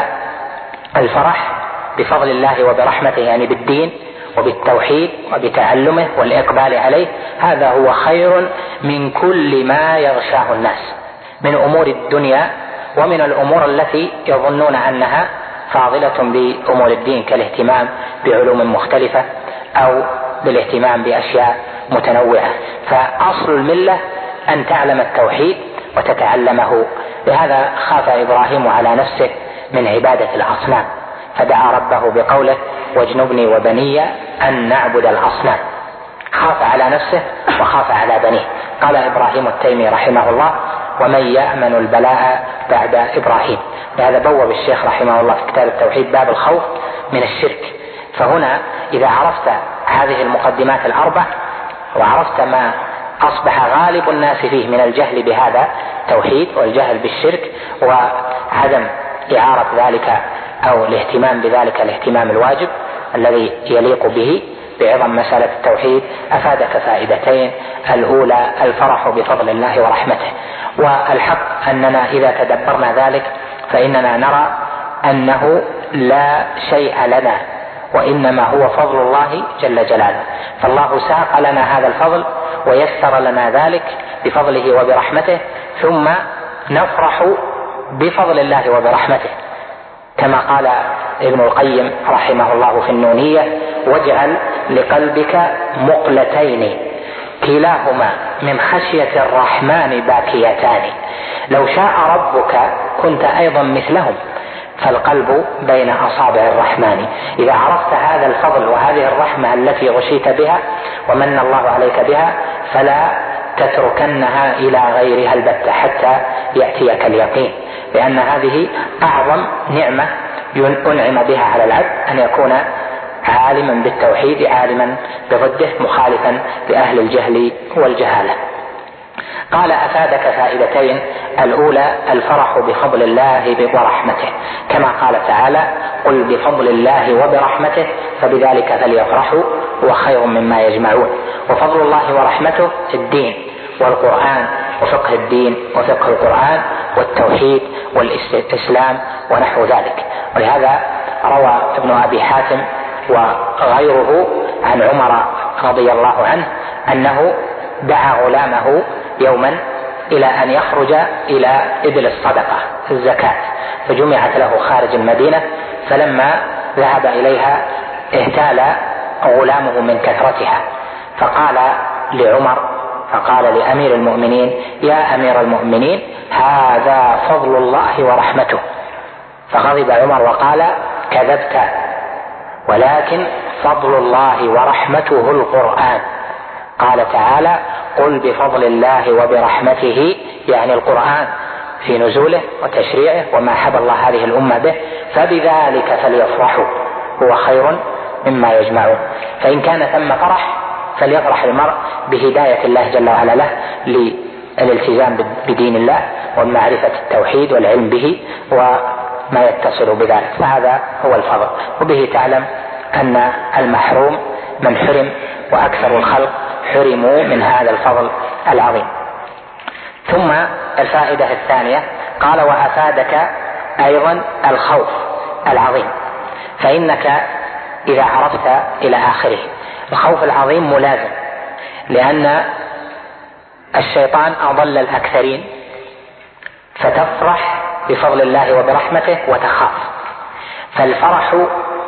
الفرح بفضل الله وبرحمته، يعني بالدين وبالتوحيد وبتعلمه والإقبال عليه، هذا هو خير من كل ما يغشاه الناس من أمور الدنيا ومن الأمور التي يظنون أنها فاضلة بأمور الدين، كالاهتمام بعلوم مختلفة أو بالاهتمام بأشياء متنوعة. فأصل الملة أن تعلم التوحيد وتتعلمه. لهذا خاف إبراهيم على نفسه من عبادة الأصنام، فدعا ربه بقوله: واجنبني وبني أن نعبد الأصنام. خاف على نفسه وخاف على بنيه. قال إبراهيم التيمي رحمه الله: ومن يأمن البلاء بعد إبراهيم. لهذا بوب الشيخ رحمه الله في كتاب التوحيد باب الخوف من الشرك. فهنا إذا عرفت هذه المقدمات الأربع وعرفت ما أصبح غالب الناس فيه من الجهل بهذا التوحيد والجهل بالشرك وعدم إعارة ذلك أو الاهتمام بذلك الاهتمام الواجب الذي يليق به بعظم مسألة التوحيد، أفادك فائدتين: الأولى الفرح بفضل الله ورحمته. والحق أننا إذا تدبرنا ذلك فإننا نرى أنه لا شيء لنا، وإنما هو فضل الله جل جلاله. فالله ساق لنا هذا الفضل ويسر لنا ذلك بفضله وبرحمته، ثم نفرح بفضل الله وبرحمته، كما قال ابن القيم رحمه الله في النونية: واجعل لقلبك مقلتين كلاهما من خشية الرحمن باكيتان، لو شاء ربك كنت أيضا مثلهم، فالقلب بين أصابع الرحمن. إذا عرفت هذا الفضل وهذه الرحمة التي غشيت بها ومن الله عليك بها، فلا تتركنها إلى غيرها البتة حتى يأتيك اليقين، لأن هذه أعظم نعمة أنعم بها على العبد، أن يكون عالما بالتوحيد عالما بضده مخالفا لأهل الجهل والجهالة. قال: أفادك فائدتين: الأولى الفرح بفضل الله ورحمته، كما قال تعالى: قل بفضل الله وبرحمته فبذلك فليفرحوا هو خير مما يجمعون. وفضل الله ورحمته الدين والقرآن وفقه الدين وفقه القرآن والتوحيد والإسلام ونحو ذلك. ولهذا روى ابن أبي حاتم وغيره عن عمر رضي الله عنه أنه دعا غلامه يوما إلى أن يخرج إلى إبل الصدقة الزكاة، فجمعت له خارج المدينة، فلما ذهب إليها اهتال غلامه من كثرتها، فقال لعمر فقال لأمير المؤمنين: يا أمير المؤمنين، هذا فضل الله ورحمته. فغضب عمر وقال: كذبت، ولكن فضل الله ورحمته القرآن. قال تعالى: قل بفضل الله وبرحمته، يعني القرآن في نزوله وتشريعه وما حب الله هذه الأمة به، فبذلك فليفرحوا هو خير مما يجمعون. فإن كان ثم فرح فليفرح المرء بهداية الله جل وعلا له للالتزام بدين الله ومعرفة التوحيد والعلم به وما يتصل بذلك، فهذا هو الفضل. وبه تعلم أن المحروم من حرم، وأكثر الخلق حرموا من هذا الفضل العظيم. ثم الفائدة الثانية قال: وأفادك أيضا الخوف العظيم، فإنك إذا عرفت إلى آخره. الخوف العظيم ملازم، لأن الشيطان أضل الأكثرين، فتفرح بفضل الله وبرحمته وتخاف. فالفرح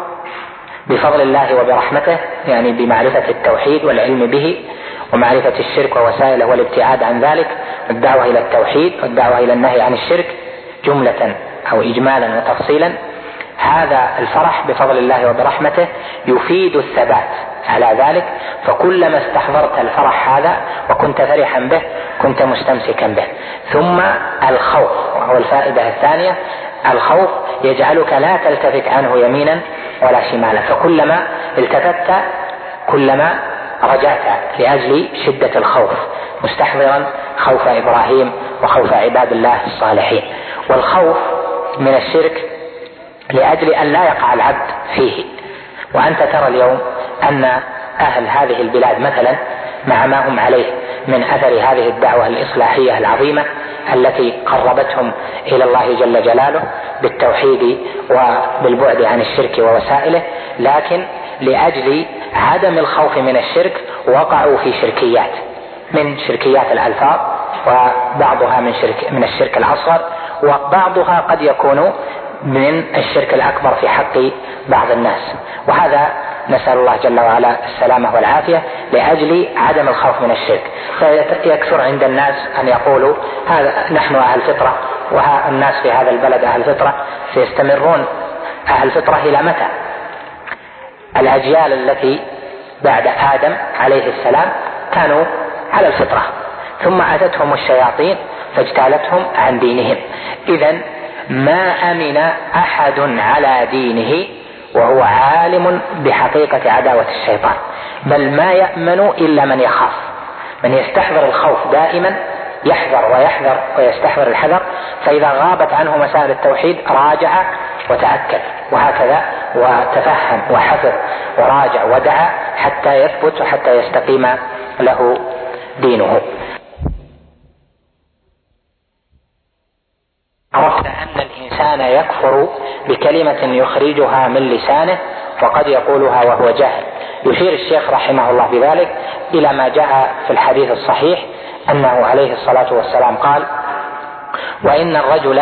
بفضل الله وبرحمته يعني بمعرفة التوحيد والعلم به ومعرفة الشرك ووسائله والابتعاد عن ذلك، والدعوة إلى التوحيد والدعوة إلى النهي عن الشرك جملة أو إجمالا وتفصيلا. هذا الفرح بفضل الله وبرحمته يفيد الثبات على ذلك، فكلما استحضرت الفرح هذا وكنت فرحا به كنت مستمسكا به. ثم الخوف، وهو الفائدة الثانية، الخوف يجعلك لا تلتفت عنه يمينا ولا شمالا، فكلما التفت كلما رجعت لأجل شدة الخوف، مستحضرا خوف إبراهيم وخوف عباد الله الصالحين. والخوف من الشرك لأجل أن لا يقع العبد فيه. وأنت ترى اليوم أن أهل هذه البلاد مثلا مع ما هم عليه من أثر هذه الدعوة الإصلاحية العظيمة التي قربتهم إلى الله جل جلاله بالتوحيد وبالبعد عن الشرك ووسائله، لكن لأجل عدم الخوف من الشرك وقعوا في شركيات، من شركيات الألفاظ، وبعضها من شرك من الشرك الأصغر، وبعضها قد يكون من الشرك الأكبر في حق بعض الناس. وهذا نسأل الله جل وعلا السلامة والعافية لأجل عدم الخوف من الشرك. فيكثر عند الناس أن يقولوا هذا نحن أهل فطرة، والناس في هذا البلد أهل فطرة، سيستمرون أهل فطرة إلى متى؟ الأجيال التي بعد آدم عليه السلام كانوا على الفطرة، ثم أتتهم الشياطين فاجتالتهم عن دينهم. إذن ما أمن أحد على دينه وهو عالم بحقيقة عداوة الشيطان، بل ما يأمن إلا من يخاف، من يستحضر الخوف دائما، يحذر ويحذر ويستحضر الحذر، فإذا غابت عنه مسائل التوحيد راجع وتأكد، وهكذا وتفهم وحفظ وراجع ودعا حتى يثبت وحتى يستقيم له دينه. عرفت أن الإنسان يكفر بكلمة يخرجها من لسانه وقد يقولها وهو جاهل. يشير الشيخ رحمه الله بذلك إلى ما جاء في الحديث الصحيح أنه عليه الصلاة والسلام قال: وإن الرجل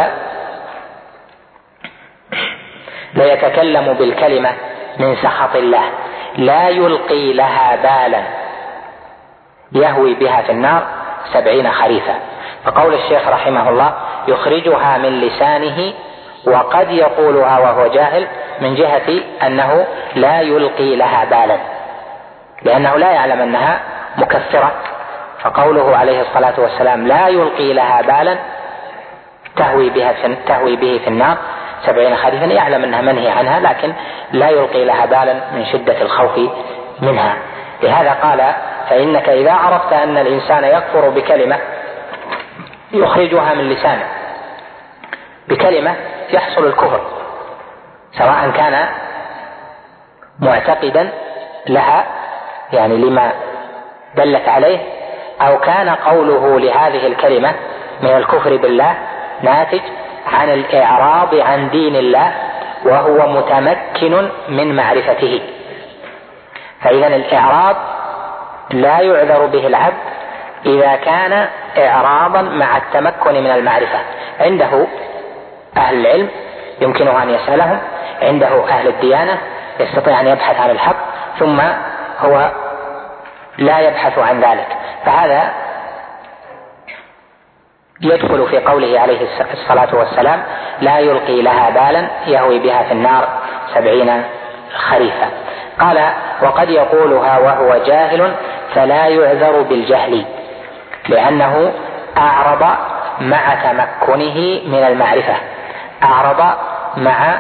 ليتكلم بالكلمة من سخط الله لا يلقي لها بالا يهوي بها في النار سبعين خريفا. فقول الشيخ رحمه الله يخرجها من لسانه وقد يقولها وهو جاهل من جهة أنه لا يلقي لها بالا، لأنه لا يعلم أنها مكفرة. فقوله عليه الصلاة والسلام لا يلقي لها بالا تهوي بها تهوي به في النار سبعين خريفا، يعلم أنها منهي عنها لكن لا يلقي لها بالا من شدة الخوف منها. لهذا قال: فإنك إذا عرفت أن الإنسان يكفر بكلمة يخرجها من لسانه، بكلمة يحصل الكفر سواء كان معتقدا لها يعني لما دلت عليه، أو كان قوله لهذه الكلمة من الكفر بالله ناتج عن الإعراض عن دين الله وهو متمكن من معرفته. فإذا الإعراض لا يعذر به العبد إذا كان إعراضا مع التمكن من المعرفة. عنده أهل العلم يمكنه أن يسألهم، عنده أهل الديانة يستطيع أن يبحث عن الحق، ثم هو لا يبحث عن ذلك. فهذا يدخل في قوله عليه الصلاة والسلام لا يلقي لها بالا يهوي بها في النار سبعين خريفا. قال: وقد يقولها وهو جاهل فلا يعذر بالجهل، لأنه أعرض مع تمكنه من المعرفة، أعرض مع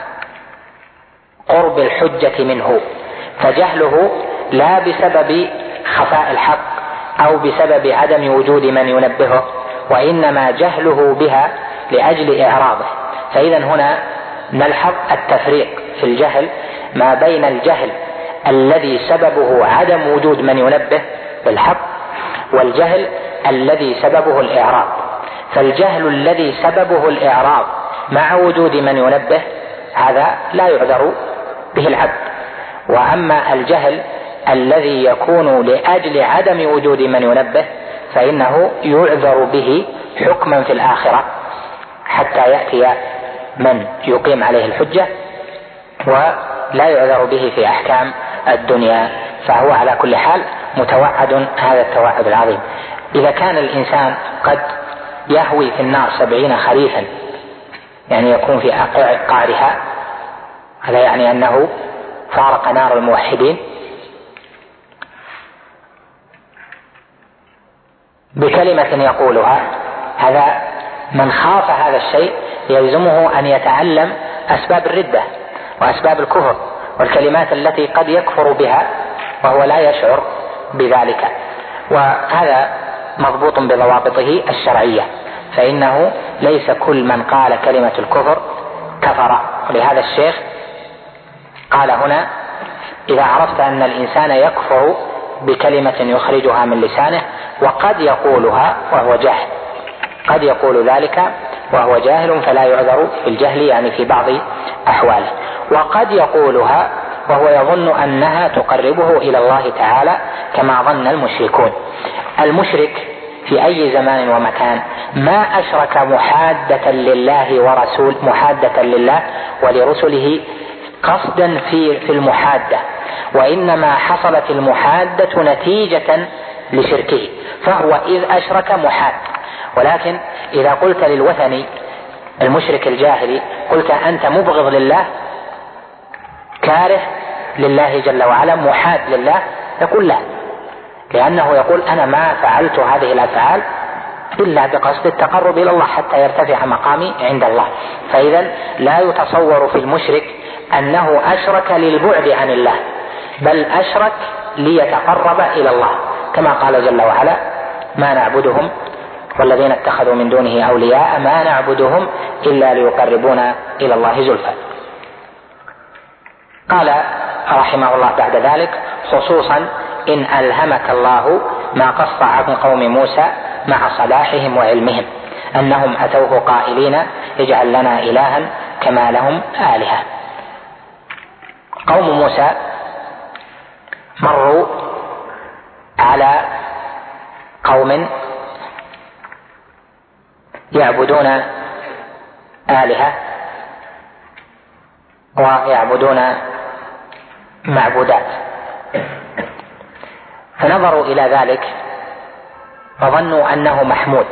قرب الحجة منه، فجهله لا بسبب خفاء الحق أو بسبب عدم وجود من ينبهه، وإنما جهله بها لأجل إعراضه. فإذا هنا نلحظ التفريق في الجهل ما بين الجهل الذي سببه عدم وجود من ينبه بالحق والجهل الذي سببه الإعراض. فالجهل الذي سببه الإعراض مع وجود من ينبه هذا لا يعذر به العبد، وأما الجهل الذي يكون لأجل عدم وجود من ينبه فإنه يعذر به حكما في الآخرة حتى يأتي من يقيم عليه الحجة، ولا يعذر به في أحكام الدنيا. فهو على كل حال متوعد هذا التوعد العظيم. إذا كان الإنسان قد يهوي في النار سبعين خريفا، يعني يكون في قعرها، هذا يعني أنه فارق نار الموحدين، بكلمة يقولها، هذا من خاف هذا الشيء يلزمه أن يتعلم أسباب الردة وأسباب الكفر والكلمات التي قد يكفر بها وهو لا يشعر بذلك، وهذا مضبوط بضوابطه الشرعية، فإنه ليس كل من قال كلمة الكفر كفر. ولهذا الشيخ قال هنا: إذا عرفت أن الإنسان يكفر بكلمة يخرجها من لسانه وقد يقولها وهو جاهل، قد يقول ذلك وهو جاهل فلا يعذر في الجهل، يعني في بعض أحواله، وقد يقولها وهو يظن أنها تقربه إلى الله تعالى كما ظن المشركون. المشرك في أي زمان ومكان ما أشرك محادة لله ورسول محادة لله ولرسله قصدا في في المحادة، وإنما حصلت المحادة نتيجة لشركه، فهو إذ أشرك محاد. ولكن إذا قلت للوثني المشرك الجاهلي قلت أنت مبغض لله كاره لله جل وعلا محاد لله، يقول لا، لأنه يقول أنا ما فعلت هذه الأفعال إلا بقصد التقرب إلى الله حتى يرتفع مقامي عند الله. فإذا لا يتصور في المشرك أنه أشرك للبعد عن الله، بل أشرك ليتقرب إلى الله، كما قال جل وعلا: ما نعبدهم والذين اتخذوا من دونه أولياء ما نعبدهم إلا ليقربونا إلى الله زلفى. قال رحمه الله بعد ذلك: خصوصا إن ألهمك الله ما قص عن قوم موسى مع صلاحهم وعلمهم أنهم أتوه قائلين اجعل لنا إلها كما لهم آلهة. قوم موسى مروا على قوم يعبدون آلهة ويعبدون معبودات، فنظروا إلى ذلك فظنوا أنه محمود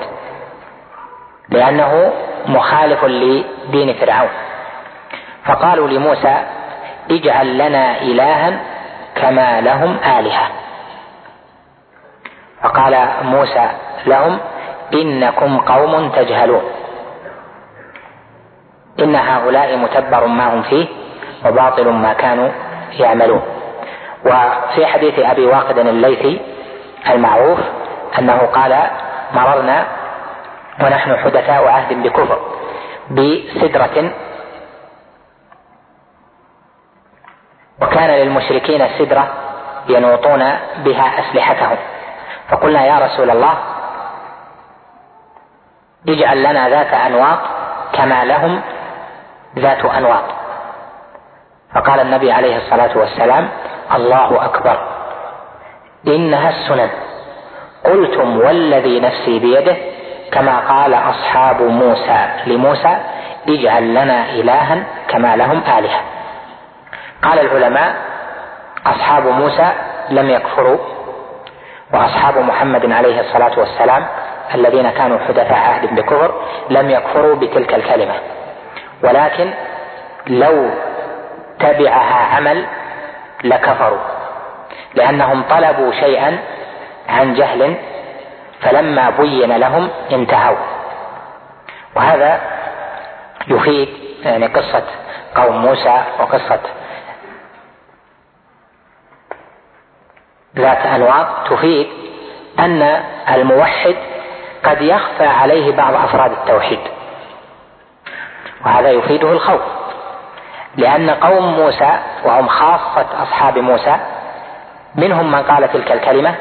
لأنه مخالف لدين فرعون، فقالوا لموسى اجعل لنا إلها كما لهم آلهة. فقال موسى لهم إنكم قوم تجهلون، إن هؤلاء متبر ما هم فيه وباطل ما كانوا يعملون. وفي حديث أبي واقد الليثي المعروف أنه قال مررنا ونحن حدثاء عهد بكفر بسدرة، وكان للمشركين السدرة ينوطون بها أسلحتهم، فقلنا يا رسول الله اجعل لنا ذات أنواط كما لهم ذات أنواط. فقال النبي عليه الصلاة والسلام الله أكبر إنها السنن، قلتم والذي نفسي بيده كما قال أصحاب موسى لموسى اجعل لنا إلها كما لهم آلهة. قال العلماء أصحاب موسى لم يكفروا، وأصحاب محمد عليه الصلاة والسلام الذين كانوا حدثاء عهد بكفر لم يكفروا بتلك الكلمة، ولكن لو تبعها عمل لكفروا، لأنهم طلبوا شيئا عن جهل فلما بين لهم انتهوا. وهذا يفيد يعني قصة قوم موسى وقصة ذات أنواط تفيد أن الموحد قد يخفى عليه بعض أفراد التوحيد، وهذا يفيده الخوف، لأن قوم موسى وهم خاصة أصحاب موسى منهم من قال تلك الكلمة،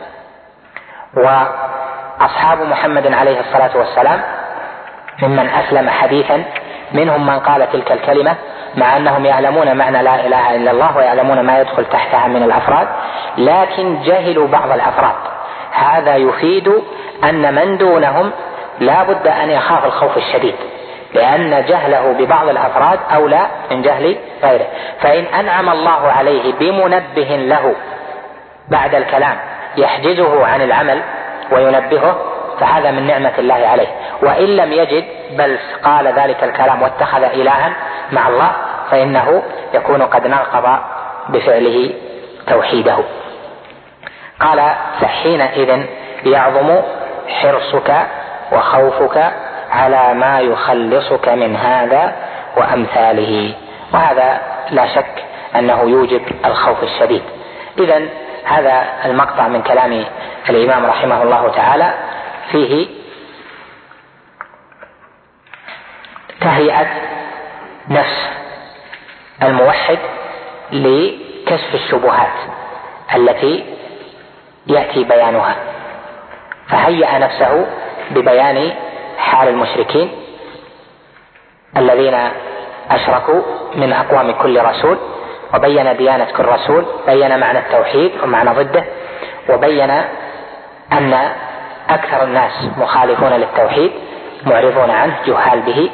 وأصحاب محمد عليه الصلاة والسلام ممن أسلم حديثا منهم من قال تلك الكلمة، مع أنهم يعلمون معنى لا إله إلا الله ويعلمون ما يدخل تحتها من الأفراد، لكن جهلوا بعض الأفراد. هذا يفيد أن من دونهم لا بد أن يخاف الخوف الشديد، لأن جهله ببعض الأفراد أولى من جهل غيره. فإن أنعم الله عليه بمنبه له بعد الكلام يحجزه عن العمل وينبهه، فهذا من نعمة الله عليه. وإن لم يجد بل قال ذلك الكلام واتخذ إلها مع الله، فإنه يكون قد ناقض بفعله توحيده. قال: فحينئذ يعظم حرصك وخوفك على ما يخلصك من هذا وأمثاله. وهذا لا شك أنه يوجب الخوف الشديد. إذن هذا المقطع من كلام الإمام رحمه الله تعالى فيه تهيئة نفس الموحد لكشف الشبهات التي يأتي بيانها، فهيأ نفسه ببيان حال المشركين الذين أشركوا من أقوام كل رسول، وبين ديانة كل رسول، بين معنى التوحيد ومعنى ضده، وبين أن أكثر الناس مخالفون للتوحيد معرضون عنه جهال به،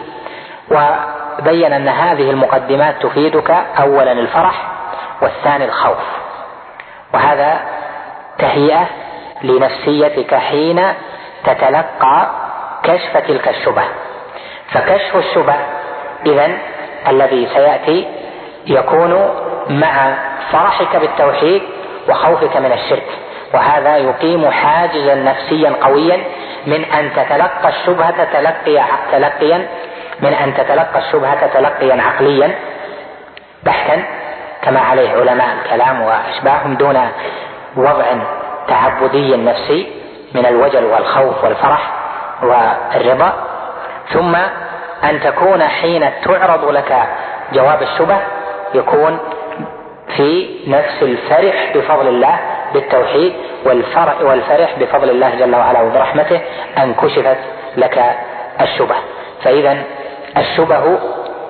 وبين أن هذه المقدمات تفيدك أولا الفرح والثاني الخوف، وهذا تهيئة لنفسيتك حين تتلقى كشف تلك الشبه. فكشف الشبه إذن الذي سيأتي يكون مع فرحك بالتوحيد وخوفك من الشرك، وهذا يقيم حاجزا نفسيا قويا من أن تتلقى الشبهة تلقي تلقيا من أن تتلقى الشبهة تلقيا عقليا بحتا كما عليه علماء الكلام وأشباههم، دون وضع تعبدي نفسي من الوجل والخوف والفرح والرضا، ثم أن تكون حين تعرض لك جواب الشبه يكون في نفس الفرح بفضل الله بالتوحيد والفرح, والفرح بفضل الله جل وعلا وبرحمته أن كشفت لك الشبه. فإذا الشبه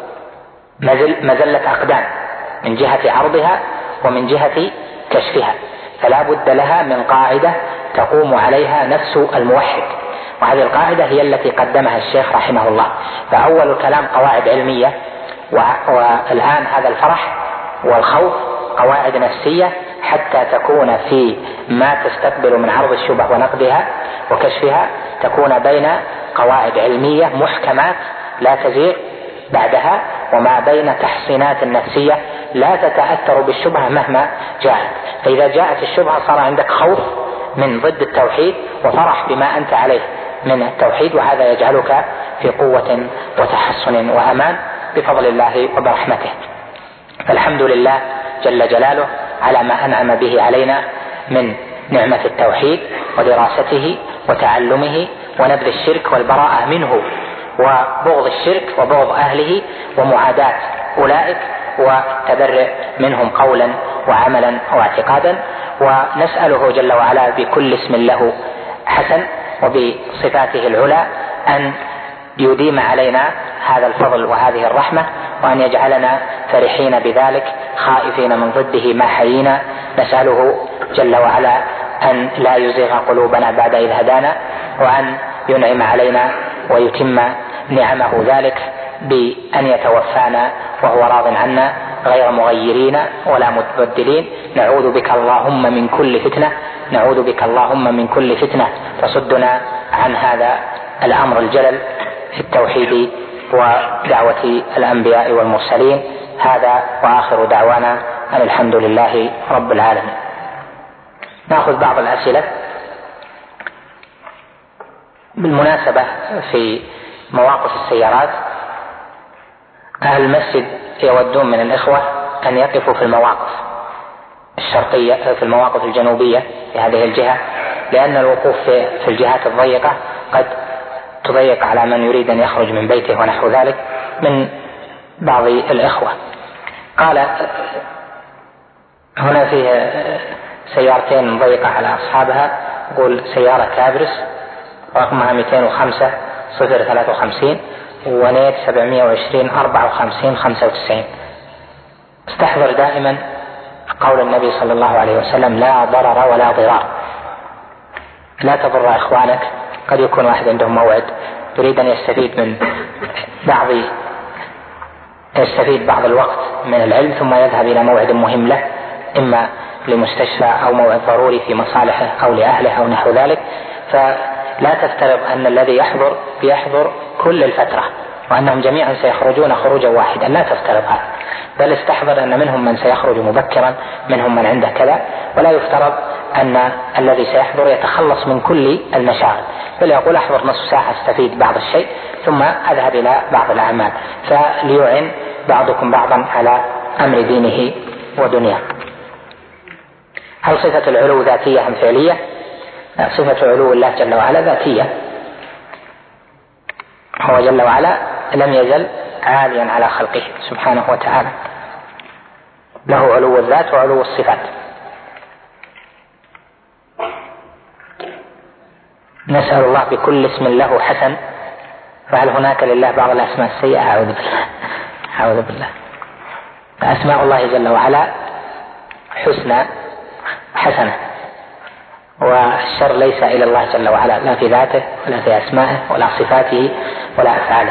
مزل مزلة أقدام من جهة عرضها ومن جهة كشفها، فلا بد لها من قاعدة تقوم عليها نفس الموحد، وهذه القاعدة هي التي قدمها الشيخ رحمه الله. فأول الكلام قواعد علمية، والآن هذا الفرح والخوف قواعد نفسية حتى تكون في ما تستقبل من عرض الشبه ونقدها وكشفها تكون بين قواعد علمية محكمات لا تزيغ بعدها، وما بين تحصينات نفسية لا تتأثر بالشبهة مهما جاءت. فإذا جاءت الشبهة صار عندك خوف من ضد التوحيد وفرح بما أنت عليه من التوحيد، وهذا يجعلك في قوة وتحصن وأمان بفضل الله وبرحمته. فالحمد لله جل جلاله على ما أنعم به علينا من نعمة التوحيد ودراسته وتعلمه ونبذ الشرك والبراءة منه وبغض الشرك وبغض أهله ومعاداة أولئك وتبرئ منهم قولا وعملا واعتقادا. ونسأله جل وعلا بكل اسم له حسن وبصفاته العلى أن يديم علينا هذا الفضل وهذه الرحمة، وأن يجعلنا فرحين بذلك خائفين من ضده ما حيينا. نسأله جل وعلا أن لا يزيغ قلوبنا بعد إذ هدانا، وأن ينعم علينا ويتم نعمه ذلك بأن يتوفانا وهو راض عنا غير مغيرين ولا متبدلين. نعوذ بك اللهم من كل فتنة، نعوذ بك اللهم من كل فتنة تصدنا عن هذا الأمر الجلل في التوحيد ودعوة الأنبياء والمرسلين. هذا وآخر دعوانا أن الحمد لله رب العالمين. نأخذ بعض الأسئلة. بالمناسبة في مواقف السيارات أهل المسجد يودون من الإخوة أن يقفوا في المواقف الشرقية في المواقف الجنوبية في هذه الجهة، لأن الوقوف في الجهات الضيقة قد تضيق على من يريد أن يخرج من بيته ونحو ذلك من بعض الإخوة. قال هنا فيه سيارتين مضيقة على أصحابها، يقول سيارة كابرس رقمها مئتين وخمسة صفر ثلاثة وخمسين ونيت سبعمائة وعشرين أربعة وخمسين خمسة وتسعين. استحضر دائما قول النبي صلى الله عليه وسلم: لا ضرر ولا ضرار. لا تضر إخوانك، قد يكون واحد عندهم موعد يريد أن يستفيد من بعض يستفيد بعض الوقت من العلم ثم يذهب إلى موعد مهم له، إما لمستشفى أو موعد ضروري في مصالحه أو لأهله أو نحو ذلك، فلا تفترض أن الذي يحضر بيحضر كل الفترة وأنهم جميعا سيخرجون خروجا واحدا، لا تفترض هذا، بل استحضر أن منهم من سيخرج مبكرا، منهم من عنده كذا، ولا يفترض أن الذي سيحضر يتخلص من كل المشاغل، بل يقول أحضر نصف ساعة استفيد بعض الشيء ثم أذهب إلى بعض الأعمال، فليعن بعضكم بعضا على أمر دينه ودنياه. هل صفة العلو ذاتية أم فعلية؟ صفة علو الله جل وعلا ذاتية، هو جل وعلا لم يزل عاليا على خلقه سبحانه وتعالى، له علو الذات وعلو الصفات. نسأل الله بكل اسم له حسن، فهل هناك لله بعض الأسماء السيئة؟ أعوذ بالله أعوذ بالله. فأسماء الله جل وعلا حسنى حسنة، والشر ليس إلى الله جل وعلا، لا في ذاته ولا في أسمائه ولا صفاته ولا أفعاله.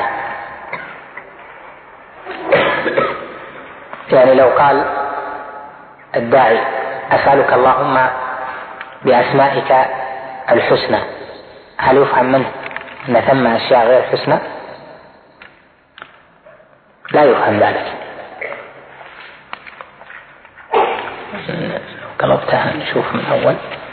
يعني لو قال الداعي: أسألك اللهم بأسمائك الحسنى، هل يفهم منه أن ثم أشياء غير حسنى؟ لا يفهم ذلك. قلبتها نشوف من أول.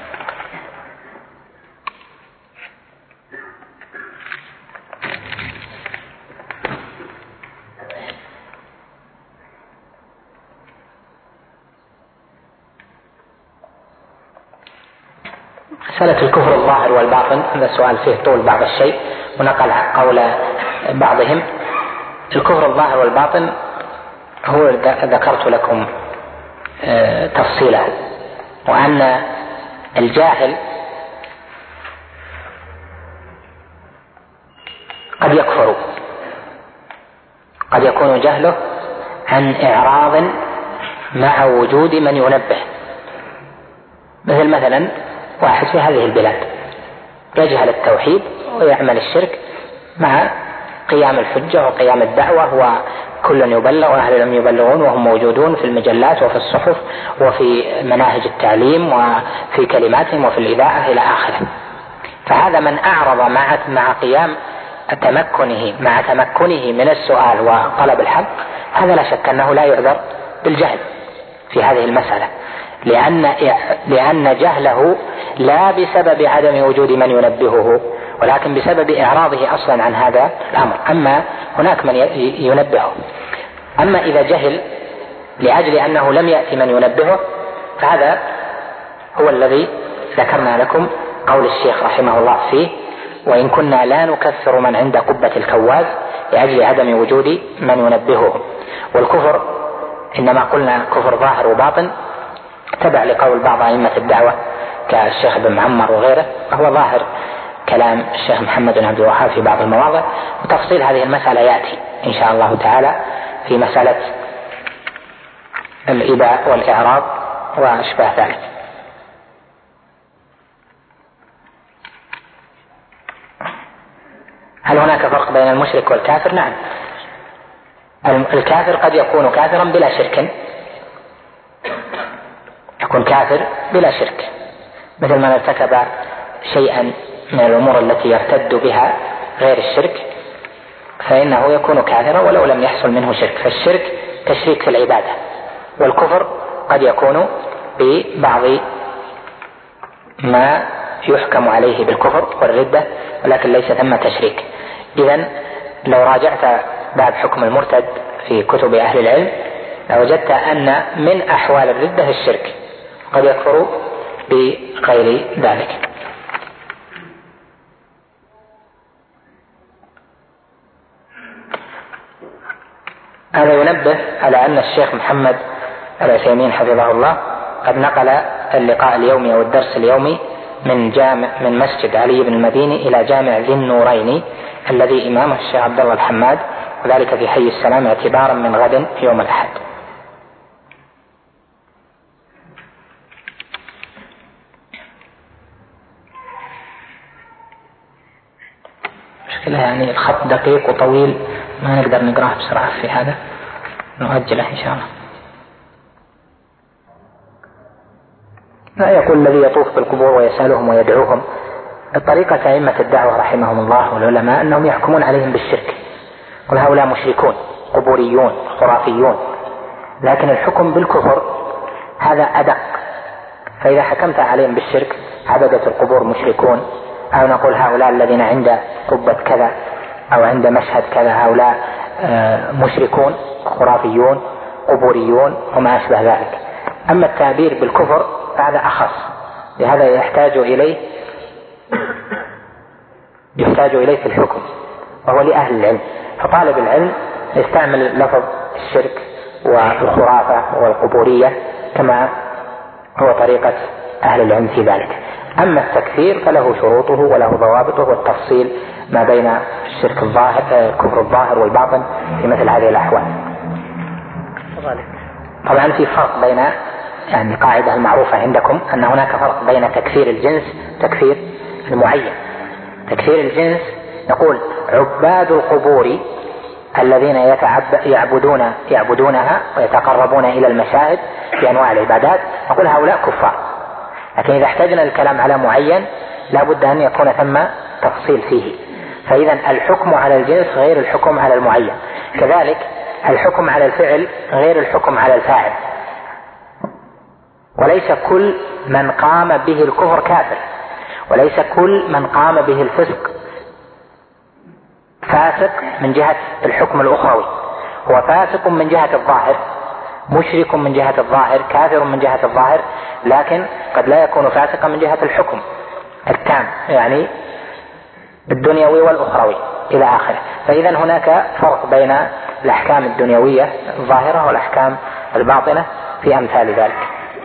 مسألة الكفر الظاهر والباطن، هذا السؤال فيه طول بعض الشيء ونقل قول بعضهم. الكفر الظاهر والباطن هو ذكرت لكم تفصيله، وأن الجاهل قد يكفر، قد يكون جهله عن إعراض مع وجود من ينبه، مثل مثلا واحد في هذه البلاد يجهل التوحيد ويعمل الشرك مع قيام الحجة وقيام الدعوة، وكل يبلغ وأهل العلم يبلغون وهم موجودون في المجلات وفي الصحف وفي مناهج التعليم وفي كلماتهم وفي الإذاعة إلى آخره. فهذا من أعرض مع مع قيام تمكنه مع تمكنه من السؤال وطلب الحق، هذا لا شك أنه لا يعذر بالجهل في هذه المسألة، لأن لأن جهله لا بسبب عدم وجود من ينبهه، ولكن بسبب إعراضه أصلا عن هذا الأمر. أما هناك من ينبهه. أما إذا جهل لأجل أنه لم يأتي من ينبهه، فهذا هو الذي ذكرنا لكم قول الشيخ رحمه الله فيه: وإن كنا لا نكفر من عند قبة الكواز لأجل عدم وجود من ينبهه. والكفر إنما قلنا كفر ظاهر وباطن تبع لقول بعض أئمة الدعوة كالشيخ بن معمر وغيره، وهو ظاهر كلام الشيخ محمد بن عبد الوهاب في بعض المواضع، وتفصيل هذه المسألة يأتي إن شاء الله تعالى في مسألة الإباء والإعراض وأشباه ذلك. هل هناك فرق بين المشرك والكافر؟ نعم، الكافر قد يكون كافرا بلا شرك، يكون كافر بلا شرك، مثل من ارتكب شيئا من الأمور التي يرتد بها غير الشرك فإنه يكون كافرا ولو لم يحصل منه شرك. فالشرك تشريك في العبادة، والكفر قد يكون ببعض ما يحكم عليه بالكفر والردة ولكن ليس ثم تشريك. إذن لو راجعت باب حكم المرتد في كتب أهل العلم لوجدت أن من أحوال الردة الشرك، قد يكفر بغير ذلك. هذا ينبه على أن الشيخ محمد العثيمين حفظه الله قد نقل اللقاء اليومي أو الدرس اليومي من جامع من مسجد علي بن المديني إلى جامع ذي النورين الذي إمامه الشيخ عبد الله الحماد، وذلك في حي السلام اعتبارا من غد يوم الأحد. مشكلة يعني الخط دقيق وطويل ما نقدر نقرأه بسرعة، في هذا نؤجله إن شاء الله. لا يقول الذي يطوف بالقبور ويسألهم ويدعوهم، الطريقة أئمة الدعوة رحمهم الله والعلماء أنهم يحكمون عليهم بالشرك، قل هؤلاء مشركون قبوريون خرافيون، لكن الحكم بالكفر هذا أدق. فإذا حكمت عليهم بالشرك عبدة القبور مشركون، أو نقول هؤلاء الذين عند قبة كذا أو عند مشهد كذا هؤلاء مشركون خرافيون قبوريون وما أشبه ذلك. أما التعبير بالكفر فهذا أخص، لهذا يحتاج إليه يحتاج إليه في الحكم، وهو لأهل العلم. فطالب العلم يستعمل لفظ الشرك والخرافة والقبورية كما هو طريقة أهل العلم في ذلك. أما التكفير فله شروطه وله ضوابطه والتفصيل ما بين الشرك الظاهر الكفر الظاهر والباطن في مثل هذه الأحوال. طبعا في فرق بين يعني قاعدة المعروفة عندكم أن هناك فرق بين تكفير الجنس وتكفير المعين. تكفير الجنس نقول عباد القبور الذين يعبدون يعبدونها ويتقربون إلى المشاهد بأنواع العبادات، نقول هؤلاء كفار. لكن إذا احتاجنا الكلام على معين لا بد أن يكون ثم تفصيل فيه. فإذا الحكم على الجنس غير الحكم على المعين، كذلك الحكم على الفعل غير الحكم على الفاعل. وليس كل من قام به الكفر كافر، وليس كل من قام به الفسق فاسق من جهة الحكم الأخروي، هو فاسق من جهة الظاهر، مشرك من جهة الظاهر، كافر من جهة الظاهر، لكن قد لا يكون فاسقا من جهة الحكم التام يعني الدنيوي والأخروي إلى آخره. فإذا هناك فرق بين الأحكام الدنيوية الظاهرة والأحكام الباطنة في أمثال ذلك.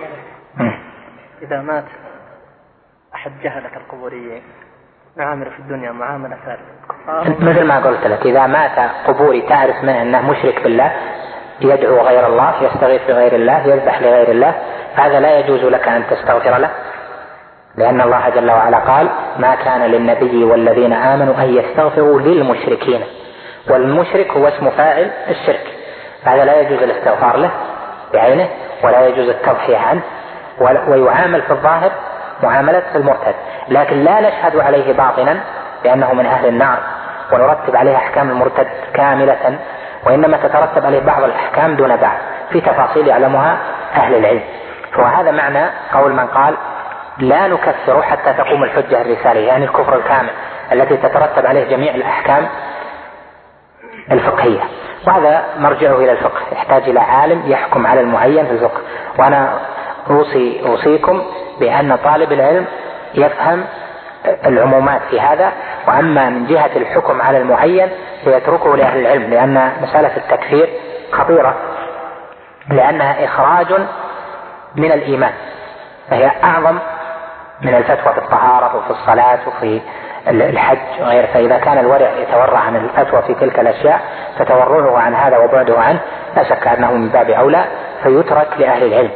إذا مات أحد جهلة القبوريين نعامل في الدنيا معاملة مثل ما قلت لك، إذا مات قبوري تعرف منه أنه مشرك بالله، يدعو غير الله، يستغيث بغير الله، يذبح لغير الله، هذا لا يجوز لك أن تستغفر له، لأن الله جل وعلا قال ما كان للنبي والذين آمنوا أن يستغفروا للمشركين، والمشرك هو اسم فاعل الشرك، هذا لا يجوز الاستغفار له بعينه ولا يجوز التضحية عنه، ويعامل في الظاهر معاملة المرتد، لكن لا نشهد عليه باطنا بأنه من أهل النار ونرتب عليه أحكام المرتد كاملة، وإنما تترتب عليه بعض الأحكام دون بعض في تفاصيل يعلمها أهل العلم. فهذا معنى قول من قال لا نكفر حتى تقوم الحجة الرسالية، يعني الكفر الكامل التي تترتب عليه جميع الأحكام الفقهية، وهذا مرجعه إلى الفقه، يحتاج إلى عالم يحكم على المعين في الفقه. وأنا أوصي أوصيكم بأن طالب العلم يفهم العمومات في هذا، وأما من جهة الحكم على المعين فيتركه لأهل العلم، لأن مسألة التكفير خطيرة، لأنها إخراج من الإيمان، فهي أعظم من الفتوى في الطهارة وفي الصلاة وفي الحج وغيره. فإذا كان الورع يتورع عن الفتوى في تلك الأشياء فتورعه عن هذا وبعده عنه لا شك أنه من باب أولى فيترك لأهل العلم.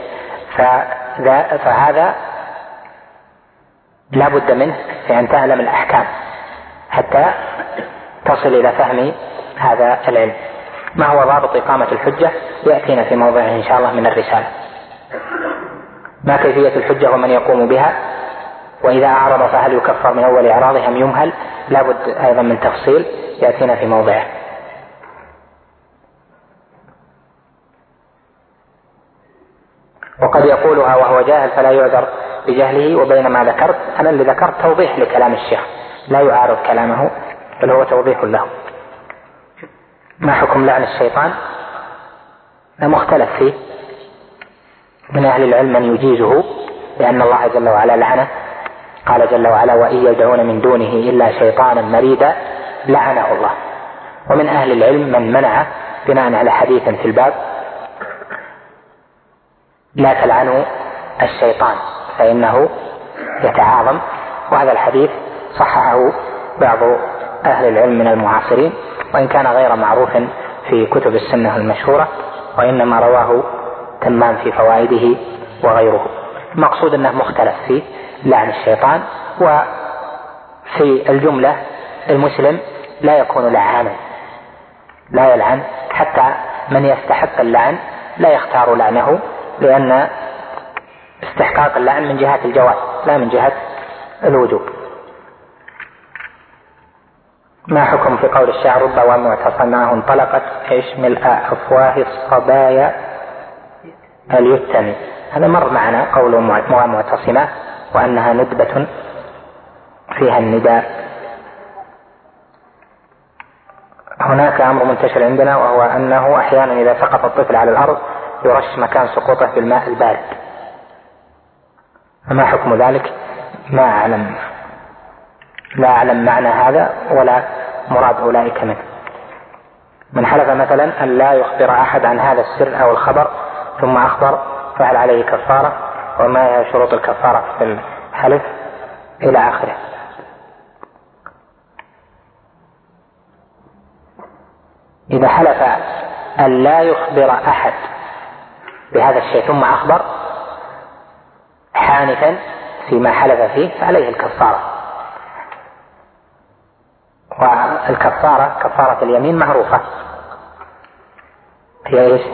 فهذا لا بد منه في أن تعلم الأحكام حتى تصل إلى فهم هذا العلم. ما هو ضابط إقامة الحجة يأتينا في موضعه إن شاء الله من الرسالة. ما كيفية الحجة ومن يقوم بها، وإذا أعرض فهل يكفر من أول إعراضه أم يمهل، لا بد أيضا من تفصيل يأتينا في موضعه. وقد يقولها وهو جاهل فلا يعذر بجهله، وبين ما ذكرت أنا اللي ذكرت توضيح لكلام الشيخ لا يعارض كلامه بل هو توضيح له. ما حكم لعن الشيطان؟ مختلف فيه، من أهل العلم من يجيزه لأن الله جل وعلا لعنه، قال جل وعلا وإن يدعون من دونه إلا شيطانا مريدا لعنه الله. ومن أهل العلم من منعه بناء على حديث في الباب: لا تلعنوا الشيطان فإنه يتعاظم. وهذا الحديث صححه بعض أهل العلم من المعاصرين، وإن كان غير معروف في كتب السنة المشهورة، وإنما رواه تمام في فوائده وغيره. المقصود أنه مختلف في لعن الشيطان. وفي الجملة المسلم لا يكون لعانا، لا يلعن، حتى من يستحق اللعن لا يختار لعنه، لأن استحقاق اللعن من جهة الجواز لا من جهة الوجوب. ما حكم في قول الشاعر: رب ومعتصماه انطلقت ايش ملء افواه الصبايا اليتم؟ هذا مر معنا قول معتصمة وانها ندبة فيها النداء. هناك امر منتشر عندنا، وهو انه احيانا اذا سقط الطفل على الارض يرش مكان سقوطه بالماء البارد، فما حكم ذلك؟ ما اعلم، لا اعلم معنى هذا ولا مراد اولئك منه. من حلف مثلا ان لا يخبر احد عن هذا السر او الخبر ثم اخبر، فهل عليه كفارة؟ وما هي شروط الكفارة في الحلف؟ الى اخره. اذا حلف ان لا يخبر احد بهذا الشيء ثم اخبر حانثا فيما حلف فيه فعليه الكفارة. والكفارة كفارة اليمين معروفة، هي ايش؟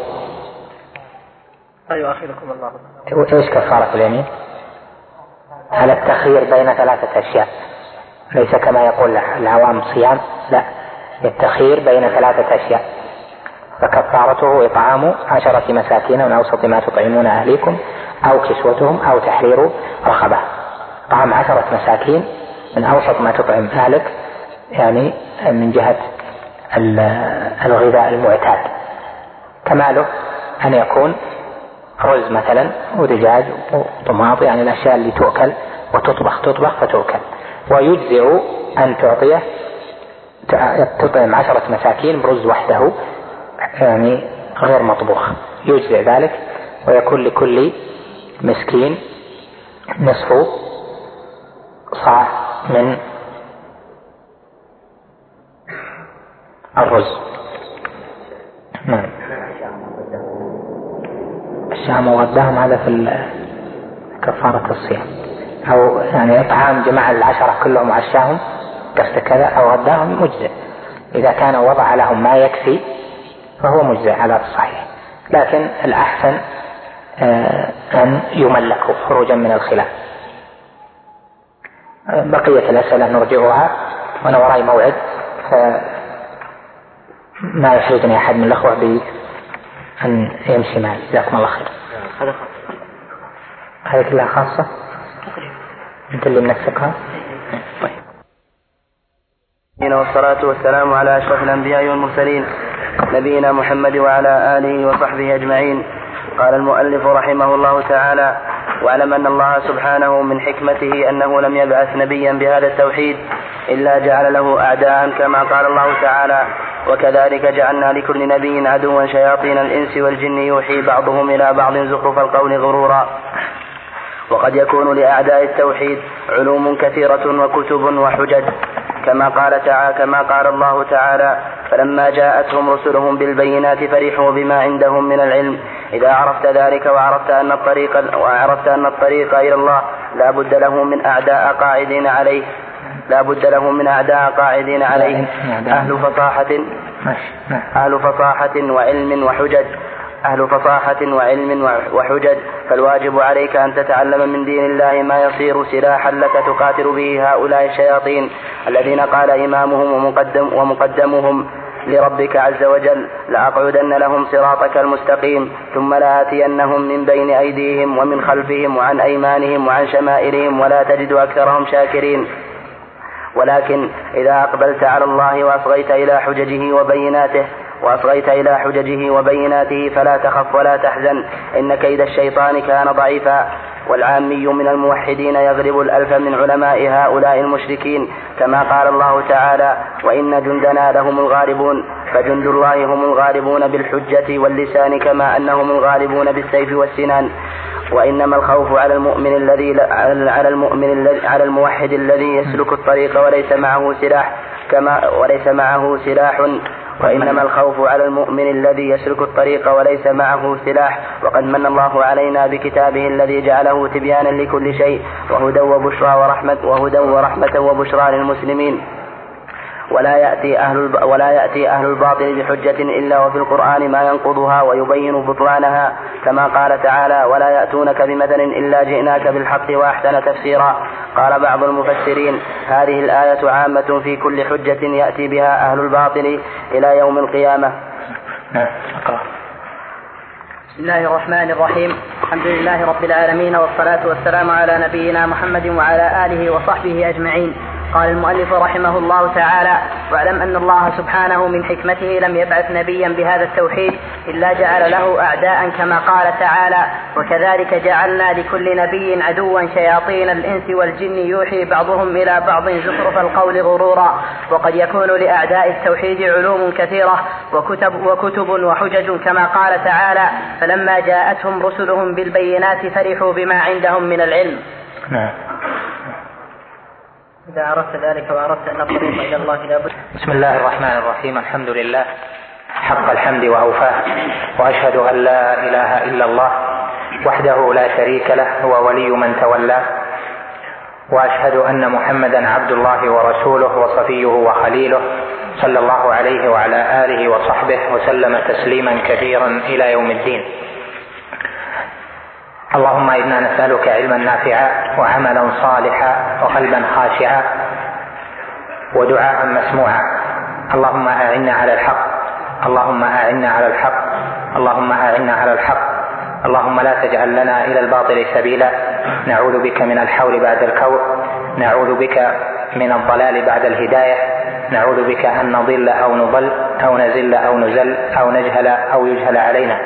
أيوة أخيركم الله. ايش كفارة اليمين؟ على التخيير بين ثلاثة اشياء، ليس كما يقول العوام صيام، لا، التخيير بين ثلاثة اشياء. فكفارته اطعام عشرة مساكين من اوسط ما تطعمون اهليكم او كسوتهم او تحرير رقبة. طعام عشرة مساكين من اوسط ما تطعم اهلك، يعني من جهة الغذاء المعتاد. كماله أن يكون رز مثلا ودجاج وطماط، يعني الأشياء اللي تؤكل وتطبخ تطبخ فتؤكل. ويجزئ أن تعطيه تطعم عشرة مساكين برز وحده، يعني غير مطبوخ، يجزئ ذلك. ويكون لكل مسكين نصف صاع من الرز. نعم. الشام وغداهم هذا في كفارة الصيام، أو يعني إطعام جماعة العشرة كلهم وعشاهم قصد كذا، أو غداهم مجزئ. إذا كان وضع لهم ما يكفي فهو مجزئ على الصحيح، لكن الأحسن أن يملكوا خروجا من الخلاف. بقية الأسئلة نرجعها، وأنا وراي موعد، فما يحرجني أحد من الأخوة بأن يمشي معي. جزاكم الله خير. هذا خاص. هذه كلها خاصة؟ أنت اللي منسقها؟ طيب. والصلاة والسلام على أشرف الأنبياء والمرسلين نبينا محمد وعلى آله وصحبه أجمعين. قال المؤلف رحمه الله تعالى: واعلم أن الله سبحانه من حكمته أنه لم يبعث نبيا بهذا التوحيد إلا جعل له أعداء، كما قال الله تعالى: وكذلك جعلنا لكل نبي عدوا شياطين الإنس والجن يوحي بعضهم إلى بعض زخرف القول غرورا. وقد يكون لأعداء التوحيد علوم كثيرة وكتب وحجج، كما قال تعالى كما قال الله تعالى: فلما جاءتهم رسلهم بالبينات فرحوا بما عندهم من العلم. إذا عرفت ذلك وعرفت أن الطريق وعرفت أن الطريق إلى الله لا بد له من أعداء قاعدين عليه لا بد له من أعداء قاعدين عليه أهل فصاحة أهل فصاحة وعلم وحجج أهل فصاحة وعلم وحجج فالواجب عليك أن تتعلم من دين الله ما يصير سلاحا لك تقاتل به هؤلاء الشياطين الذين قال إمامهم ومقدم ومقدمهم لربك عز وجل: لأقعدن لهم صراطك المستقيم ثم لآتينهم من بين أيديهم ومن خلفهم وعن أيمانهم وعن شمائلهم ولا تجد أكثرهم شاكرين. ولكن إذا أقبلت على الله وأصغيت إلى حججه وبيناته وأصغيت إلى حججه وبيناته فلا تخف ولا تحزن، إن كيد الشيطان كان ضعيفا. والعامي من الموحدين يغلب الألف من علماء هؤلاء المشركين، كما قال الله تعالى: وإن جندنا لهم الغالبون. فجند الله هم الغالبون بالحجة واللسان، كما أنهم الغالبون بالسيف والسنان. وإنما الخوف على المؤمن الذي على المؤمن الذي على الموحد الذي يسلك الطريق وليس معه سلاح، كما وليس معه سلاح وإنما الخوف على المؤمن الذي يسلك الطريق وليس معه سلاح. وقد من الله علينا بكتابه الذي جعله تبيانا لكل شيء وهدى وبشرى ورحمة وهدى ورحمة وبشرى للمسلمين. ولا يأتي أهل ولا يأتي أهل الباطل بحجة إلا وفي القرآن ما ينقضها ويبين بطلانها، كما قال تعالى: ولا يأتونك بمثل إلا جئناك بالحق وأحسن تفسيرا. قال بعض المفسرين: هذه الآية عامة في كل حجة يأتي بها أهل الباطل إلى يوم القيامة. بسم الله الرحمن الرحيم. الحمد لله رب العالمين، والصلاة والسلام على نبينا محمد وعلى آله وصحبه أجمعين. قال المؤلف رحمه الله تعالى: واعلم أن الله سبحانه من حكمته لم يبعث نبيا بهذا التوحيد إلا جعل له أعداء، كما قال تعالى: وكذلك جعلنا لكل نبي عدوا شياطين الإنس والجن يوحي بعضهم إلى بعض زخرف القول غرورا. وقد يكون لأعداء التوحيد علوم كثيرة وكتب, وكتب وحجج، كما قال تعالى: فلما جاءتهم رسلهم بالبينات فرحوا بما عندهم من العلم. نعم. إذا أردت ذلك وأردت أن الطريق إلى الله لابد. بسم الله الرحمن الرحيم. الحمد لله حق الحمد وأوفاه، وأشهد أن لا إله إلا الله وحده لا شريك له، هو ولي من تولاه، وأشهد أن محمدا عبد الله ورسوله وصفيه وخليله، صلى الله عليه وعلى آله وصحبه وسلم تسليما كثيرا إلى يوم الدين. اللهم إنا نسألك علما نافعا وعملا صالحا وقلبا خاشعا ودعاء مسموعا. اللهم أعنا على الحق، اللهم أعنا على الحق، اللهم أعنا على الحق. اللهم لا تجعل لنا إلى الباطل سبيلا. نعوذ بك من الحول بعد الكور، نعوذ بك من الضلال بعد الهداية، نعوذ بك أن نضل أو نضل أو نزل أو نزل أو نجهل أو يجهل علينا.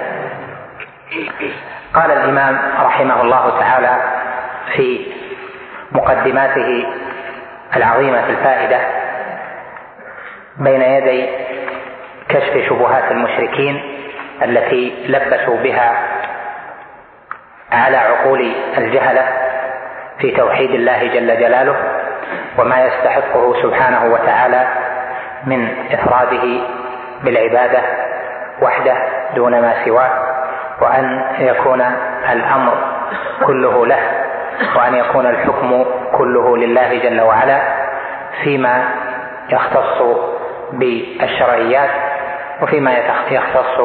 قال الإمام رحمه الله تعالى في مقدماته العظيمة الفائدة بين يدي كشف شبهات المشركين التي لبسوا بها على عقول الجهلة في توحيد الله جل جلاله وما يستحقه سبحانه وتعالى من إفراده بالعبادة وحده دون ما سواه، وأن يكون الأمر كله له، وأن يكون الحكم كله لله جل وعلا فيما يختص بالشرعيات وفيما يختص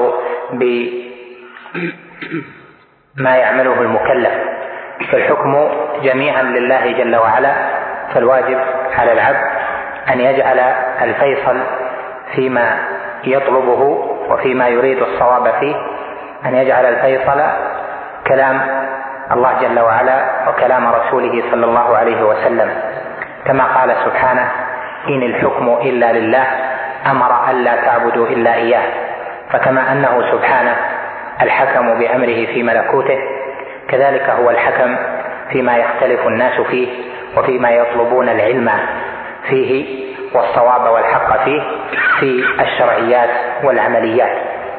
بما يعمله المكلف. فالحكم جميعا لله جل وعلا، فالواجب على العبد أن يجعل الفيصل فيما يطلبه وفيما يريد الصواب فيه، أن يجعل الفيصل كلام الله جل وعلا وكلام رسوله صلى الله عليه وسلم، كما قال سبحانه: إن الحكم إلا لله أمر ألا تعبدوا إلا إياه. فكما أنه سبحانه الحكم بأمره في ملكوته، كذلك هو الحكم فيما يختلف الناس فيه وفيما يطلبون العلم فيه والصواب والحق فيه في الشرعيات والعمليات.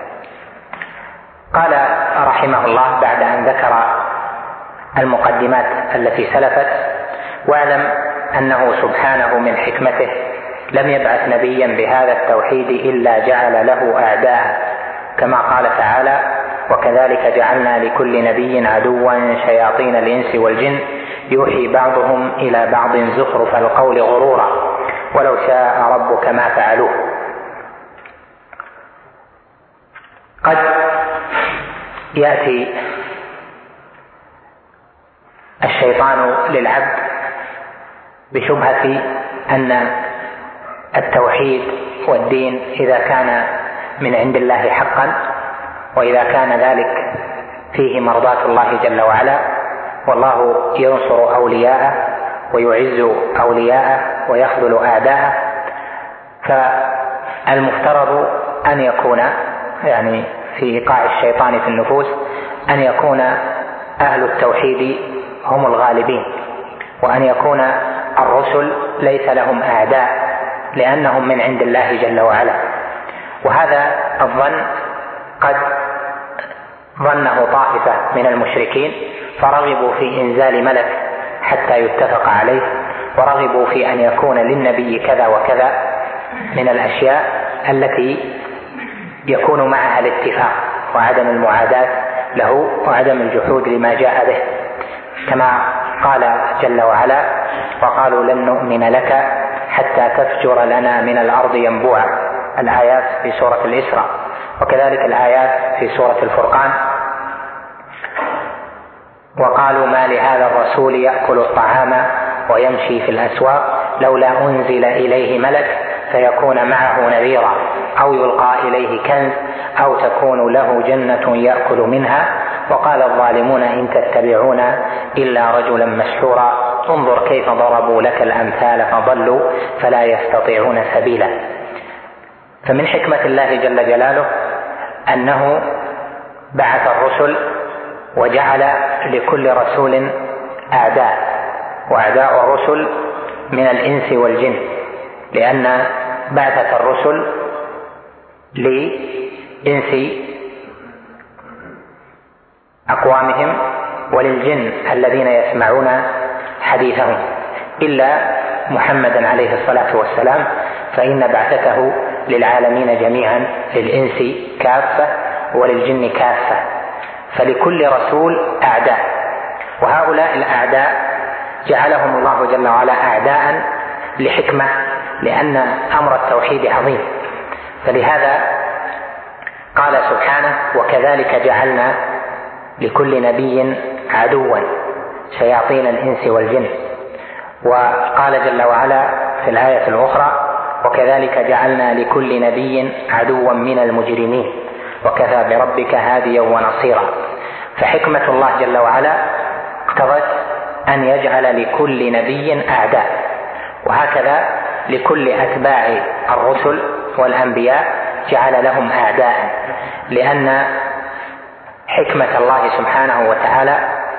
قال رحمه الله بعد أن ذكر المقدمات التي سلفت: واعلم أنه سبحانه من حكمته لم يبعث نبيا بهذا التوحيد إلا جعل له أعداء، كما قال تعالى: وكذلك جعلنا لكل نبي عدوا شياطين الإنس والجن يوحي بعضهم إلى بعض زخرف القول غرورا ولو شاء ربك ما فعلوه. قد يأتي الشيطان للعبد بشبهة أن التوحيد والدين إذا كان من عند الله حقا، وإذا كان ذلك فيه مرضاة الله جل وعلا، والله ينصر أولياءه ويعز أولياءه ويخذل أعداءه، فالمفترض أن يكون يعني في إيقاع الشيطان في النفوس أن يكون أهل التوحيد هم الغالبين، وأن يكون الرسل ليس لهم أعداء لأنهم من عند الله جل وعلا. وهذا الظن قد ظنه طائفة من المشركين فرغبوا في إنزال ملك حتى يتفق عليه، ورغبوا في أن يكون للنبي كذا وكذا من الأشياء التي يكون معها الاتفاق وعدم المعاداة له وعدم الجحود لما جاء به، كما قال جل وعلا: وقالوا لن نؤمن لك حتى تفجر لنا من الأرض ينبوعا، الآيات في سورة الإسراء، وكذلك الآيات في سورة الفرقان: وقالوا ما لهذا الرسول يأكل الطعام ويمشي في الأسواق لولا أنزل إليه ملك فيكون معه نذيرا أو يلقى إليه كنز أو تكون له جنة يأكل منها وقال الظالمون إن تتبعون إلا رجلا مسحورا انظر كيف ضربوا لك الأمثال فضلوا فلا يستطيعون سبيلا. فمن حكمة الله جل جلاله أنه بعث الرسل وجعل لكل رسول أعداء، وأعداء الرسل من الإنس والجن، لأن بعثة الرسل لإنس أقوامهم وللجن الذين يسمعون حديثهم، إلا محمدا عليه الصلاة والسلام فإن بعثته للعالمين جميعا، للإنس كافة وللجن كافة، فلكل رسول أعداء، وهؤلاء الأعداء جعلهم الله جل وعلا أعداء لحكمة، لأن أمر التوحيد عظيم. فلهذا قال سبحانه: وكذلك جعلنا لكل نبي عدوا شياطين الإنس والجن. وقال جل وعلا في الآية الأخرى: وكذلك جعلنا لكل نبي عدوا من المجرمين وكفى بربك هاديا ونصيرا. فحكمة الله جل وعلا اقتضت أن يجعل لكل نبي أعداء، وهكذا لكل أتباع الرسل والأنبياء جعل لهم أعداء، لأن حكمة الله سبحانه وتعالى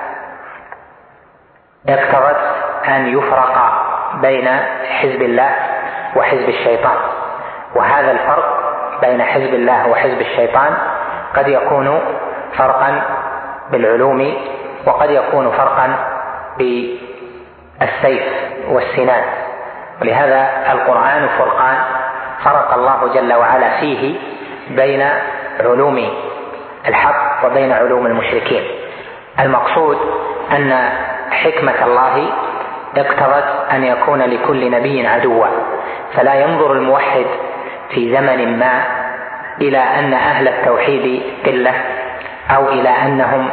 اقتضت أن يفرق بين حزب الله وحزب الشيطان، وهذا الفرق بين حزب الله وحزب الشيطان قد يكون فرقا بالعلوم وقد يكون فرقا بالسيف والسنان، ولهذا القرآن فرقان فرق الله جل وعلا فيه بين علوم الحق وبين علوم المشركين. المقصود أن حكمة الله اقتضت أن يكون لكل نبي عدوا، فلا ينظر الموحد في زمن ما إلى أن أهل التوحيد قلة، أو إلى أنهم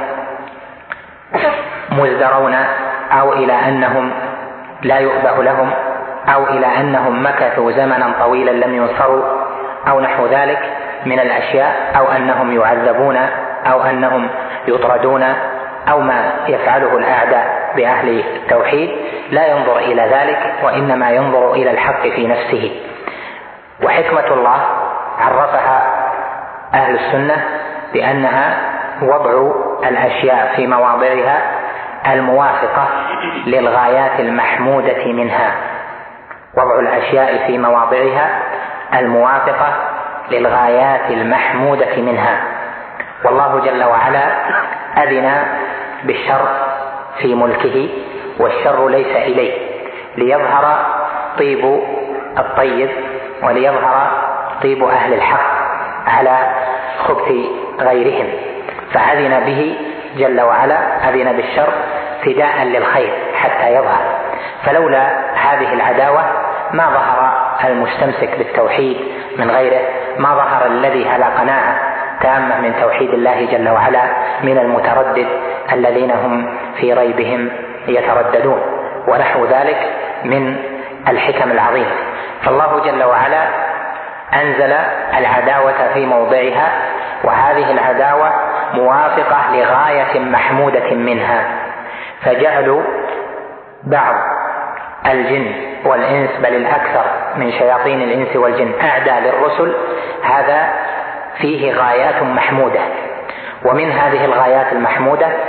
مزدرون، أو إلى أنهم لا يؤبه لهم، أو إلى أنهم مكثوا زمنا طويلا لم ينصروا، أو نحو ذلك من الأشياء، أو أنهم يعذبون، أو أنهم يطردون، أو ما يفعله الأعداء بأهل التوحيد. لا ينظر إلى ذلك، وإنما ينظر إلى الحق في نفسه. وحكمة الله عرفها أهل السنة بأنها وضع الأشياء في مواضعها الموافقة للغايات المحمودة منها، وضع الأشياء في مواضعها الموافقة للغايات المحمودة منها. والله جل وعلا أذن بالشر في ملكه، والشر ليس إليه، ليظهر طيب الطيب وليظهر طيب أهل الحق على خبث غيرهم، فأذن به جل وعلا، أذن بالشر فداء للخير حتى يظهر. فلولا هذه العداوة ما ظهر المستمسك بالتوحيد من غيره، ما ظهر الذي على قناعة تامة من توحيد الله جل وعلا من المتردد الذين هم في ريبهم يترددون، ونحو ذلك من الحكم العظيمة. فالله جل وعلا أنزل العداوة في موضعها، وهذه العداوة موافقة لغاية محمودة منها، فجعلوا بعض الجن والإنس بل الأكثر من شياطين الإنس والجن أعداء للرسل، هذا فيه غايات محمودة. ومن هذه الغايات المحمودة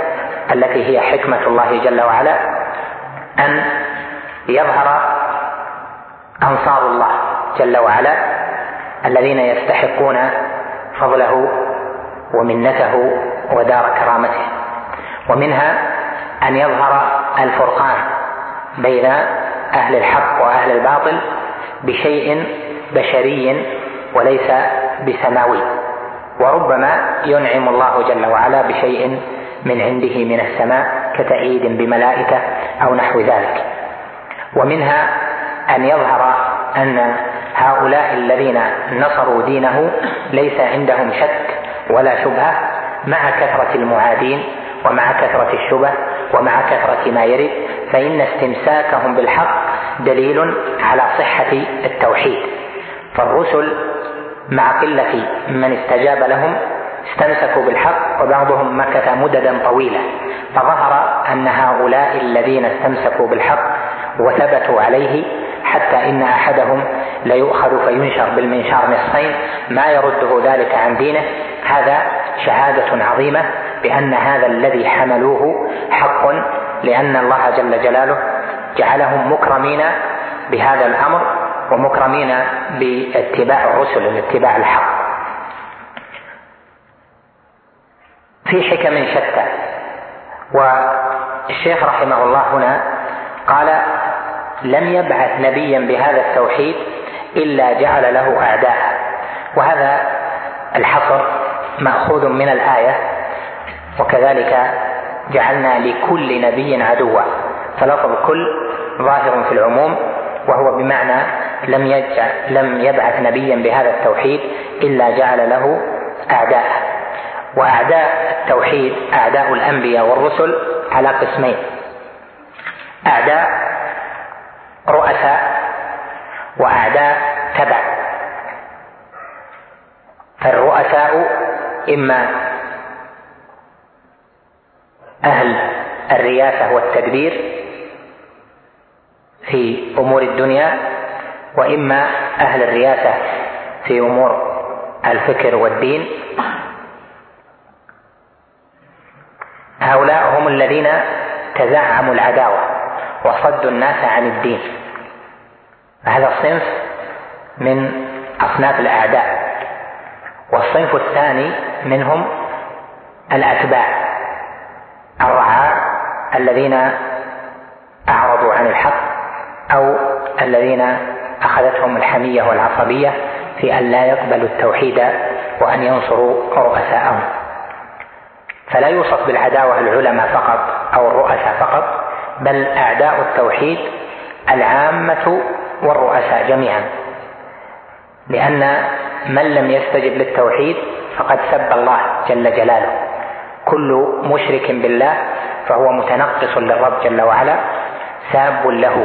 التي هي حكمة الله جل وعلا أن يظهر أنصار الله جل وعلا الذين يستحقون فضله ومنته ودار كرامته، ومنها أن يظهر الفرقان بين أهل الحق وأهل الباطل بشيء بشري وليس بسماوي، وربما ينعم الله جل وعلا بشيء من عنده من السماء كتأييد بملائكة أو نحو ذلك. ومنها أن يظهر أن هؤلاء الذين نصروا دينه ليس عندهم شك ولا شبهة مع كثرة المعادين ومع كثرة الشبه ومع كثرة ما يرد، فإن استمساكهم بالحق دليل على صحة التوحيد. فالرسل مع قلة من استجاب لهم استمسكوا بالحق، وبعضهم مكث مددا طويلة، فظهر أن هؤلاء الذين استمسكوا بالحق وثبتوا عليه حتى إن أحدهم ليؤخذ فينشر بالمنشار نصفين ما يرده ذلك عن دينه. هذا شهادة عظيمة بأن هذا الذي حملوه حق، لأن الله جل جلاله جعلهم مكرمين بهذا الأمر ومكرمين باتباع الرسل الاتباع الحق. في حكم شتى، والشيخ رحمه الله هنا قال لم يبعث نبيا بهذا التوحيد إلا جعل له أعداء، وهذا الحصر مأخوذ من الآية وكذلك جعلنا لكل نبي عدوا، فلفظ كل ظاهر في العموم وهو بمعنى لم يجعل لم يبعث نبيا بهذا التوحيد إلا جعل له أعداء. وأعداء التوحيد أعداء الأنبياء والرسل على قسمين: أعداء رؤساء وأعداء تبع. فالرؤساء إما أهل الرياسة والتدبير في أمور الدنيا، وإما أهل الرياسة في أمور الفكر والدين. هؤلاء هم الذين تزعموا العداوة وصدوا الناس عن الدين، هذا الصنف من أصناف الأعداء. والصنف الثاني منهم الأتباع الرعاع الذين أعرضوا عن الحق أو الذين أخذتهم الحمية والعصبية في أن لا يقبلوا التوحيد وأن ينصروا رؤساءهم. فلا يوصف بالعداوة العلماء فقط أو الرؤساء فقط، بل أعداء التوحيد العامة والرؤساء جميعا، لأن من لم يستجب للتوحيد فقد سب الله جل جلاله. كل مشرك بالله فهو متنقص للرب جل وعلا ساب له.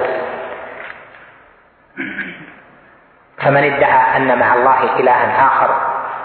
فمن ادعى أن مع الله إلها آخر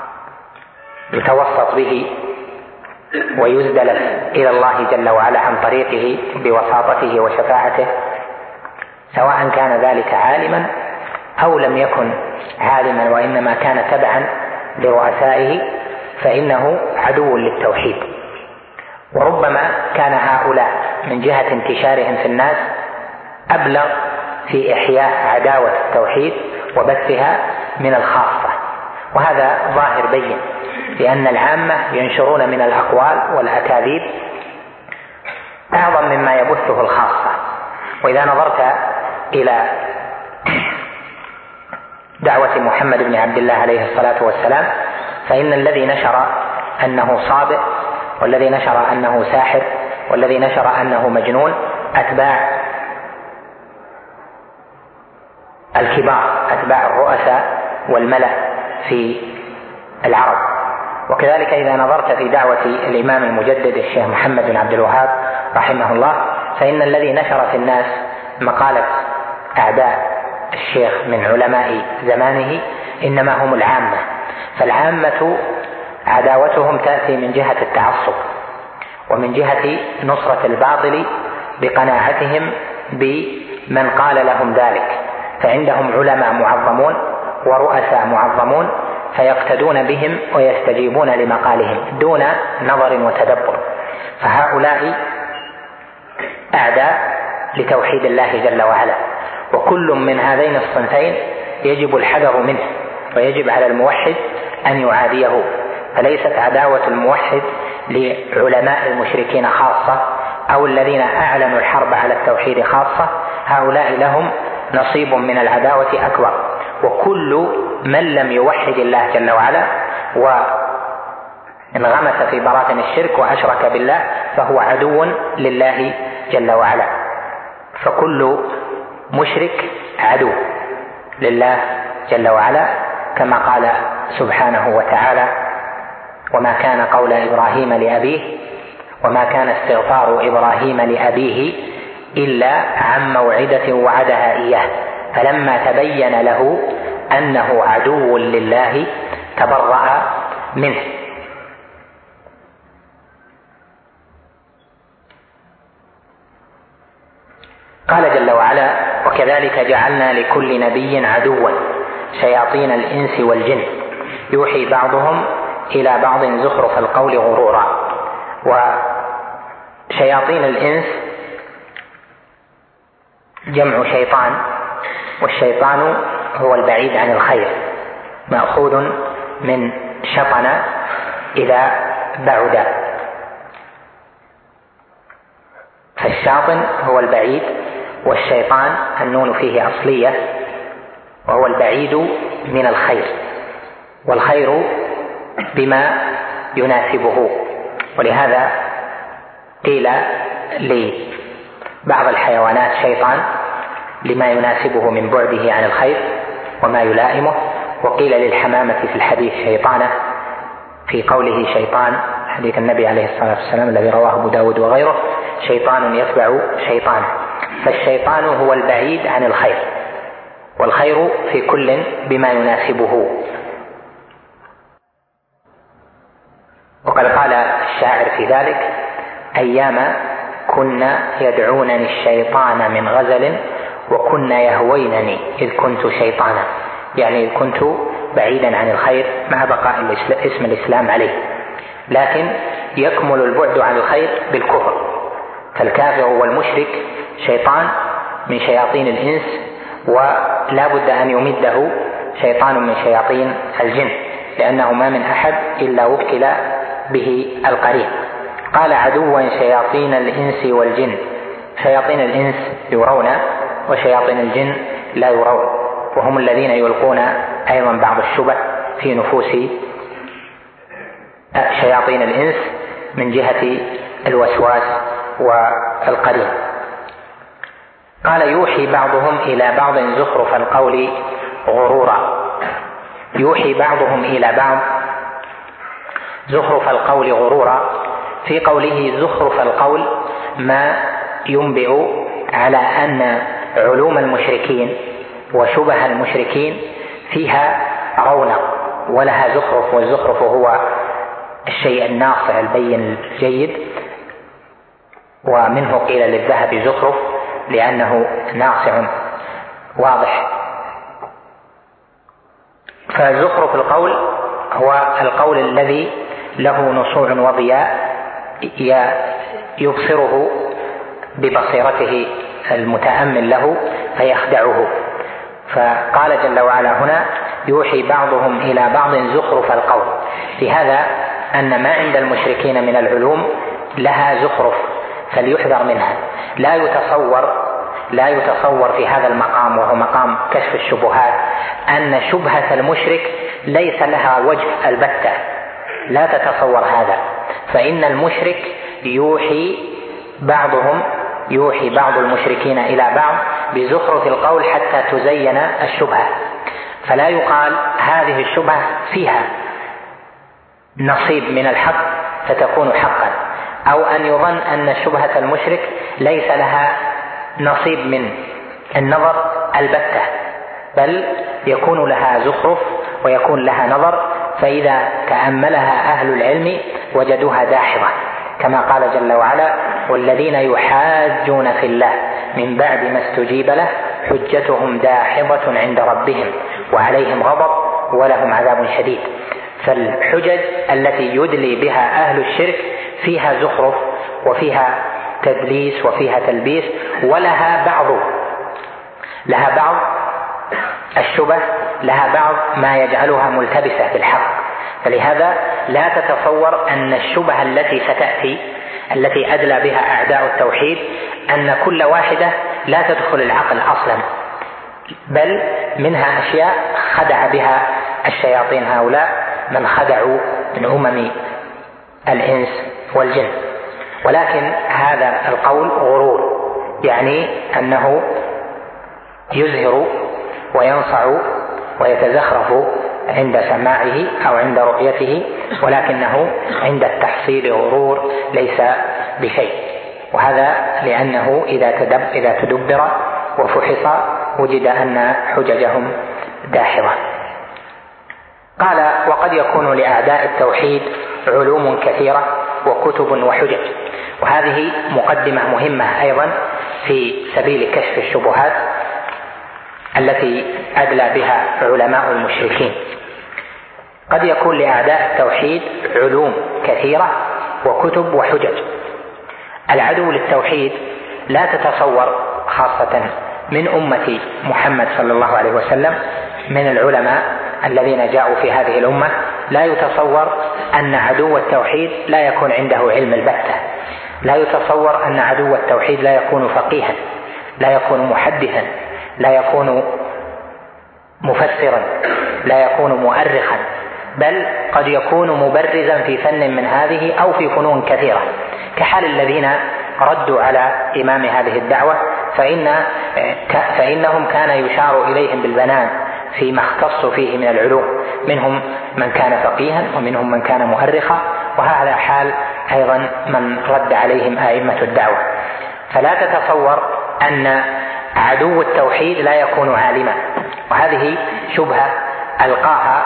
يتوسط به ويزدل إلى الله جل وعلا عن طريقه بوساطته وشفاعته، سواء كان ذلك عالما أو لم يكن عالما وإنما كان تبعا لرؤسائه، فإنه عدو للتوحيد. وربما كان هؤلاء من جهة انتشارهم في الناس أبلغ في إحياء عداوة التوحيد وبثها من الخاصة، وهذا ظاهر بين، لأن العامة ينشرون من الأقوال والأكاذيب أعظم مما يبثه الخاصة. وإذا نظرت إلى دعوة محمد بن عبد الله عليه الصلاة والسلام، فإن الذي نشر أنه صادق والذي نشر أنه ساحر والذي نشر أنه مجنون أتباع الكبار، أتباع الرؤساء والملأ في العرب. وكذلك إذا نظرت في دعوة الإمام المجدد الشيخ محمد بن عبد الوهاب رحمه الله، فإن الذي نشر في الناس مقالة أعداء الشيخ من علماء زمانه إنما هم العامة. فالعامة عداوتهم تأتي من جهة التعصب ومن جهة نصرة الباطل بقناعتهم بمن قال لهم ذلك، فعندهم علماء معظمون ورؤساء معظمون فيقتدون بهم ويستجيبون لمقالهم دون نظر وتدبر. فهؤلاء أعداء لتوحيد الله جل وعلا، وكل من هذين الصنفين يجب الحذر منه، ويجب على الموحد أن يعاديه. فليست عداوة الموحد لعلماء المشركين خاصة أو الذين أعلنوا الحرب على التوحيد خاصة، هؤلاء لهم نصيب من العداوة أكبر. وكل من لم يوحد الله جل وعلا وانغمس في براثن الشرك وأشرك بالله فهو عدو لله جل وعلا. فكل مشرك عدو لله جل وعلا، كما قال سبحانه وتعالى: وما كان قول إبراهيم لأبيه وما كان استغفار إبراهيم لأبيه إلا عن موعدة وعدها إياه فلما تبين له أنه عدو لله تبرأ منه. قال جل وعلا: وكذلك جعلنا لكل نبي عدوا شياطين الإنس والجن يوحي بعضهم إلى بعض زخرف القول غرورا. وشياطين الإنس جمع شيطان، والشيطان هو البعيد عن الخير، مأخوذ من شطن إذا بعد، فالشاطن هو البعيد، والشيطان النون فيه أصلية وهو البعيد من الخير، والخير بما يناسبه. ولهذا قيل لبعض الحيوانات شيطان لما يناسبه من بعده عن الخير وما يلائمه، وقيل للحمامة في الحديث شيطانة في قوله شيطان، حديث النبي عليه الصلاة والسلام الذي رواه أبو داود وغيره: شيطان يتبع شيطانا. فالشيطان هو البعيد عن الخير، والخير في كل بما يناسبه. وقد قال الشاعر في ذلك: أيام كنا يدعونني الشيطان من غزل وكنا يهوينني إذ كنت شيطانا، يعني إذ كنت بعيدا عن الخير مع بقاء اسم الإسلام عليه. لكن يكمل البعد عن الخير بالكفر، فالكافر والمشرك شيطان من شياطين الإنس، ولا بد أن يمده شيطان من شياطين الجن، لأنه ما من أحد إلا وكل به القرين. قال: عدوا شياطين الإنس والجن. شياطين الإنس يرون وشياطين الجن لا يرون، وهم الذين يلقون أيضا بعض الشبه في نفوس شياطين الإنس من جهة الوسواس والقرين. قال: يوحي بعضهم إلى بعض زخرف القول غرورا. يوحي بعضهم إلى بعض زخرف القول غرورا، في قوله زخرف القول ما ينبئ على أن علوم المشركين وشبه المشركين فيها رونق ولها زخرف، والزخرف هو الشيء الناصع البين الجيد، ومنه قيل للذهب زخرف لأنه ناصع واضح. فزخرف القول هو القول الذي له نصوع وضياء يبصره ببصيرته المتأمل له فيخدعه. فقال جل وعلا هنا: يوحي بعضهم إلى بعض زخرف القول، لهذا أن ما عند المشركين من العلوم لها زخرف فليحذر منها. لا يتصور لا يتصور في هذا المقام، وهو مقام كشف الشبهات، أن شبهة المشرك ليس لها وجه البتة، لا تتصور هذا. فإن المشرك يوحي بعضهم يوحي بعض المشركين إلى بعض بزخرف القول حتى تزين الشبهة، فلا يقال هذه الشبهة فيها نصيب من الحق فتكون حقا، أو أن يظن أن شبهة المشرك ليس لها نصيب من النظر البتة، بل يكون لها زخرف ويكون لها نظر، فإذا تأملها أهل العلم وجدوها داحضة، كما قال جل وعلا: والذين يحاجون في الله من بعد ما استجيب له حجتهم داحضة عند ربهم وعليهم غضب ولهم عذاب شديد. فالحجج التي يدلي بها أهل الشرك فيها زخرف وفيها تدليس وفيها تلبيس، ولها بعض لها بعض الشبه، لها بعض ما يجعلها ملتبسة بالحق. فلهذا لا تتصور أن الشبه التي ستأتي التي أدلى بها أعداء التوحيد أن كل واحدة لا تدخل العقل أصلا، بل منها أشياء خدع بها الشياطين هؤلاء من خدعوا من أمم الإنس والجن. ولكن هذا القول غرور، يعني أنه يزهر وينصع ويتزخرف عند سماعه أو عند رؤيته، ولكنه عند التحصيل غرور ليس بشيء. وهذا لأنه إذا تدب إذا تدبر وفحص وجد أن حججهم داحضة. قال: وقد يكون لأعداء التوحيد علوم كثيرة وكتب وحجج. وهذه مقدمة مهمة أيضا في سبيل كشف الشبهات التي أدلى بها علماء المشركين. قد يكون لأعداء التوحيد علوم كثيرة وكتب وحجج. العدو للتوحيد لا تتصور، خاصة من أمة محمد صلى الله عليه وسلم من العلماء الذين جاءوا في هذه الأمة، لا يتصور أن عدو التوحيد لا يكون عنده علم البتة، لا يتصور أن عدو التوحيد لا يكون فقيها، لا يكون محدثا، لا يكون مفسرا، لا يكون مؤرخا، بل قد يكون مبرزا في فن من هذه أو في فنون كثيرة، كحال الذين ردوا على إمام هذه الدعوة، فإن فإنهم كان يشار إليهم بالبنان فيما اختصوا فيه من العلوم، منهم من كان فقيها ومنهم من كان مؤرخا، وهذا حال أيضا من رد عليهم أئمة الدعوة. فلا تتصور أن عدو التوحيد لا يكون عالما، وهذه شبهة ألقاها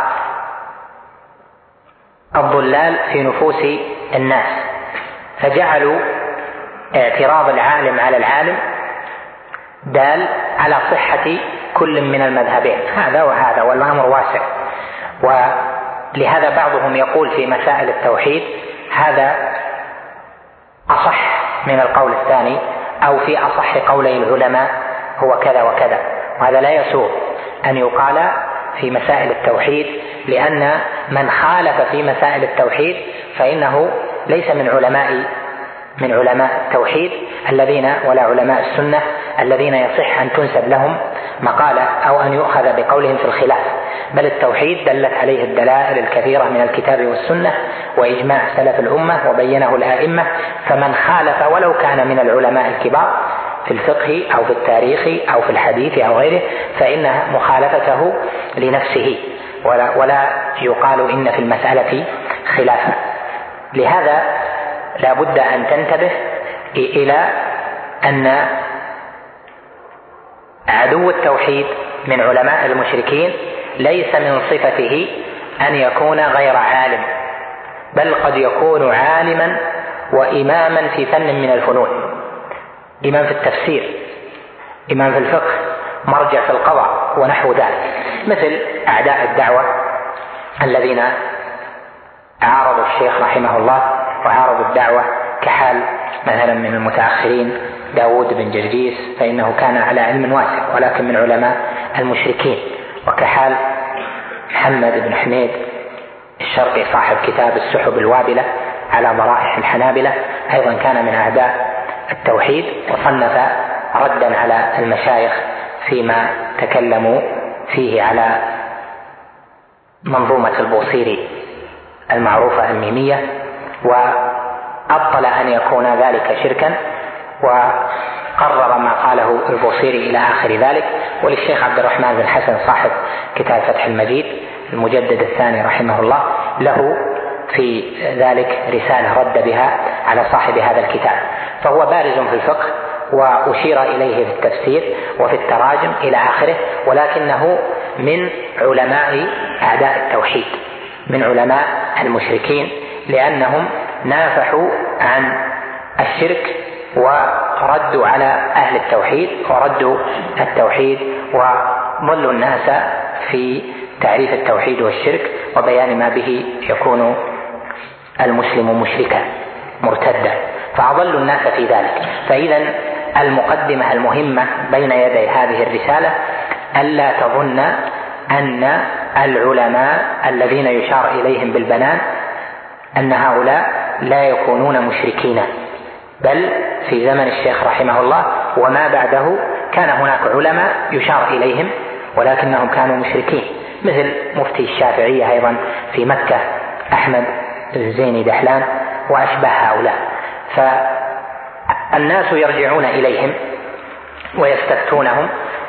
الضلال في نفوس الناس، فجعلوا اعتراض العالم على العالم دال على صحة كل من المذهبين، هذا وهذا، والأمر واسع. ولهذا بعضهم يقول في مسائل التوحيد هذا أصح من القول الثاني، أو في أصح قولي العلماء هو كذا وكذا، وهذا لا يسوغ أن يقال في مسائل التوحيد، لأن من خالف في مسائل التوحيد فإنه ليس من علماء من علماء التوحيد الذين ولا علماء السنة الذين يصح أن تنسب لهم مقالة أو أن يؤخذ بقولهم في الخلاف، بل التوحيد دلت عليه الدلائل الكثيرة من الكتاب والسنة وإجماع سلف الأمة وبينه الآئمة، فمن خالف ولو كان من العلماء الكبار في الفقه أو في التاريخ أو في الحديث أو غيره فإن مخالفته لنفسه، ولا, ولا يقال إن في المسألة خلافا. لهذا لا بد أن تنتبه إلى أن عدو التوحيد من علماء المشركين ليس من صفته أن يكون غير عالم، بل قد يكون عالما وإماما في فن من الفنون، إمام في التفسير، إمام في الفقه، مرجع في القضاء ونحو ذلك، مثل أعداء الدعوة الذين عارضوا الشيخ رحمه الله وعارضوا الدعوة، كحال مثلا من المتأخرين داود بن جرجيس فإنه كان على علم واسع ولكن من علماء المشركين، وكحال محمد بن حميد الشرقي صاحب كتاب السحب الوابلة على ضرائح الحنابلة، أيضا كان من أعداء التوحيد وصنف ردا على المشايخ فيما تكلموا فيه على منظومة البوصيري المعروفة الميمية، وأبطل أن يكون ذلك شركا وقرر ما قاله البوصيري إلى آخر ذلك. وللشيخ عبد الرحمن بن حسن صاحب كتاب فتح المجيد المجدد الثاني رحمه الله له في ذلك رسالة رد بها على صاحب هذا الكتاب، فهو بارز في الفقه وأشير إليه في التفسير وفي التراجم إلى آخره، ولكنه من علماء أعداء التوحيد، من علماء المشركين، لأنهم نافحوا عن الشرك وردوا على أهل التوحيد وردوا التوحيد وضلوا الناس في تعريف التوحيد والشرك وبيان ما به يكون المسلم مشركا مرتدا. فأضلوا الناس في ذلك. فإذا المقدمة المهمة بين يدي هذه الرسالة ألا تظن أن العلماء الذين يشار إليهم بالبنان أن هؤلاء لا يكونون مشركين، بل في زمن الشيخ رحمه الله وما بعده كان هناك علماء يشار إليهم ولكنهم كانوا مشركين، مثل مفتي الشافعية أيضا في مكة أحمد الزيني دحلان وأشبه هؤلاء. فالناس يرجعون إليهم ويستفتونهم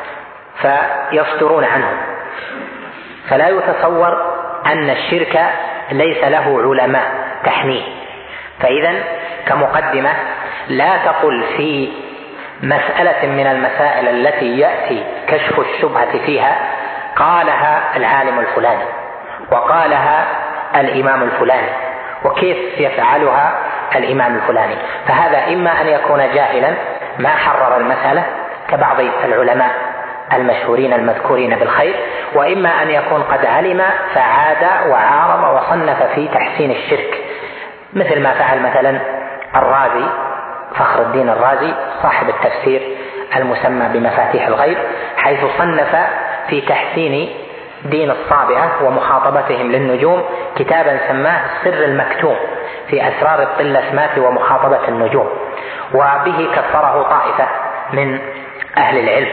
فيصدرون عنهم، فلا يتصور أن الشرك ليس له علماء تحميه. فإذا كمقدمة لا تقل في مسألة من المسائل التي يأتي كشف الشبهة فيها قالها العالم الفلاني وقالها الإمام الفلاني وكيف يفعلها الإمام الفلاني، فهذا إما أن يكون جاهلا ما حرر المسألة كبعض العلماء المشهورين المذكورين بالخير، وإما أن يكون قد علم فعاد وعارض وصنف في تحسين الشرك، مثل ما فعل مثلا الرازي فخر الدين الرازي صاحب التفسير المسمى بمفاتيح الغيب، حيث صنف في تحسين دين الصابئة ومخاطبتهم للنجوم كتابا سماه السر المكتوم في أسرار الطلسمات ومخاطبة النجوم، وبه كفره طائفة من أهل العلم،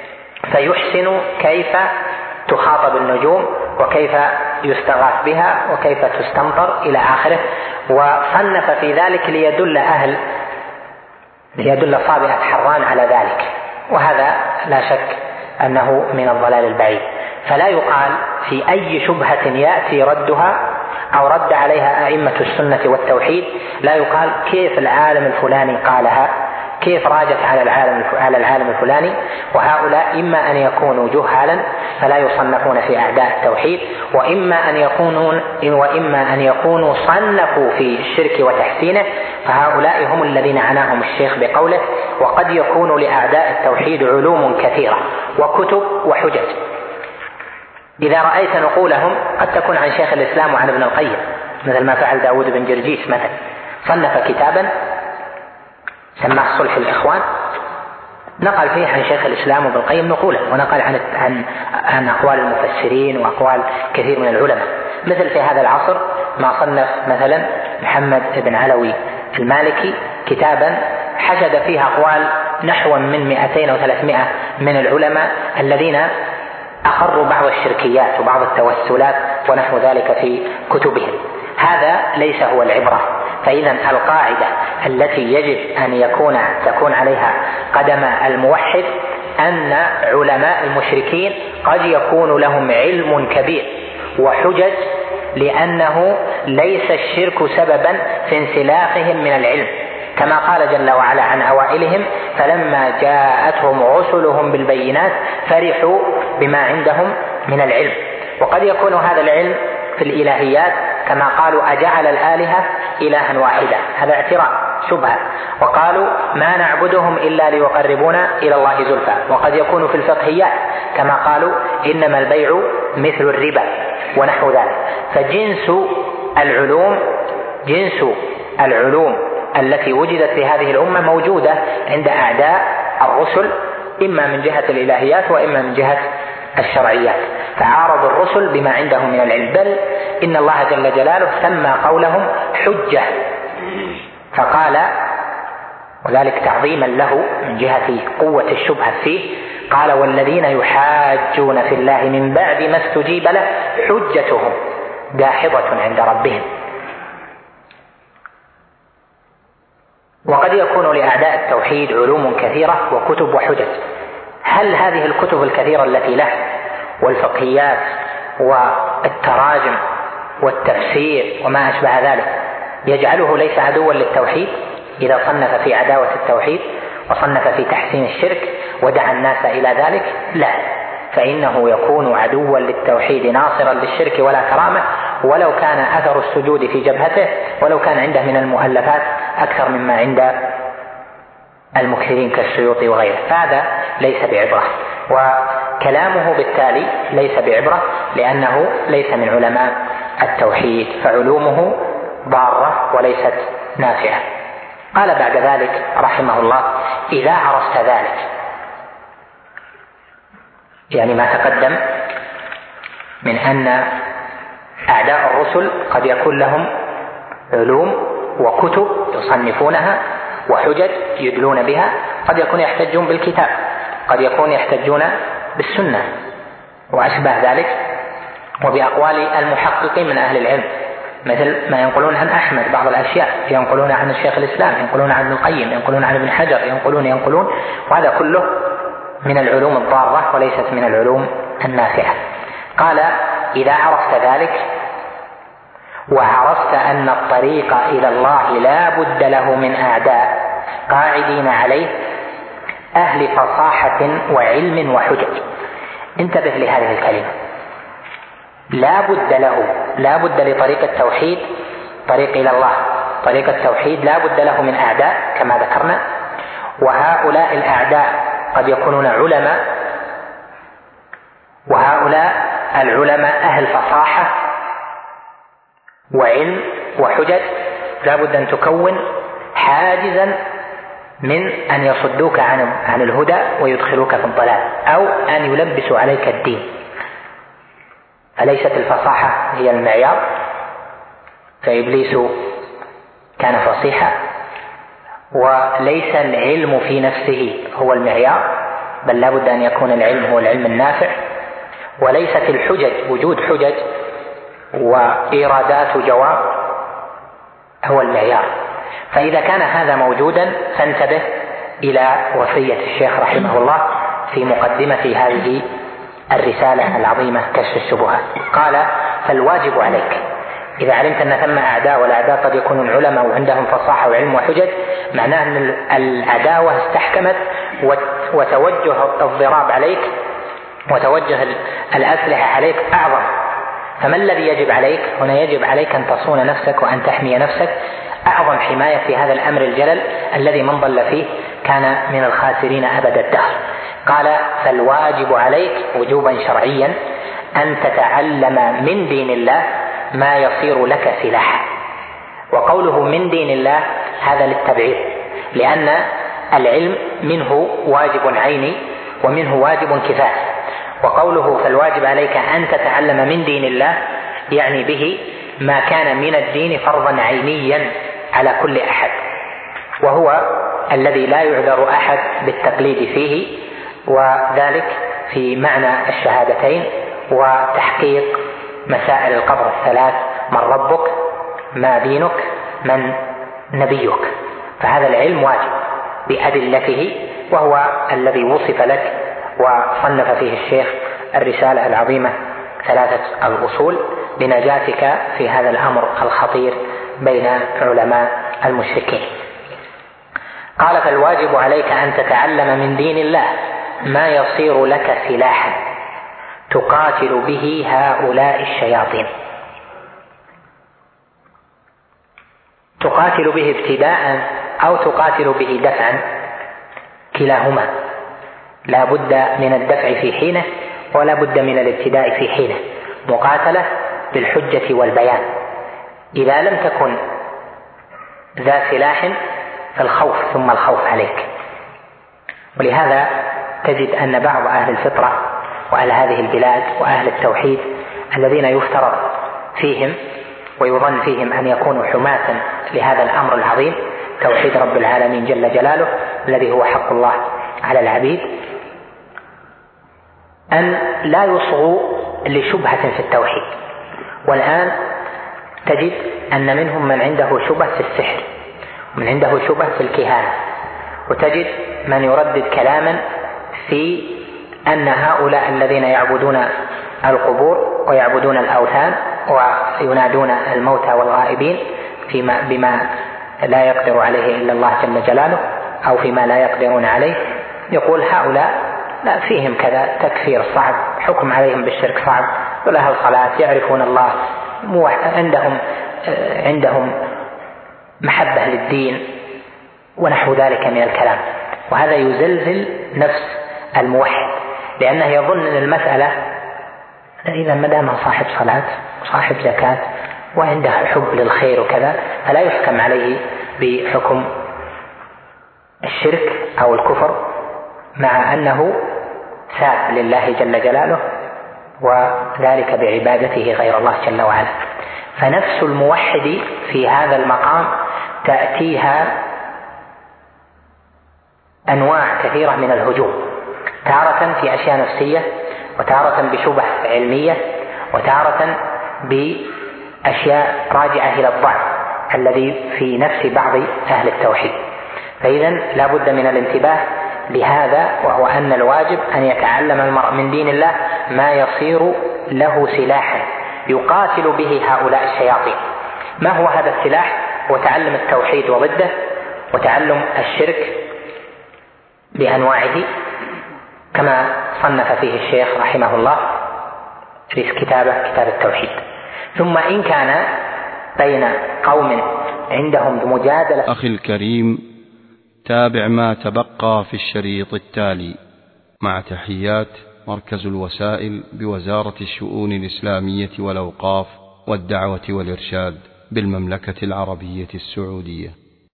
فيحسن كيف تخاطب النجوم وكيف يستغاث بها وكيف تستمطر إلى آخره، وصنف في ذلك ليدل أهل ليدل صابئة حران على ذلك، وهذا لا شك أنه من الضلال البعيد. فلا يقال في أي شبهة يأتي ردها أو رد عليها أئمة السنة والتوحيد لا يقال كيف العالم الفلاني قالها، كيف راجت على العالم على العالم الفلاني، وهؤلاء إما أن يكونوا جهالا فلا يصنفون في أعداء التوحيد، وإما أن يكونوا وإما أن يكونوا صنفوا في الشرك وتحسينه، فهؤلاء هم الذين عناهم الشيخ بقوله وقد يكون لأعداء التوحيد علوم كثيرة وكتب وحجج. إذا رأيت نقولهم قد تكون عن شيخ الإسلام وعن ابن القيم، مثل ما فعل داود بن جرجيس مثلا، صنف كتابا سماه صلح الإخوان، نقل فيه عن شيخ الإسلام وابن القيم نقولا، ونقل عن عن عن أقوال المفسرين وأقوال كثير من العلماء. مثل في هذا العصر ما صنف مثلا محمد بن علوي المالكي كتابا حشد فيه أقوال نحو من مئتين أو ثلاثمائة من العلماء الذين أقروا بعض الشركيات وبعض التوسلات ونحو ذلك في كتبهم. هذا ليس هو العبرة. فإذا القاعدة التي يجب أن يكون تكون عليها قدم الموحد أن علماء المشركين قد يكون لهم علم كبير وحجج، لأنه ليس الشرك سببا في انسلاخهم من العلم، كما قال جل وعلا عن أوائلهم فلما جاءتهم رسلهم بالبينات فرحوا بما عندهم من العلم. وقد يكون هذا العلم في الإلهيات كما قالوا أجعل الآلهة إلها واحدا، هذا اعتراض شبهة، وقالوا ما نعبدهم إلا ليقربونا إلى الله زلفى. وقد يكون في الفقهيات كما قالوا إنما البيع مثل الربا ونحو ذلك. فجنس العلوم جنس العلوم التي وجدت في هذه الأمة موجودة عند أعداء الرسل، إما من جهة الإلهيات وإما من جهة الشرعيات، فعارض الرسل بما عندهم من العلم. بل إن الله جل جلاله سمى قولهم حجة، فقال وذلك تعظيما له من جهة قوة الشبهة فيه، قال والذين يحاجون في الله من بعد ما استجيب له حجتهم داحضة عند ربهم. وقد يكون لأعداء التوحيد علوم كثيرة وكتب وحجج. هل هذه الكتب الكثيرة التي له والفقهيات والتراجم والتفسير وما أشبه ذلك يجعله ليس عدوا للتوحيد إذا صنف في عداوة التوحيد وصنف في تحسين الشرك ودعا الناس إلى ذلك؟ لا، فإنه يكون عدوا للتوحيد ناصرا للشرك ولا كرامة، ولو كان أثر السجود في جبهته، ولو كان عنده من المؤلفات أكثر مما عند المكثرين كالسيوطي وغيره، فهذا ليس بعبرة، وكلامه بالتالي ليس بعبرة لأنه ليس من علماء التوحيد، فعلومه ضارة وليست نافعة. قال بعد ذلك رحمه الله: إذا عرفت ذلك، يعني ما تقدم من أن أعداء الرسل قد يكون لهم علوم وكتب يصنفونها وحجج يدلون بها، قد يكون يحتجون بالكتاب، قد يكون يحتجون بالسنة وأشبه ذلك، وبأقوال المحققين من أهل العلم، مثل ما ينقلون عن أحمد بعض الأشياء، ينقلون عن الشيخ الإسلام، ينقلون عن ابن القيم، ينقلون عن ابن حجر، ينقلون ينقلون وهذا كله من العلوم الضارة وليست من العلوم النافعة. قال: إذا عرفت ذلك وعرفت أن الطريق إلى الله لا بد له من أعداء قاعدين عليه أهل فصاحة وعلم وحجج. انتبه لهذه الكلمة، لا بد له، لا بد لطريق التوحيد، طريق إلى الله، طريق التوحيد لا بد له من أعداء كما ذكرنا، وهؤلاء الأعداء قد يكونون علماء، وهؤلاء العلماء أهل فصاحة وعلم وحجج، لا بد أن تكون حاجزا من أن يصدوك عن عن الهدى ويدخلوك في الضلال، أو أن يلبسوا عليك الدين. أليست الفصاحة هي المعيار؟ فإبليس كان فصيحا، وليس العلم في نفسه هو المعيار، بل لا بد أن يكون العلم هو العلم النافع، وليست الحجج، وجود حجج وإيرادات جواب هو المعيار. فإذا كان هذا موجودا فانتبه إلى وصية الشيخ رحمه الله في مقدمة هذه الرسالة العظيمة كشف الشبهات. قال: فالواجب عليك إذا علمت أن ثم أعداء، والأعداء قد يكونون علماء وعندهم فصاحة وعلم وحجج، معناه أن العداوة استحكمت وتوجه الضراب عليك وتوجه الأسلحة عليك أعظم. فما الذي يجب عليك هنا؟ يجب عليك أن تصون نفسك وأن تحمي نفسك، أعظم حماية في هذا الأمر الجلل الذي من ضل فيه كان من الخاسرين أبد الدهر. قال: فالواجب عليك وجوبا شرعيا أن تتعلم من دين الله ما يصير لك سلاحا. وقوله من دين الله هذا للتبعيض، لأن العلم منه واجب عيني ومنه واجب كفاية. وقوله فالواجب عليك أن تتعلم من دين الله يعني به ما كان من الدين فرضا عينيا على كل أحد، وهو الذي لا يعذر أحد بالتقليد فيه، وذلك في معنى الشهادتين وتحقيق مسائل القبر الثلاث: من ربك، ما دينك، من نبيك. فهذا العلم واجب بأدلته، وهو الذي وصف لك وصنف فيه الشيخ الرسالة العظيمة ثلاثة الأصول لنجاتك في هذا الأمر الخطير بين علماء المشركين. قال: فالواجب عليك أن تتعلم من دين الله ما يصير لك سلاحا تقاتل به هؤلاء الشياطين. تقاتل به ابتداء أو تقاتل به دفعا، كلاهما لا بد من الدفع في حينه ولا بد من الابتداء في حينه. مقاتلة بالحجة والبيان. إذا لم تكن ذا سلاح فالخوف ثم الخوف عليك. ولهذا تجد أن بعض أهل الفطرة وأهل هذه البلاد وأهل التوحيد الذين يفترض فيهم ويظن فيهم أن يكونوا حماة لهذا الأمر العظيم، توحيد رب العالمين جل جلاله الذي هو حق الله على العبيد، أن لا يصغوا لشبهة في التوحيد. والآن تجد أن منهم من عنده شبهة في السحر، ومن عنده شبهة في الكهانة، وتجد من يردد كلاما في أن هؤلاء الذين يعبدون القبور ويعبدون الأوثان وينادون الموتى والغائبين فيما بما لا يقدر عليه إلا الله جل جلاله أو فيما لا يقدرون عليه، يقول هؤلاء لا فيهم كذا تكفير صعب، حكم عليهم بالشرك صعب، ولها الصلاة، يعرفون الله، عندهم عندهم محبة للدين ونحو ذلك من الكلام. وهذا يزلزل نفس الموحد، لأنه يظن أن المسألة إذا ما دام صاحب صلاة وصاحب زكاة وعنده حب للخير وكذا فلا يحكم عليه بحكم الشرك أو الكفر مع أنه ساب لله جل جلاله، وذلك بعبادته غير الله جل وعلا. فنفس الموحد في هذا المقام تأتيها أنواع كثيرة من الهجوم، تارة في أشياء نفسية، وتارة بشبه علمية، وتارة بأشياء راجعة إلى الضعف الذي في نفس بعض أهل التوحيد. فإذا لا بد من الانتباه لهذا، وهو أن الواجب أن يتعلم المرء من دين الله ما يصير له سلاحا يقاتل به هؤلاء الشياطين. ما هو هذا السلاح؟ هو تعلم التوحيد وضده، وتعلم الشرك بأنواعه كما صنف فيه الشيخ رحمه الله في كتابه كتاب التوحيد. ثم إن كان بين قوم عندهم مجادلة. أخي الكريم، تابع ما تبقى في الشريط التالي مع تحيات مركز الوسائل بوزارة الشؤون الإسلامية والأوقاف والدعوة والإرشاد بالمملكة العربية السعودية.